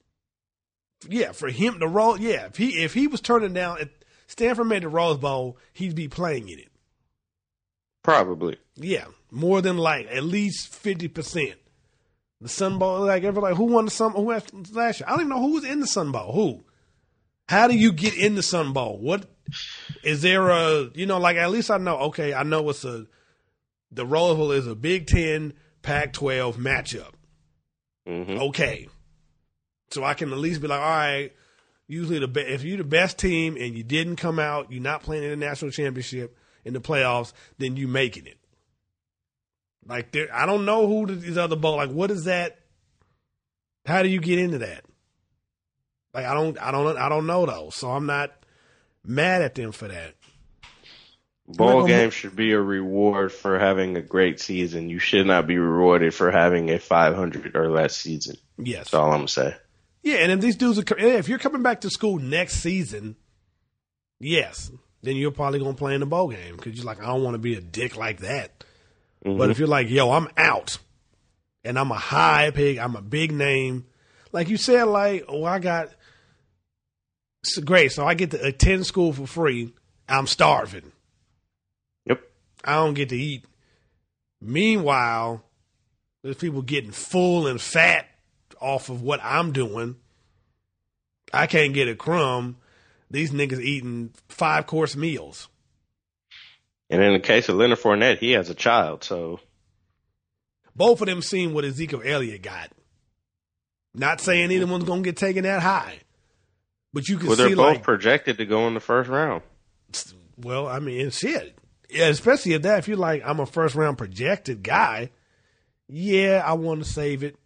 yeah, for him to roll, yeah, if he if he was turning down, if Stanford made the Rose Bowl, he'd be playing in it. Probably. Yeah, more than like at least fifty percent. The Sun Bowl, like everybody, who won the Sun Bowl? Who had last year? I don't even know who was in the Sun Bowl. Who? How do you get in the Sun Bowl? What is there a, you know, like at least I know, okay, I know it's a, the Rose Bowl is a Big Ten, Pac twelve matchup. Mm-hmm. Okay. So I can at least be like, all right, usually the be- if you're the best team and you didn't come out, you're not playing in the national championship in the playoffs, then you making it. Like, there, I don't know who these other bowl, like, what is that? How do you get into that? Like, I don't, I don't, I don't know though. So I'm not mad at them for that. Bowl games should be a reward for having a great season. You should not be rewarded for having a five hundred or less season. Yes. That's all I'm gonna say. Yeah, and if these dudes are, if you're coming back to school next season, yes, then you're probably gonna play in the bowl game because you're like, I don't want to be a dick like that. Mm-hmm. But if you're like, yo, I'm out, and I'm a high pig, I'm a big name, like you said, like, oh, I got, so great, so I get to attend school for free. I'm starving. Yep. I don't get to eat. Meanwhile, there's people getting full and fat off of what I'm doing. I can't get a crumb. These niggas eating five course meals. And in the case of Leonard Fournette, he has a child, so both of them seen what Ezekiel Elliott got. Not saying either one's gonna get taken that high, but you can well, see they're both like, projected to go in the first round. Well, I mean, shit. Yeah, especially if that, if you're like, I'm a first round projected guy, yeah, I want to save it.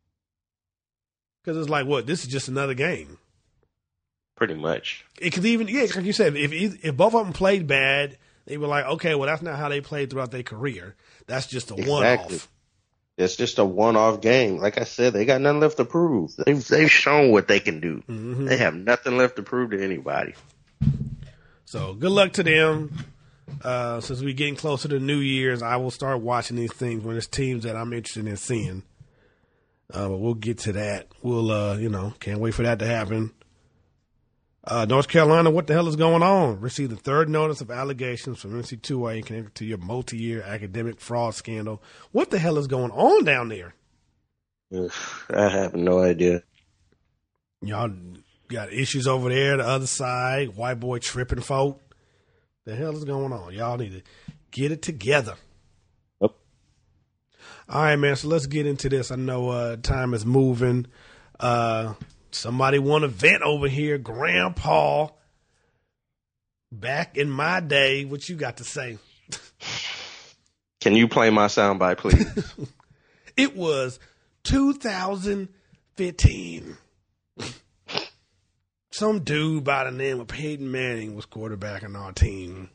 Because it's like, what, this is just another game. Pretty much. It could even, yeah, like you said, if if both of them played bad, they were like, okay, well, that's not how they played throughout their career. That's just a exactly. one-off. It's just a one-off game. Like I said, they got nothing left to prove. They've, they've shown what they can do. Mm-hmm. They have nothing left to prove to anybody. So good luck to them. Uh, since we're getting closer to New Year's, I will start watching these things when there's teams that I'm interested in seeing. Uh, but we'll get to that. We'll, uh, you know, can't wait for that to happen. Uh, North Carolina, what the hell is going on? Received the third notice of allegations from N C double A connected to your multi-year academic fraud scandal. What the hell is going on down there? I have no idea. Y'all got issues over there, the other side, white boy tripping folk. The hell is going on? Y'all need to get it together. Yep. All right, man, so let's get into this. I know uh, time is moving. Uh, somebody want to vent over here. Grandpa, back in my day, what you got to say? Can you play my soundbite, please? It was two thousand fifteen. Some dude by the name of Peyton Manning was quarterbacking our team.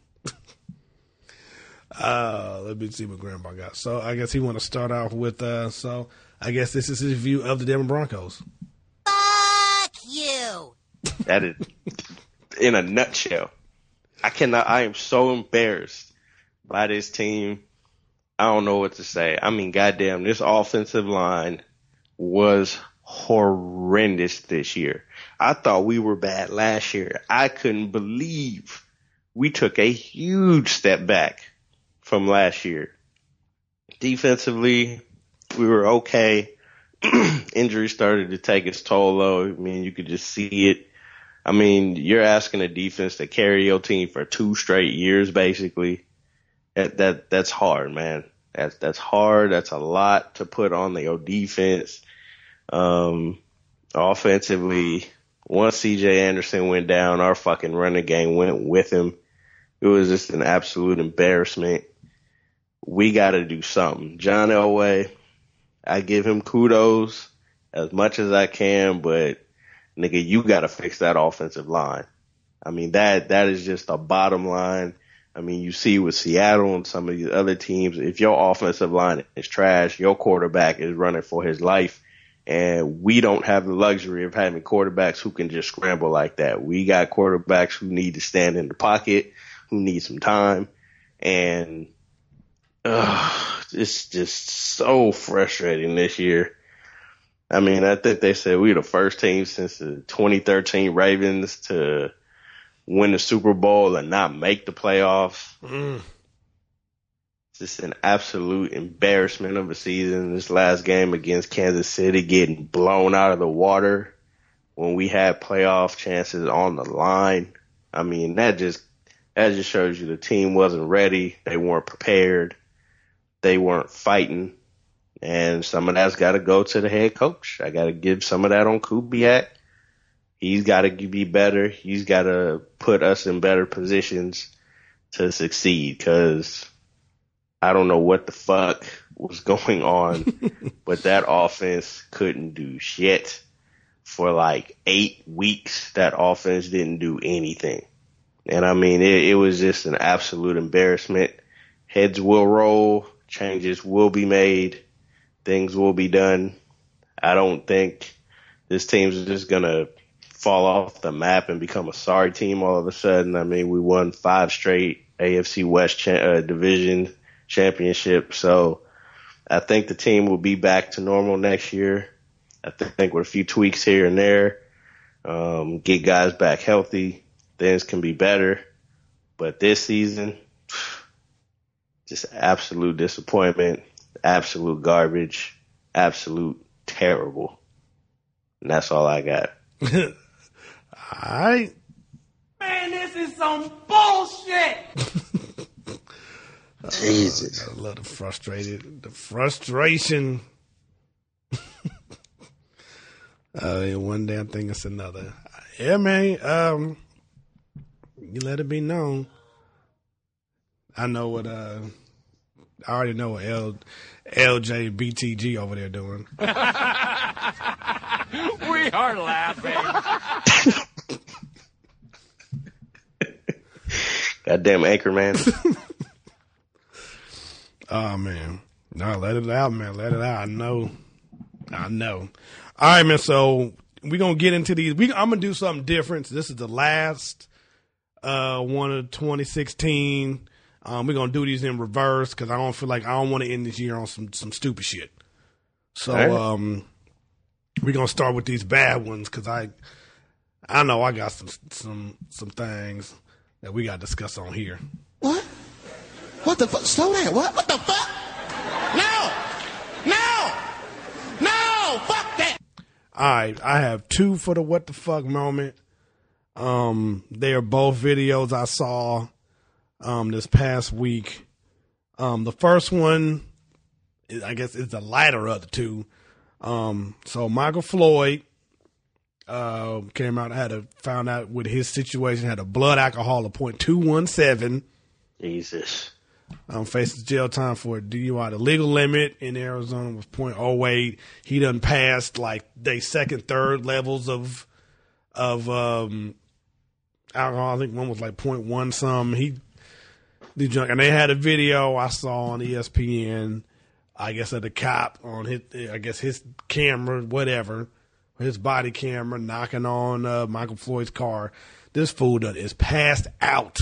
uh, let me see what Grandpa got. So I guess he want to start off with, uh, so I guess this is his view of the Denver Broncos. Fuck you. That is, in a nutshell. I cannot, I am so embarrassed by this team. I don't know what to say. I mean, goddamn, this offensive line was horrendous this year. I thought we were bad last year. I couldn't believe we took a huge step back from last year. Defensively, we were okay. Injury started to take its toll, though. I mean, you could just see it. I mean, you're asking a defense to carry your team for two straight years, basically. That that that's hard, man. That's that's hard. That's a lot to put on your defense. Um, offensively, once C J Anderson went down, our fucking running game went with him. It was just an absolute embarrassment. We got to do something. John Elway, I give him kudos as much as I can, but nigga, you got to fix that offensive line. I mean, that that is just the bottom line. I mean, you see with Seattle and some of these other teams, if your offensive line is trash, your quarterback is running for his life. And we don't have the luxury of having quarterbacks who can just scramble like that. We got quarterbacks who need to stand in the pocket, who need some time. And uh, it's just so frustrating this year. I mean, I think they said we were the first team since the twenty thirteen Ravens to win the Super Bowl and not make the playoffs. Mm. Just an absolute embarrassment of a season. This last game against Kansas City getting blown out of the water when we had playoff chances on the line. I mean, that just that just shows you the team wasn't ready. They weren't prepared. They weren't fighting. And some of that's got to go to the head coach. I got to give some of that on Kubiak. He's got to be better. He's got to put us in better positions to succeed, because I don't know what the fuck was going on, but that offense couldn't do shit. For like eight weeks, that offense didn't do anything. And I mean, it, it was just an absolute embarrassment. Heads will roll, changes will be made, things will be done. I don't think this team's just going to fall off the map and become a sorry team all of a sudden. I mean, we won five straight A F C West cha- uh, division championship. So I think the team will be back to normal next year. I think with a few tweaks here and there, um, get guys back healthy, things can be better. But this season, just absolute disappointment, absolute garbage, absolute terrible. And that's all I got. All right. Man, this is some bullshit. Jesus. Uh, I love the frustrated, the frustration. uh, one damn thing is another. Yeah, man. Um, you let it be known. I know what. Uh, I already know what L, L J B T G over there doing. We are laughing. Goddamn Anchorman. Oh, man. No, let it out, man. Let it out. I know. I know. All right, man. So we're going to get into these. We, I'm going to do something different. This is the last uh, one of twenty sixteen. Um, we're gonna do these in reverse because I don't feel like I don't want to end this year on some some stupid shit. So Right. um, we're gonna start with these bad ones because I I know I got some some some things that we got to discuss on here. What? What the fuck? Slow down. What? What the fuck? No! No! No! Fuck that! All right, I have two for the what the fuck moment. Um, they are both videos I saw um this past week. Um, the first one, is, I guess, is the lighter of the two. Um, so Michael Floyd uh came out, had a found out with his situation, had a blood alcohol of point two one seven. Jesus. Um, faces jail time for a D U I. The legal limit in Arizona was point oh eight. He done passed like they second, third levels of of um, alcohol. I think one was like point one some. He the junk, and they had a video I saw on E S P N. I guess of the cop on his, I guess his camera, whatever, his body camera knocking on uh, Michael Floyd's car. This fool done is passed out.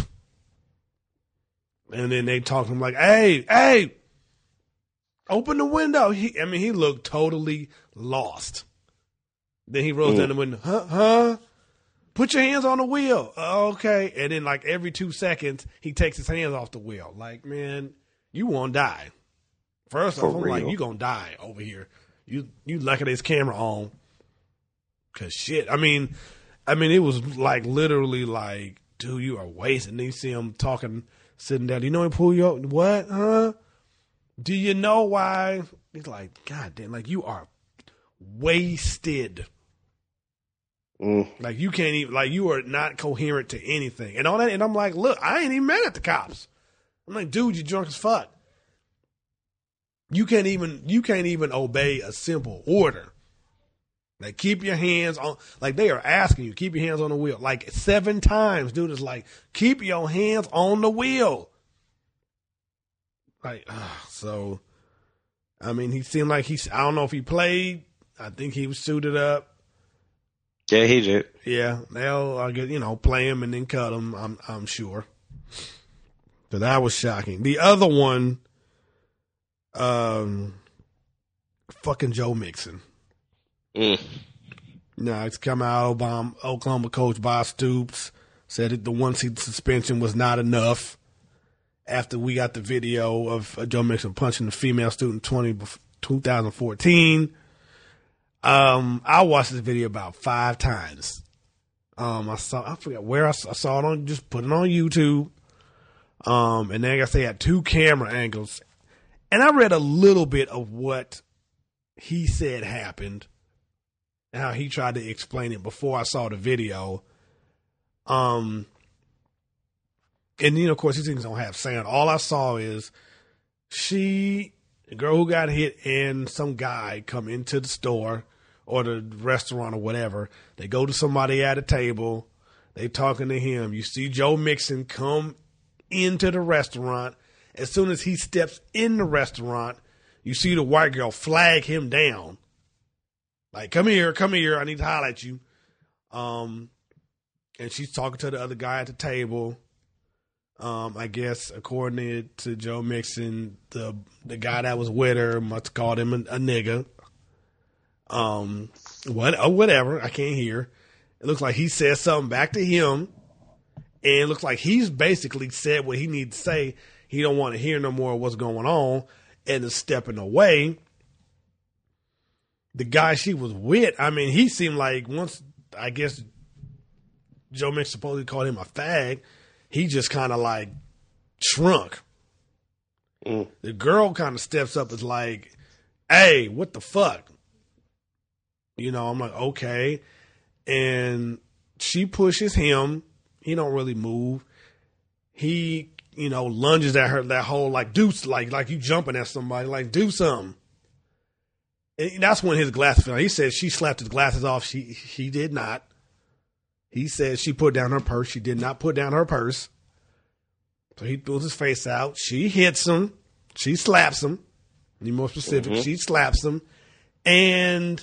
And then they talk to him like, hey, hey, open the window. He, I mean, he looked totally lost. Then he rolls Mm. down the window. Huh? Huh? Put your hands on the wheel. Okay. And then like every two seconds, he takes his hands off the wheel. Like, man, you won't die. First For off, I'm like, real. you gonna die over here. You you lucky this camera on. Cause shit. I mean, I mean, it was like literally like, dude, you are wasting. Then you see him talking, sitting down. You know he pull you up. What? Huh? Do you know why? He's like, God damn, like you are wasted. Mm. Like you can't even, like you are not coherent to anything. And all that. And I'm like, look, I ain't even mad at the cops. I'm like, dude, you drunk as fuck. You can't even, you can't even obey a simple order. Like keep your hands on, like they are asking you, keep your hands on the wheel. Like seven times, dude is like, keep your hands on the wheel. Like, uh, so, I mean, he seemed like he's, I don't know if he played. I think he was suited up. Yeah, he did. Yeah, they'll, I guess, you know, play him and then cut him, I'm, I'm sure. So that was shocking. The other one, um, fucking Joe Mixon. Mm. No, it's come out. Obama, Oklahoma coach Bob Stoops said that the one seat suspension was not enough. After we got the video of uh, Joe Mixon punching the female student in twenty fourteen, um, I watched this video about five times. Um, I saw, I forget where I saw, I saw it on, just put it on YouTube. Um, and then I guess they had two camera angles, and I read a little bit of what he said happened. How he tried to explain it before I saw the video. Um, and, you know, of course, these things don't have sound. All I saw is she, the girl who got hit, and some guy come into the store or the restaurant or whatever. They go to somebody at a table. They talking to him. You see Joe Mixon come into the restaurant. As soon as he steps in the restaurant, you see the white girl flag him down. Like, come here, come here. I need to holler at you. Um, and she's talking to the other guy at the table. Um, I guess, according to Joe Mixon, the the guy that was with her must have called him a, a nigga. Um, what or whatever. I can't hear. It looks like he said something back to him, and it looks like he's basically said what he needs to say. He don't want to hear no more of what's going on, and is stepping away. The guy she was with, I mean, he seemed like once, I guess, Joe Mixon supposedly called him a fag, he just kind of like shrunk. Mm. The girl kind of steps up, is like, hey, what the fuck? You know, I'm like, okay. And she pushes him. He don't really move. He, you know, lunges at her, that whole like, do, like, like you jumping at somebody, like, do something. And that's when his glasses fell. He said she slapped his glasses off. She she did not. He said she put down her purse. She did not put down her purse. So he threw his face out. She hits him. She slaps him. To be more specific, Mm-hmm. she slaps him. And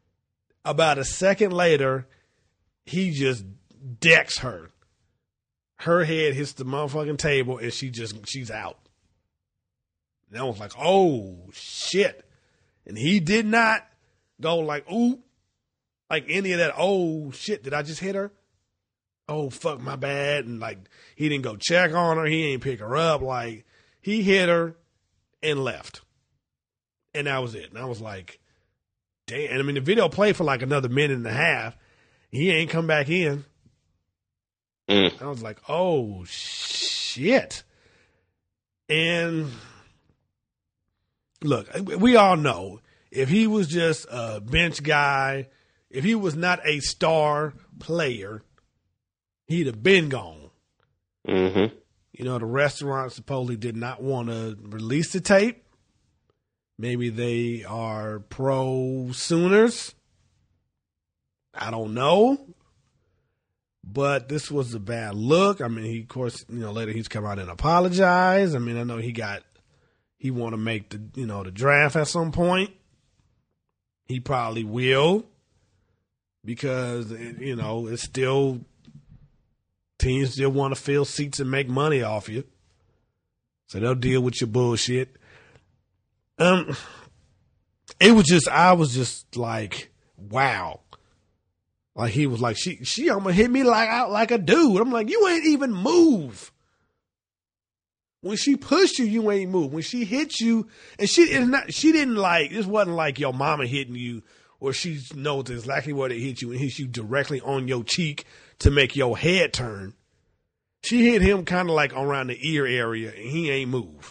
about a second later, he just decks her. her head hits the motherfucking table and she just, she's out. And I was like, oh, shit. And he did not go like, ooh, like any of that, oh, shit, did I just hit her? Oh, fuck, my bad. And like, he didn't go check on her. He ain't pick her up. Like, he hit her and left. And that was it. And I was like, damn. And I mean, the video played for like another minute and a half. He ain't come back in. Mm. I was like, oh, shit. And look, we all know if he was just a bench guy, if he was not a star player, he'd have been gone. Mm-hmm. You know, the restaurant supposedly did not want to release the tape. Maybe they are pro Sooners. I don't know. But this was a bad look. I mean, he, of course, you know, later he's come out and apologized. I mean, I know he got, he want to make the, you know, the draft at some point. He probably will. Because, you know, it's still, teams still want to fill seats and make money off you. So they'll deal with your bullshit. Um, it was just, I was just like, wow. Like he was like, she, she almost hit me like, out like a dude. I'm like, you ain't even move. When she pushed you, you ain't move. When she hit you, and she is not, she didn't like, this wasn't like your mama hitting you, or she knows exactly where to hit you and hits you directly on your cheek to make your head turn. She hit him kind of like around the ear area, and he ain't move.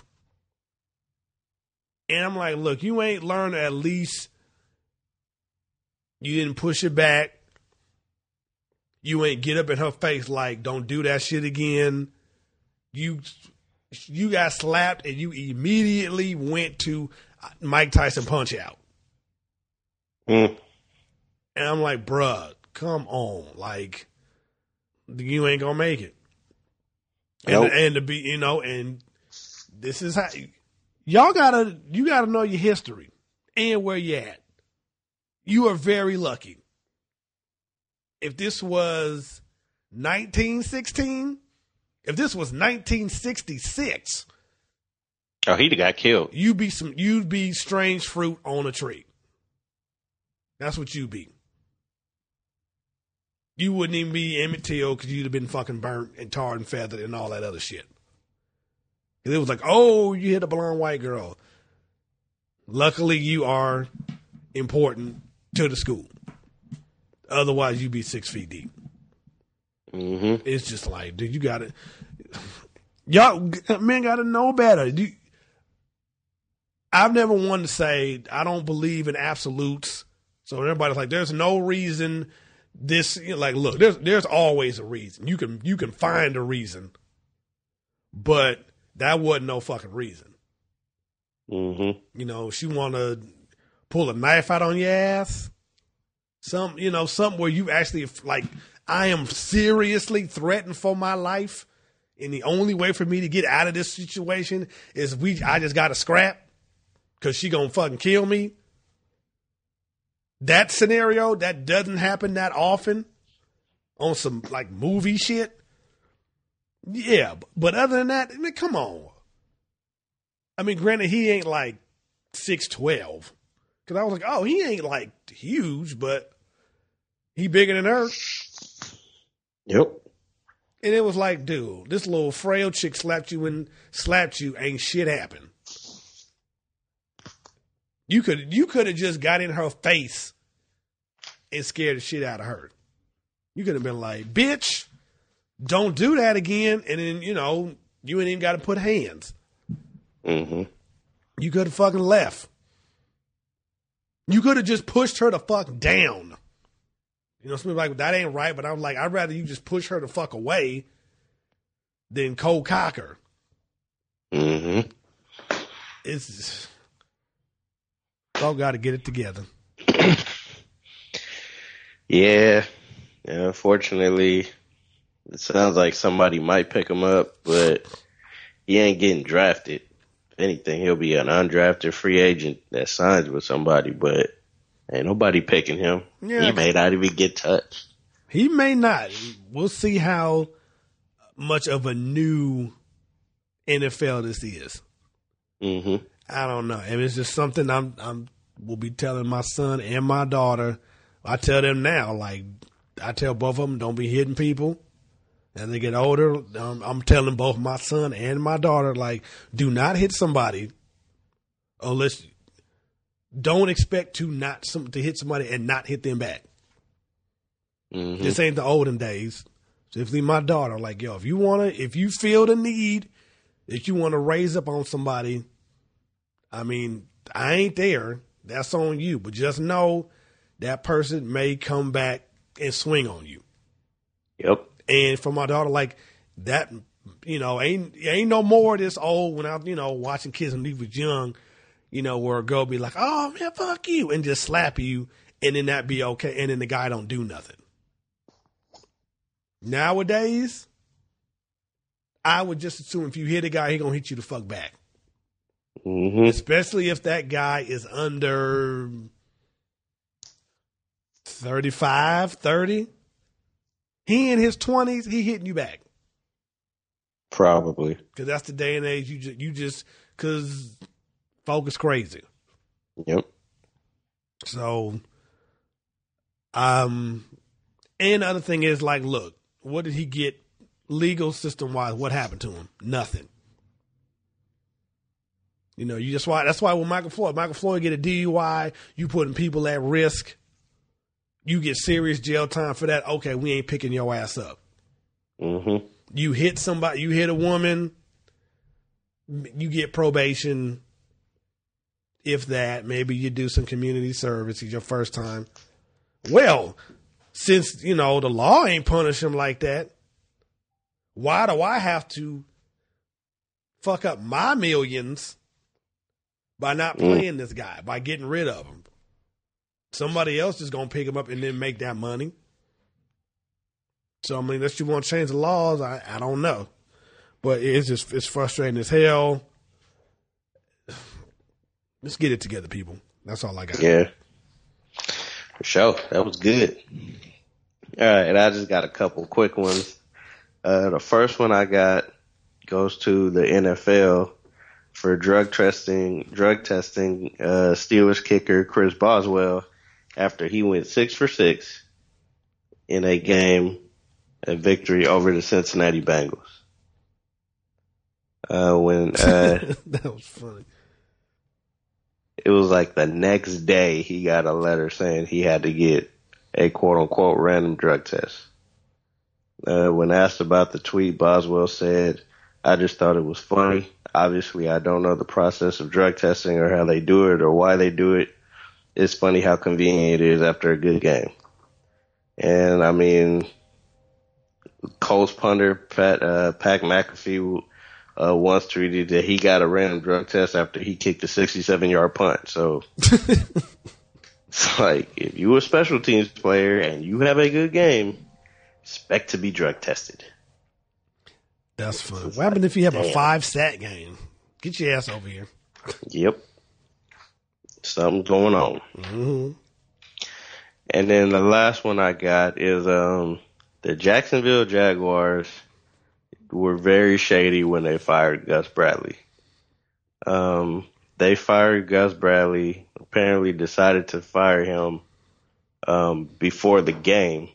And I'm like, look, you ain't learned at least you didn't push it back. You ain't get up in her face like, don't do that shit again. You you got slapped and you immediately went to Mike Tyson punch out. Mm. And I'm like, bruh, come on. Like, you ain't gonna make it. Nope. And, and to be, you know, and this is how, y'all gotta, you gotta know your history and where you at. You are very lucky. If this was nineteen sixteen, if this was nineteen sixty-six, oh, he'd have got killed. You'd be some, you'd be strange fruit on a tree. That's what you'd be. You wouldn't even be Emmett Till because you'd have been fucking burnt and tarred and feathered and all that other shit. It was like, oh, you hit a blonde white girl. Luckily, you are important to the school. Otherwise, you'd be six feet deep. Mm-hmm. It's just like, dude, you got to, y'all, men got to know better. You, I've never wanted to say, I don't believe in absolutes. So everybody's like, there's no reason this, you know, like, look, there's, there's always a reason. You can, you can find a reason, but that wasn't no fucking reason. Mm-hmm. You know, she want to pull a knife out on your ass. Some, you know, something where you actually, like, I am seriously threatened for my life, and the only way for me to get out of this situation is we, I just got to scrap because she gonna fucking kill me. That scenario, that doesn't happen that often on some, like, movie shit. Yeah, but other than that, I mean, come on. I mean, granted, he ain't, like, six twelve. Because I was like, oh, he ain't, like, huge, but he bigger than her. Yep. And it was like, dude, this little frail chick slapped you and slapped you, ain't shit happened. You could you could have just got in her face and scared the shit out of her. You could have been like, bitch, don't do that again. And then, you know, you ain't even got to put hands. Mm-hmm. You could have fucking left. You could have just pushed her the fuck down. You know, some people are like, that ain't right, but I'm like, I'd rather you just push her the fuck away than cold cock her. Mm-hmm. It's, y'all got to get it together. Yeah. Yeah, unfortunately, it sounds like somebody might pick him up, but he ain't getting drafted. If anything, he'll be an undrafted free agent that signs with somebody, but ain't nobody picking him. Yeah, he may not even get touched. He may not. We'll see how much of a new N F L this is. Mm-hmm. I don't know. And it's just something I'm I'm will be telling my son and my daughter. I tell them now, like I tell both of them, don't be hitting people. As they get older, um, I'm telling both my son and my daughter, like, do not hit somebody unless don't expect to not some to hit somebody and not hit them back. Mm-hmm. This ain't the olden days. Specifically my daughter, like, yo, if you wanna if you feel the need that you wanna raise up on somebody, I mean, I ain't there. That's on you. But just know that person may come back and swing on you. Yep. And for my daughter, like that, you know, ain't ain't no more of this old when I, you know, watching kids when he was young, you know, where a girl be like, oh man, fuck you, and just slap you, and then that be okay, and then the guy don't do nothing. Nowadays, I would just assume if you hit a guy, he gonna hit you the fuck back. Mm-hmm. Especially if that guy is under thirty-five, thirty. He in his twenties, he hitting you back. Probably. Because that's the day and age you just, you just, because folk is crazy. Yep. So, um, and the other thing is, like, look, what did he get legal system-wise? What happened to him? Nothing. You know, you just why that's why when Michael Floyd, Michael Floyd get a D U I, you putting people at risk. You get serious jail time for that. Okay, we ain't picking your ass up. Mm-hmm. You hit somebody, you hit a woman, you get probation. If that, maybe you do some community service. It's your first time. Well, since, you know, the law ain't punish him like that, why do I have to fuck up my millions by not playing mm. this guy, by getting rid of him? Somebody else is going to pick him up and then make that money. So, I mean, unless you want to change the laws, I, I don't know. But it's just, it's frustrating as hell. Let's get it together, people. That's all I got. Yeah. For sure. That was good. All right. And I just got a couple quick ones. Uh, the first one I got goes to the N F L for drug testing, drug testing, uh, Steelers kicker Chris Boswell after he went six for six in a game, a victory over the Cincinnati Bengals. Uh, when, uh, that was funny. It was like the next day he got a letter saying he had to get a quote unquote random drug test. Uh, when asked about the tweet, Boswell said, I just thought it was funny. Obviously, I don't know the process of drug testing or how they do it or why they do it. It's funny how convenient it is after a good game. And I mean, Colts punter Pat, uh, Pat McAfee uh, once tweeted that he got a random drug test after he kicked a sixty-seven yard punt. So it's like, if you a special teams player and you have a good game, expect to be drug tested. That's fun. What happened if you have Damn. a five sack game? Get your ass over here. Yep. Something's going on. Mm-hmm. And then the last one I got is um, the Jacksonville Jaguars were very shady when they fired Gus Bradley. Um, they fired Gus Bradley, apparently decided to fire him um, before the game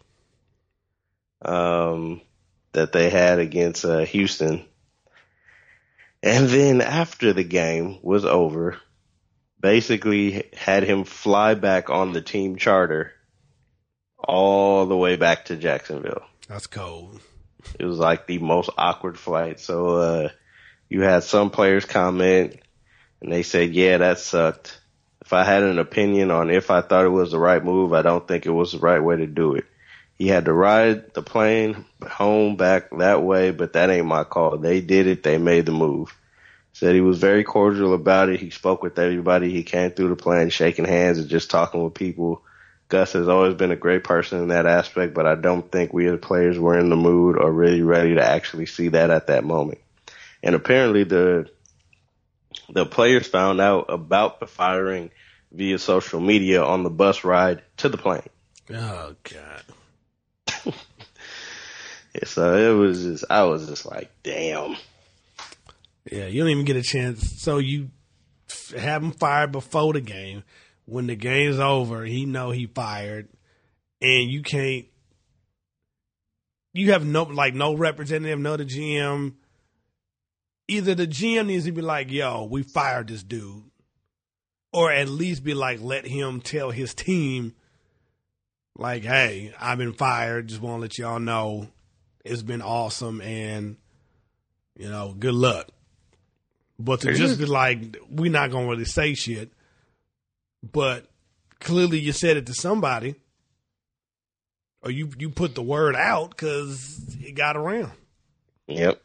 um, that they had against uh, Houston. And then after the game was over, basically had him fly back on the team charter all the way back to Jacksonville. That's cold. It was like the most awkward flight. So uh, you had some players comment, and they said, yeah, that sucked. If I had an opinion on if I thought it was the right move, I don't think it was the right way to do it. He had to ride the plane home back that way, but that ain't my call. They did it. They made the move. Said he was very cordial about it. He spoke with everybody. He came through the plane shaking hands and just talking with people. Gus has always been a great person in that aspect, but I don't think we as players were in the mood or really ready to actually see that at that moment. And apparently the the players found out about the firing via social media on the bus ride to the plane. Oh, God. So it was just, I was just like, damn. Yeah, you don't even get a chance. So you f- have him fired before the game. When the game's over, he know he fired, and you can't. You have no like no representative, no the G M. Either the G M needs to be like, "Yo, we fired this dude," or at least be like, let him tell his team, like, "Hey, I've been fired. Just want to let y'all know it's been awesome, and you know, good luck." But to just be like, we're not gonna really say shit. But clearly, you said it to somebody, or you you put the word out because it got around. Yep.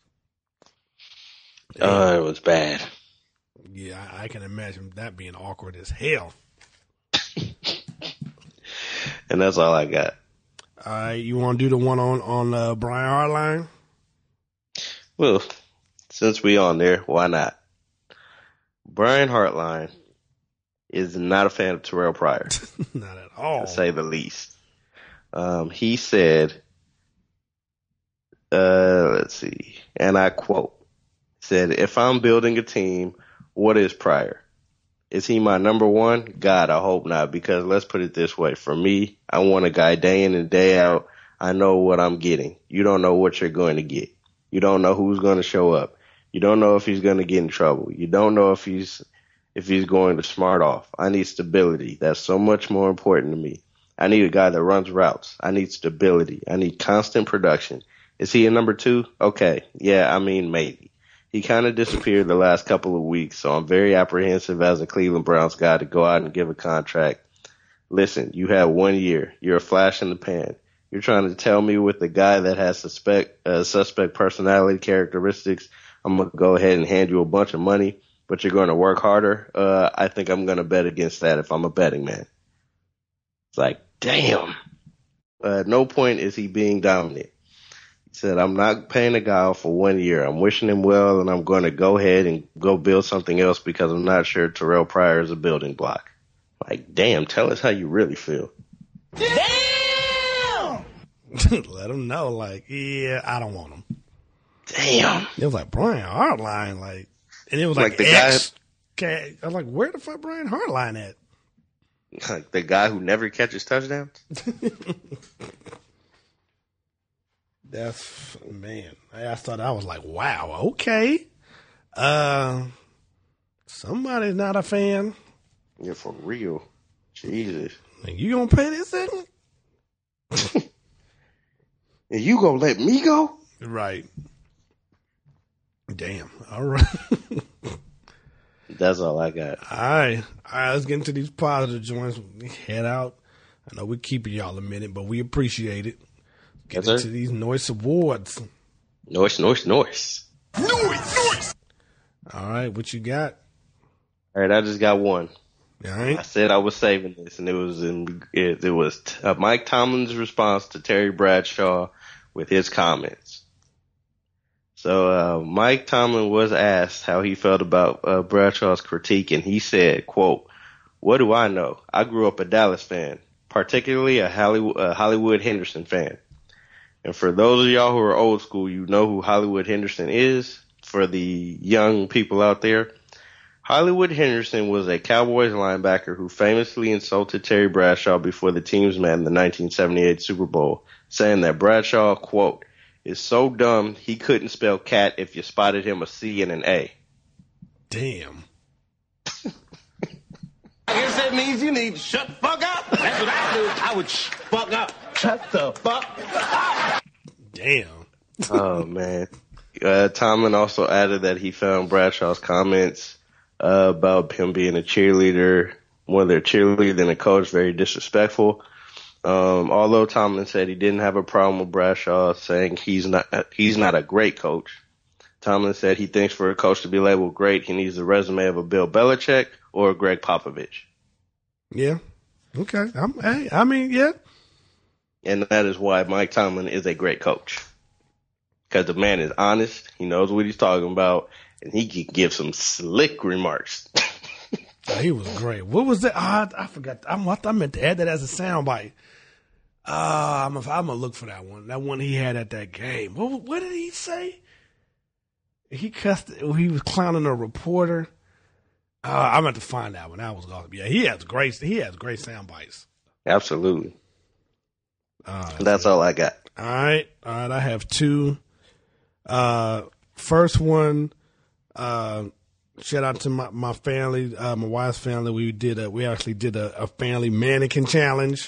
Oh, uh, it was bad. Yeah, I, I can imagine that being awkward as hell. And that's all I got. All right, you want to do the one on on uh, Brian Hartline? Well, since we on there, why not? Brian Hartline is not a fan of Terrell Pryor. Not at all. To say the least. Um, he said, uh, let's see, and I quote, said, "If I'm building a team, what is Pryor? Is he my number one? God, I hope not, because let's put it this way. For me, I want a guy day in and day out. I know what I'm getting. You don't know what you're going to get. You don't know who's going to show up. You don't know if he's going to get in trouble. You don't know if he's if he's going to smart off. I need stability. That's so much more important to me. I need a guy that runs routes. I need stability. I need constant production. Is he a number two? Okay. Yeah, I mean, maybe. He kind of disappeared the last couple of weeks, so I'm very apprehensive as a Cleveland Browns guy to go out and give a contract. Listen, you have one year. You're a flash in the pan. You're trying to tell me with a guy that has suspect uh, suspect personality characteristics, I'm going to go ahead and hand you a bunch of money, but you're going to work harder? Uh, I think I'm going to bet against that if I'm a betting man. It's like, damn. Uh, at no point is he being dominant. He said, I'm not paying a guy off for one year. I'm wishing him well, and I'm going to go ahead and go build something else because I'm not sure Terrell Pryor is a building block. Like, damn, tell us how you really feel. Damn! Let him know, like, yeah, I don't want him. Damn. It was like Brian Hartline, like, and it was like, like the X. guy. I was like, where the fuck Brian Hartline at? Like the guy who never catches touchdowns? That's, man, I thought I was like, wow, okay. Uh, somebody's not a fan. Yeah, for real. Jesus. Like, you gonna pay this thing? And you gonna let me go? Right. Damn. All right. That's all I got. All right. All right, let's get into these positive joints. Head out. I know we're keeping y'all a minute, but we appreciate it. Get Yes, into these Noise Awards. Noise, noise, noise. Noise, noise. All right, what you got? All right, I just got one. All right. I said I was saving this, and it was in it, it was uh, Mike Tomlin's response to Terry Bradshaw with his comments. So uh, Mike Tomlin was asked how he felt about uh, Bradshaw's critique, and he said, quote, "What do I know? I grew up a Dallas fan, particularly a Hollywood, a Hollywood Henderson fan. And for those of y'all who are old school, you know who Hollywood Henderson is. For the young people out there, Hollywood Henderson was a Cowboys linebacker who famously insulted Terry Bradshaw before the teams met in the nineteen seventy-eight Super Bowl, saying that Bradshaw, quote, is so dumb he couldn't spell cat if you spotted him a C and an A." Damn. I guess that means you need to shut the fuck up. That's what I do. I would sh- fuck up. Shut the fuck up. Damn. Oh, man. Uh, Tomlin also added that he found Bradshaw's comments uh, about him being a cheerleader, more their cheerleader than a coach, very disrespectful. Um, although Tomlin said he didn't have a problem with Bradshaw saying he's not he's not a great coach, Tomlin said he thinks for a coach to be labeled great, he needs the resume of a Bill Belichick or a Greg Popovich. Yeah. Okay. I'm, hey, I mean, yeah. And that is why Mike Tomlin is a great coach. Because the man is honest, he knows what he's talking about, and he can give some slick remarks. Oh, he was great. What was that? Oh, I, I forgot. I, I meant to add that as a soundbite. Uh, I'm gonna I'm look for that one. That one he had at that game. What, what did he say? He cussed. He was clowning a reporter. Uh, I'm going to find that one. That was awesome. Yeah, he has great. He has great sound bites. Absolutely. Uh, That's all I got. All right, all right. I have two. Uh, first one. Uh, shout out to my my family, uh, my wife's family. We did a. We actually did a, a family mannequin challenge.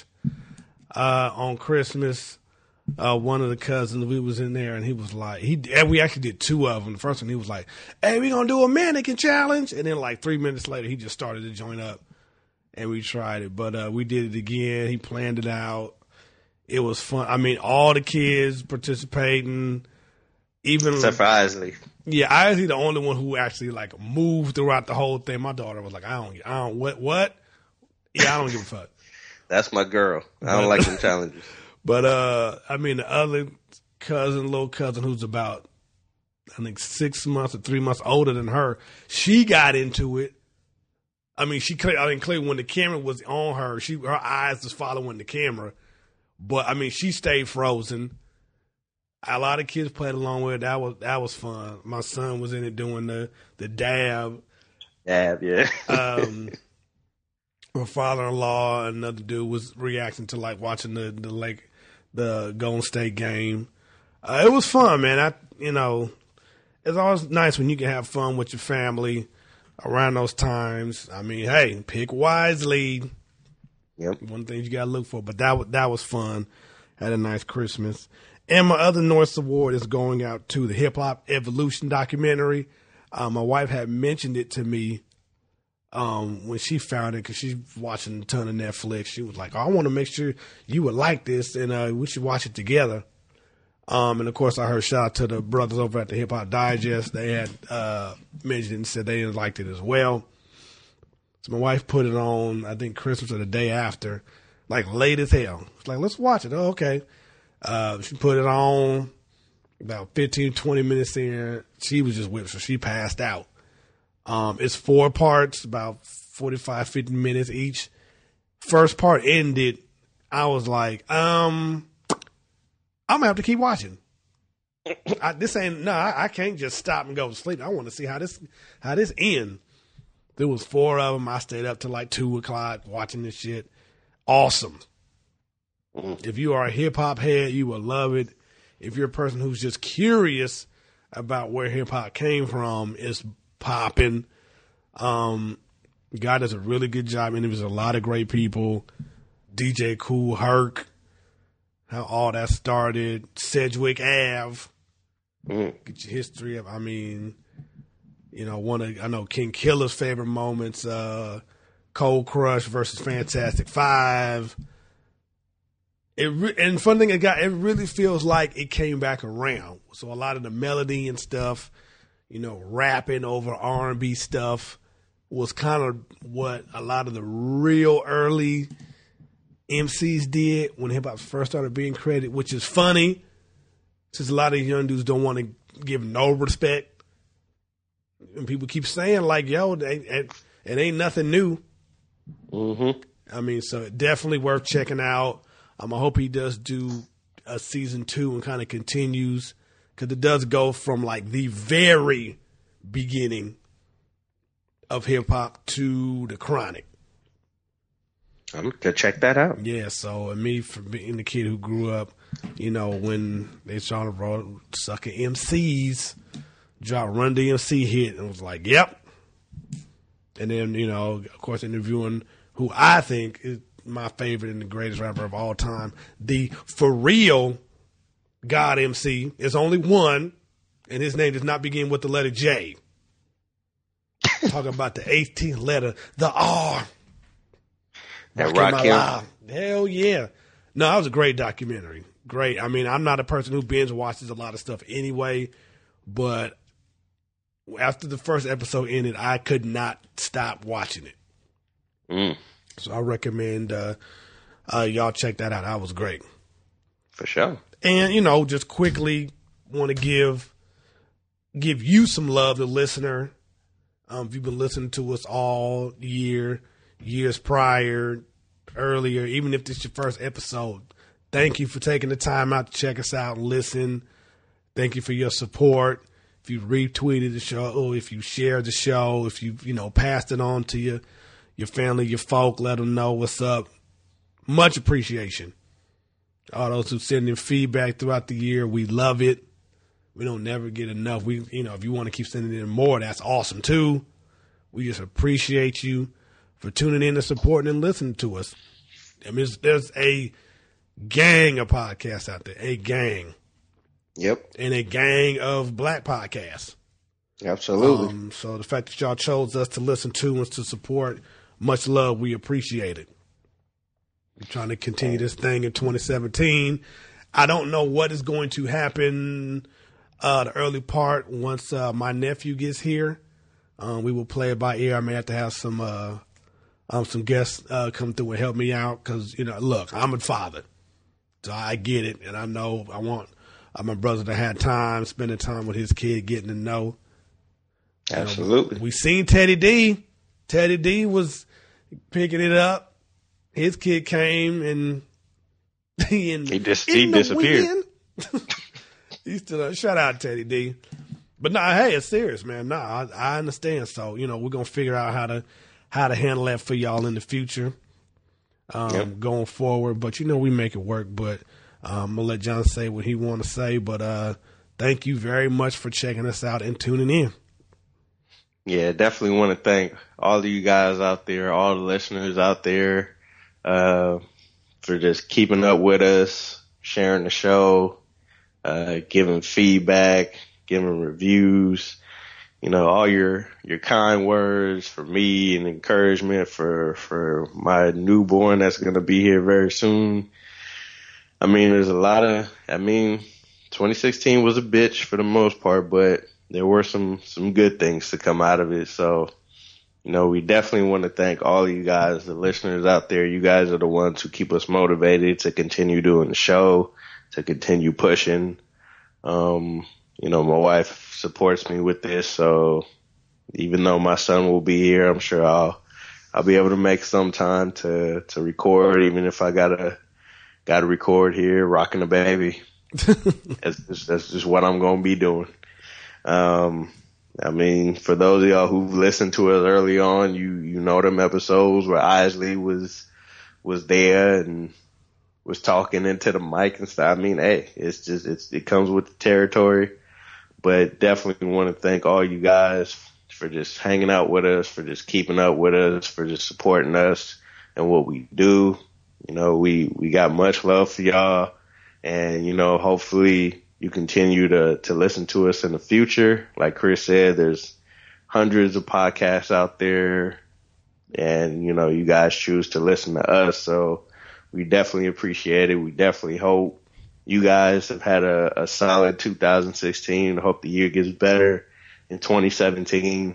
Uh, on Christmas, uh, one of the cousins, we was in there and he was like, he, and we actually did two of them. The first one, he was like, hey, we gonna do a mannequin challenge. And then like three minutes later, he just started to join up and we tried it, but, uh, we did it again. He planned it out. It was fun. I mean, all the kids participating, even surprisingly. Yeah. I was the only one who actually like moved throughout the whole thing. My daughter was like, I don't, I don't, what, what? Yeah, I don't give a fuck. That's my girl. I don't like them challenges. But, uh, I mean, the other cousin, little cousin who's about, I think, six months or three months older than her, she got into it. I mean, she, I mean, clearly when the camera was on her, she, her eyes was following the camera. But, I mean, she stayed frozen. A lot of kids played along with it. That was, that was fun. My son was in it doing the, the dab. Dab, yeah. um, my father-in-law, another dude, was reacting to like watching the the like the Golden State game. Uh, it was fun, man. I you know, it's always nice when you can have fun with your family around those times. I mean, hey, pick wisely. Yep. One thing you gotta look for. But that was that was fun. Had a nice Christmas. And my other North Award is going out to the Hip Hop Evolution documentary. Uh, my wife had mentioned it to me. Um, when she found it, because she's watching a ton of Netflix, she was like, oh, I want to make sure you would like this, and uh, we should watch it together. Um, and, of course, I heard shout out to the brothers over at the Hip Hop Digest. They had uh, mentioned it and said they liked it as well. So my wife put it on, I think, Christmas or the day after, like late as hell. It's like, let's watch it. Oh, okay. Uh, she put it on about fifteen, twenty minutes in. She was just whipped, so she passed out. Um, it's four parts, about forty-five, fifty minutes each. First part ended. I was like, um, I'm gonna have to keep watching. I, this ain't, no, I, I can't just stop and go to sleep. I want to see how this, how this ends. There was four of them. I stayed up till like two o'clock watching this shit. Awesome. If you are a hip hop head, you will love it. If you're a person who's just curious about where hip hop came from, it's popping. Um, God does a really good job, and there's a lot of great people. D J Kool Herc, how all that started. Sedgwick Ave, mm. Get your history of. I mean, you know, one of I know King Killer's favorite moments. Uh, Cold Crush versus Fantastic Five. It re- and fun thing, it got it really feels like it came back around. So a lot of the melody and stuff, you know, rapping over R and B stuff was kind of what a lot of the real early M Cs did when hip hop first started being created, which is funny since a lot of young dudes don't want to give no respect. And people keep saying like, yo, it, it, it ain't nothing new. Mm-hmm. I mean, so definitely worth checking out. Um, I hope he does do a season two and kind of continues, because it does go from like the very beginning of hip hop to the Chronic. I'm gonna check that out. Yeah, so and me for being the kid who grew up, you know, when they saw the road sucking M Cs, dropped Run D M C hit and was like, yep. And then, you know, of course, interviewing who I think is my favorite and the greatest rapper of all time, the for real God M C. There's only one, and his name does not begin with the letter J. Talking about the eighteenth letter, the R. That Rakim. Hell yeah. No, that was a great documentary. Great. I mean, I'm not a person who binge watches a lot of stuff anyway, but after the first episode ended, I could not stop watching it. Mm. So I recommend uh, uh, y'all check that out. That was great. For sure. And, you know, just quickly want to give give you some love, the listener. Um, if you've been listening to us all year, years prior, earlier, even if this is your first episode, thank you for taking the time out to check us out and listen. Thank you for your support. If you retweeted the show, if you shared the show, if you, you know, passed it on to your, your family, your folk, let them know what's up. Much appreciation. All those who send in feedback throughout the year, we love it. We don't never get enough. We, you know, if you want to keep sending in more, that's awesome too. We just appreciate you for tuning in and supporting and listening to us. I mean, there's a gang of podcasts out there, a gang. Yep. And a gang of black podcasts. Absolutely. Um, so the fact that y'all chose us to listen to and to support, much love. We appreciate it. We're trying to continue this thing in twenty seventeen. I don't know what is going to happen uh, the early part once uh, my nephew gets here. Um, we will play it by ear. I may have to have some uh, um, some guests uh, come through and help me out because, you know, look, I'm a father. So I get it. And I know I want uh, my brother to have time, spending time with his kid, getting to know. Absolutely. You know, we seen Teddy D. Teddy D was picking it up. His kid came and he, and he, dis- he disappeared. He's still uh, shout out Teddy D. But nah, hey, it's serious, man. Nah, I, I understand. So, you know, we're gonna figure out how to how to handle that for y'all in the future, um, yep. going forward. But you know, we make it work. But um, I'm gonna let John say what he want to say. But uh, thank you very much for checking us out and tuning in. Yeah, definitely want to thank all of you guys out there, all the listeners out there, uh, for just keeping up with us, sharing the show, uh, giving feedback, giving reviews, you know, all your, your kind words for me and encouragement for, for my newborn that's going to be here very soon. I mean, there's a lot of, I mean, twenty sixteen was a bitch for the most part, but there were some, some good things to come out of it. So, you know, we definitely want to thank all of you guys, the listeners out there. You guys are the ones who keep us motivated to continue doing the show, to continue pushing. Um, You know, my wife supports me with this, so even though my son will be here, I'm sure I'll I'll be able to make some time to to record, even if I gotta gotta record here, rocking the baby. that's, just, that's just what I'm gonna be doing. Um, I mean, for those of y'all who've listened to us early on, you you know them episodes where Isley was was there and was talking into the mic and stuff. I mean, hey, it's just it's it comes with the territory. But definitely want to thank all you guys for just hanging out with us, for just keeping up with us, for just supporting us and what we do. You know, we, we got much love for y'all. And, you know, hopefully you continue to, to listen to us in the future. Like Chris said, there's hundreds of podcasts out there. And, you know, you guys choose to listen to us. So we definitely appreciate it. We definitely hope you guys have had a, a solid two thousand sixteen. I hope the year gets better in twenty seventeen.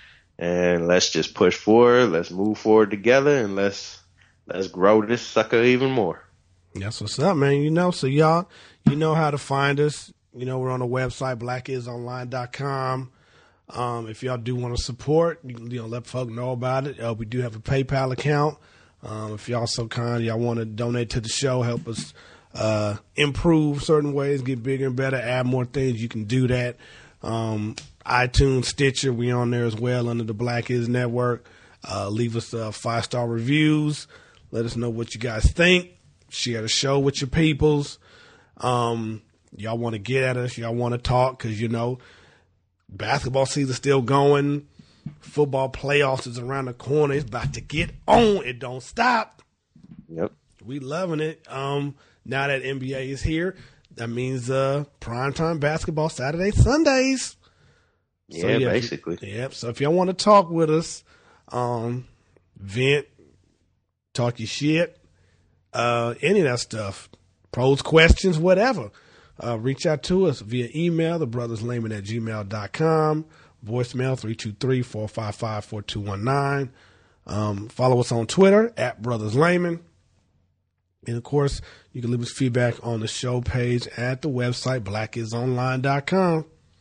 And let's just push forward. Let's move forward together and let's let's grow this sucker even more. That's what's up, man. You know, so y'all, you know how to find us. You know, we're on the website, black is online dot com. Um, if y'all do want to support, you can, you know, let folk know about it. Uh, we do have a PayPal account. Um, if y'all so kind, y'all want to donate to the show, help us Uh, improve certain ways, get bigger and better, add more things, you can do that. Um, iTunes, Stitcher, we on there as well under the Black Is Network. Uh, leave us uh, five-star reviews. Let us know what you guys think. Share the show with your peoples. Um, y'all want to get at us. Y'all want to talk because, you know, basketball season's still going. Football playoffs is around the corner. It's about to get on. It don't stop. Yep. We loving it. Um, Now that N B A is here, that means uh, primetime basketball Saturday, Sundays. Yeah, so, yeah basically. You, yep. So if y'all want to talk with us, um, vent, talk your shit, uh, any of that stuff, pros, questions, whatever, uh, reach out to us via email, thebrotherslayman at gmail dot com, voicemail three two three, four five five, four two one nine. Um, follow us on Twitter at Brothers Layman. And, of course, you can leave us feedback on the show page at the website, black is online dot com.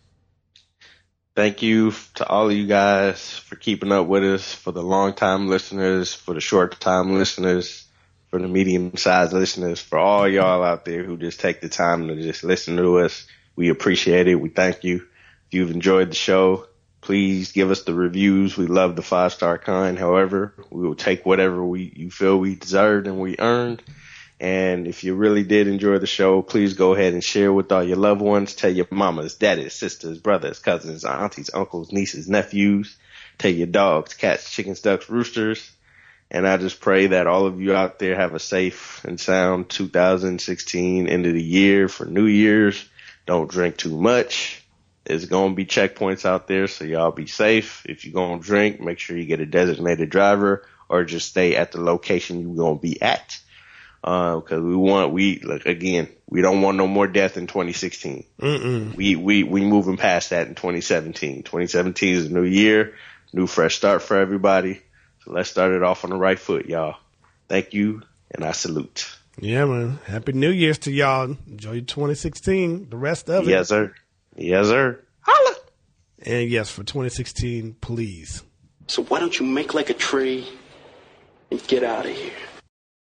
Thank you to all of you guys for keeping up with us, for the long-time listeners, for the short-time listeners, for for the medium-sized listeners, for all y'all out there who just take the time to just listen to us. We appreciate it. We thank you. If you've enjoyed the show, please give us the reviews. We love the five-star kind. However, we will take whatever we you feel we deserved and we earned. And if you really did enjoy the show, please go ahead and share with all your loved ones. Tell your mamas, daddies, sisters, brothers, cousins, aunties, uncles, nieces, nephews. Tell your dogs, cats, chickens, ducks, roosters. And I just pray that all of you out there have a safe and sound two thousand sixteen end of the year for New Year's. Don't drink too much. There's going to be checkpoints out there, so y'all be safe. If you're going to drink, make sure you get a designated driver or just stay at the location you're going to be at. Uh, cause we want, we, like, again, we don't want no more death in twenty sixteen. Mm-mm. We, we, we moving past that in twenty seventeen. twenty seventeen is a new year, new fresh start for everybody. So let's start it off on the right foot, y'all. Thank you, and I salute. Yeah, man. Happy New Year's to y'all. Enjoy twenty sixteen, the rest of it. Yes, sir. Yes, sir. Holla. And yes, for twenty sixteen, please. So why don't you make like a tree and get out of here?